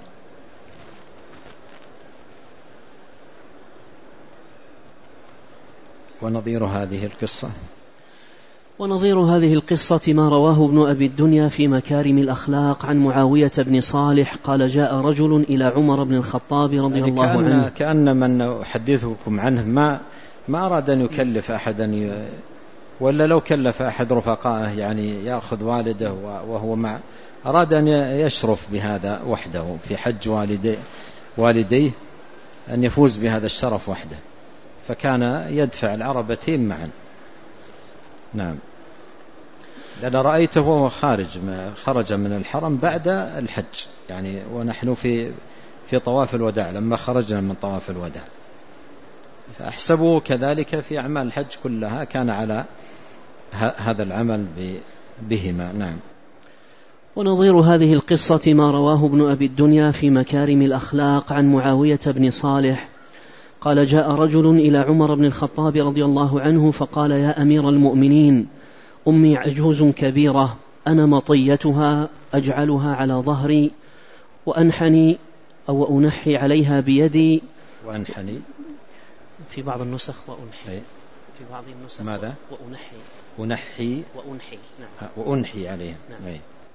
[SPEAKER 2] ونظير هذه القصة
[SPEAKER 1] ونظير هذه القصة ما رواه ابن أبي الدنيا في مكارم الأخلاق عن معاوية بن صالح قال: جاء رجل إلى عمر بن الخطاب رضي يعني الله
[SPEAKER 2] كأن
[SPEAKER 1] عنه
[SPEAKER 2] كأن من أحدثكم عنه ما ما أراد أن يكلف أحدا، ولا لو كلف أحد رفقائه يعني يأخذ والده وهو مع، أراد أن يشرف بهذا وحده في حج والديه والديه أن يفوز بهذا الشرف وحده، فكان يدفع العربتين معا. نعم، لأن رأيته وهو خارج خرج من الحرم بعد الحج، يعني ونحن في في طواف الوداع، لما خرجنا من طواف الوداع، فأحسبه كذلك في أعمال الحج كلها كان على هذا العمل بهما. نعم.
[SPEAKER 1] ونظير هذه القصة ما رواه ابن أبي الدنيا في مكارم الأخلاق عن معاوية بن صالح قال: جاء رجل إلى عمر بن الخطاب رضي الله عنه فقال: يا أمير المؤمنين، أمي عجوز كبيرة، أنا مطيتها أجعلها على ظهري وأنحني أو أنحي عليها بيدي.
[SPEAKER 2] وأنحني
[SPEAKER 1] في بعض النسخ وأنحي، في بعض النسخ
[SPEAKER 2] ماذا؟
[SPEAKER 1] وأنحي
[SPEAKER 2] أنحي
[SPEAKER 1] وأنحي نعم.
[SPEAKER 2] وأنحي عليها نعم.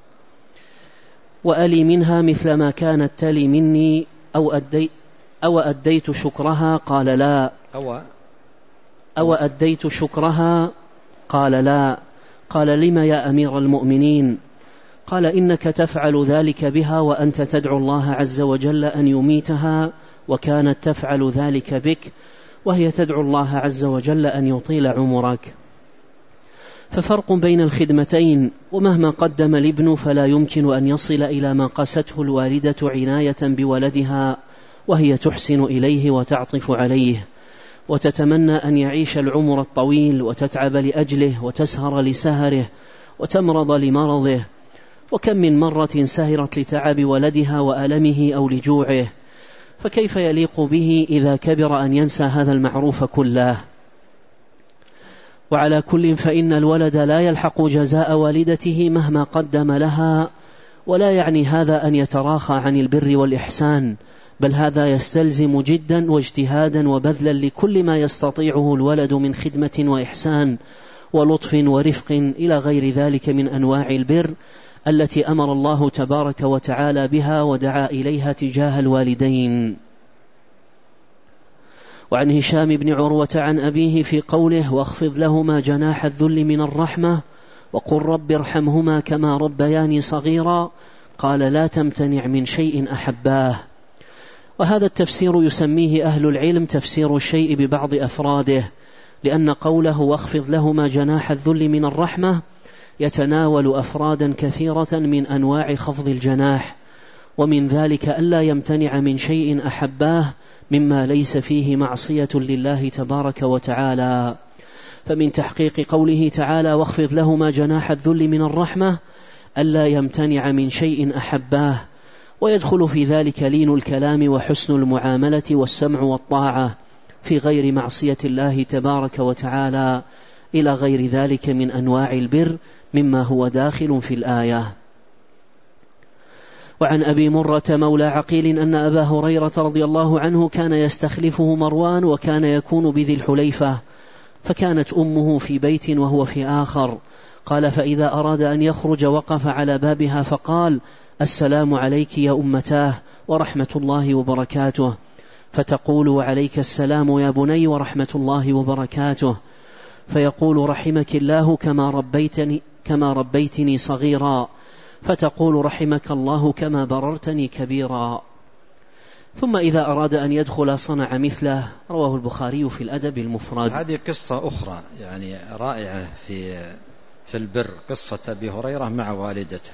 [SPEAKER 1] وألي منها مثل ما كانت تلي مني أو أدي أو أديت شكرها؟ قال: لا.
[SPEAKER 2] أو
[SPEAKER 1] أو أديت شكرها؟ قال: لا. قال: لم يا أمير المؤمنين؟ قال: إنك تفعل ذلك بها وأنت تدعو الله عز وجل أن يميتها، وكانت تفعل ذلك بك وهي تدعو الله عز وجل أن يطيل عمرك. ففرق بين الخدمتين، ومهما قدم الابن فلا يمكن أن يصل إلى ما قسته الوالدة عناية بولدها، وهي تحسن إليه وتعطف عليه وتتمنى أن يعيش العمر الطويل، وتتعب لأجله وتسهر لسهره وتمرض لمرضه. وكم من مرة سهرت لتعب ولدها وألمه أو لجوعه، فكيف يليق به إذا كبر أن ينسى هذا المعروف كله؟ وعلى كل فإن الولد لا يلحق جزاء والدته مهما قدم لها، ولا يعني هذا أن يتراخى عن البر والإحسان، بل هذا يستلزم جدا واجتهادا وبذلا لكل ما يستطيعه الولد من خدمة وإحسان ولطف ورفق إلى غير ذلك من أنواع البر التي أمر الله تبارك وتعالى بها ودعا إليها تجاه الوالدين. وعن هشام بن عروة عن أبيه في قوله: واخفض لهما جناح الذل من الرحمة وقل رب ارحمهما كما ربياني صغيرا، قال: لا تمتنع من شيء أحباه. وهذا التفسير يسميه أهل العلم تفسير الشيء ببعض أفراده، لأن قوله واخفض لهما جناح الذل من الرحمة يتناول أفرادا كثيرة من أنواع خفض الجناح، ومن ذلك ألا يمتنع من شيء أحباه مما ليس فيه معصية لله تبارك وتعالى. فمن تحقيق قوله تعالى واخفض لهما جناح الذل من الرحمة ألا يمتنع من شيء أحباه، ويدخل في ذلك لين الكلام وحسن المعاملة والسمع والطاعة في غير معصية الله تبارك وتعالى إلى غير ذلك من أنواع البر مما هو داخل في الآية. وعن أبي مرة مولى عقيل أن أبا هريرة رضي الله عنه كان يستخلفه مروان، وكان يكون بذي الحليفة، فكانت أمه في بيت وهو في آخر. قال: فإذا أراد أن يخرج وقف على بابها فقال: السلام عليك يا أمتاه ورحمة الله وبركاته. فتقول عليك السلام يا بني ورحمة الله وبركاته، فيقول رحمك الله كما ربيتني, كما ربيتني صغيرا، فتقول رحمك الله كما بررتني كبيرا. ثم إذا أراد أن يدخل صنع مثله. رواه البخاري في الأدب المفرد.
[SPEAKER 2] هذه قصة أخرى يعني رائعة في في البر، قصة أبي هريرة مع والدته،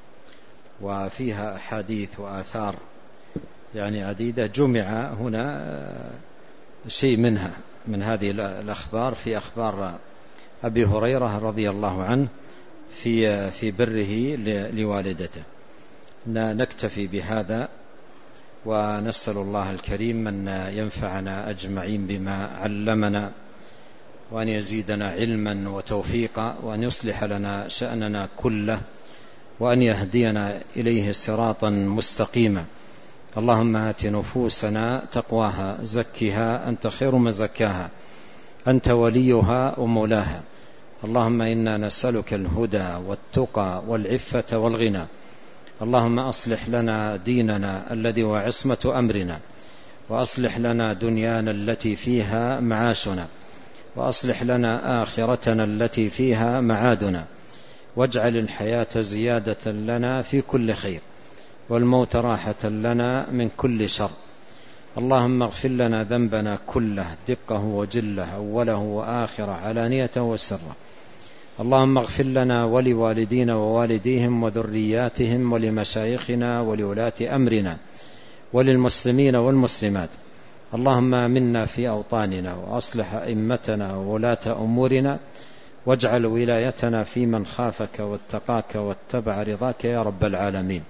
[SPEAKER 2] وفيها أحاديث وآثار يعني عديدة، جمع هنا شيء منها من هذه الأخبار في أخبار أبي هريرة رضي الله عنه في في بره لوالدته. نكتفي بهذا، ونسأل الله الكريم أن ينفعنا أجمعين بما علمنا، وأن يزيدنا علما وتوفيقا، وأن يصلح لنا شأننا كله، وأن يهدينا إليه صراطا مستقيما. اللهم آت نفوسنا تقواها، زكها أنت خير من زكاها، أنت وليها ومولاها. اللهم إنا نسألك الهدى والتقى والعفة والغنى. اللهم أصلح لنا ديننا الذي هو عصمة أمرنا، وأصلح لنا دنيانا التي فيها معاشنا، وأصلح لنا آخرتنا التي فيها معادنا، واجعل الحياة زيادة لنا في كل خير، والموت راحة لنا من كل شر. اللهم اغفر لنا ذنبنا كله، دقه وجله، أوله وآخره، علانيته وسره. اللهم اغفر لنا ولوالدينا ووالديهم وذرياتهم، ولمشايخنا ولولاة أمرنا، وللمسلمين والمسلمات. اللهم آمنا في أوطاننا، وأصلح أئمتنا وولاة أمورنا، واجعل ولايتنا في من خافك واتقاك واتبع رضاك يا رب العالمين.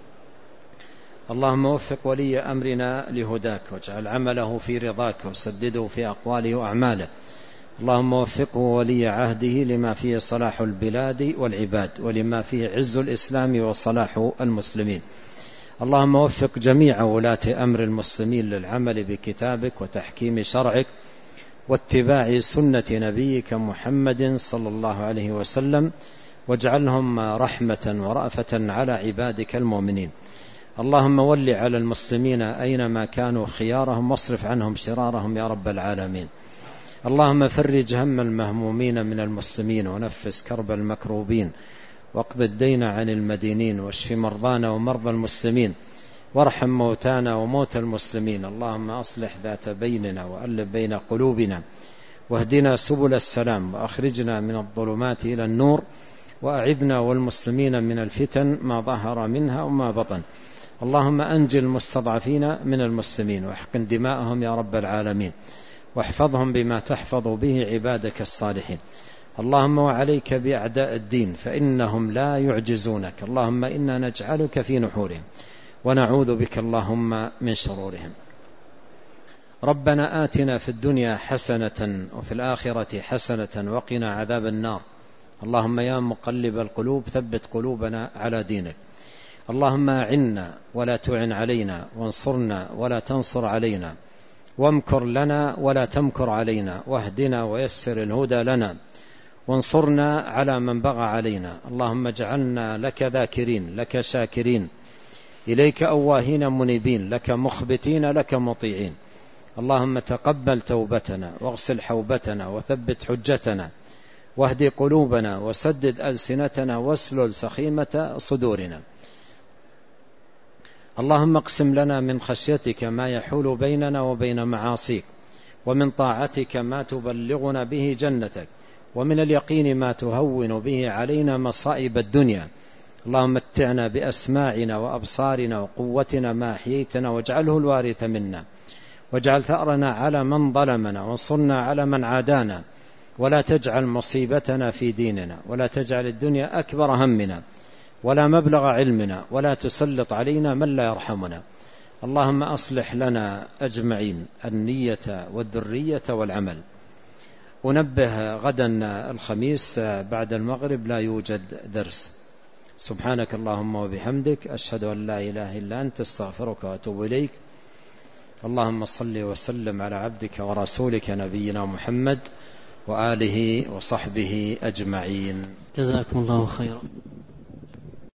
[SPEAKER 2] اللهم وفق ولي أمرنا لهداك، واجعل عمله في رضاك، وسدده في أقواله وأعماله. اللهم وفقه ولي عهده لما فيه صلاح البلاد والعباد، ولما فيه عز الإسلام وصلاح المسلمين. اللهم وفق جميع ولاة أمر المسلمين للعمل بكتابك وتحكيم شرعك واتباع سنة نبيك محمد صلى الله عليه وسلم، واجعلهم رحمة ورأفة على عبادك المؤمنين. اللهم ول على المسلمين أينما كانوا خيارهم، واصرف عنهم شرارهم يا رب العالمين. اللهم فرج هم المهمومين من المسلمين، ونفس كرب المكروبين، واقض الدين عن المدينين، واشف مرضانا ومرضى المسلمين، وارحم موتانا وموتى المسلمين. اللهم أصلح ذات بيننا، وألف بين قلوبنا، واهدنا سبل السلام، وأخرجنا من الظلمات إلى النور، وأعذنا والمسلمين من الفتن ما ظهر منها وما بطن. اللهم أنجي المستضعفين من المسلمين، واحقن دماءهم يا رب العالمين، واحفظهم بما تحفظ به عبادك الصالحين. اللهم وعليك بأعداء الدين، فإنهم لا يعجزونك. اللهم إنا نجعلك في نحورهم، ونعوذ بك اللهم من شرورهم. ربنا آتنا في الدنيا حسنة، وفي الآخرة حسنة، وقنا عذاب النار. اللهم يا مقلب القلوب ثبت قلوبنا على دينك. اللهم أعنا ولا تعن علينا، وانصرنا ولا تنصر علينا، وامكر لنا ولا تمكر علينا، واهدنا ويسر الهدى لنا، وانصرنا على من بغى علينا. اللهم اجعلنا لك ذاكرين، لك شاكرين، إليك أواهين منيبين، لك مخبتين، لك مطيعين. اللهم تقبل توبتنا، واغسل حوبتنا، وثبت حجتنا، واهدي قلوبنا، وسدد ألسنتنا، واسلل سخيمة صدورنا. اللهم اقسم لنا من خشيتك ما يحول بيننا وبين معاصيك، ومن طاعتك ما تبلغنا به جنتك، ومن اليقين ما تهون به علينا مصائب الدنيا. اللهم متعنا بأسماعنا وأبصارنا وقوتنا ما أحييتنا، واجعله الوارث منا، واجعل ثأرنا على من ظلمنا، وانصرنا على من عادانا، ولا تجعل مصيبتنا في ديننا، ولا تجعل الدنيا أكبر همنا، ولا مبلغ علمنا، ولا تسلط علينا من لا يرحمنا. اللهم أصلح لنا أجمعين النية والذرية والعمل. ونبه غدا الخميس بعد المغرب لا يوجد درس. سبحانك اللهم وبحمدك، أشهد أن لا إله إلا أنت، استغفرك وأتوب إليك. اللهم صل وسلم على عبدك ورسولك نبينا محمد وآله وصحبه أجمعين.
[SPEAKER 1] جزاكم الله خيرا.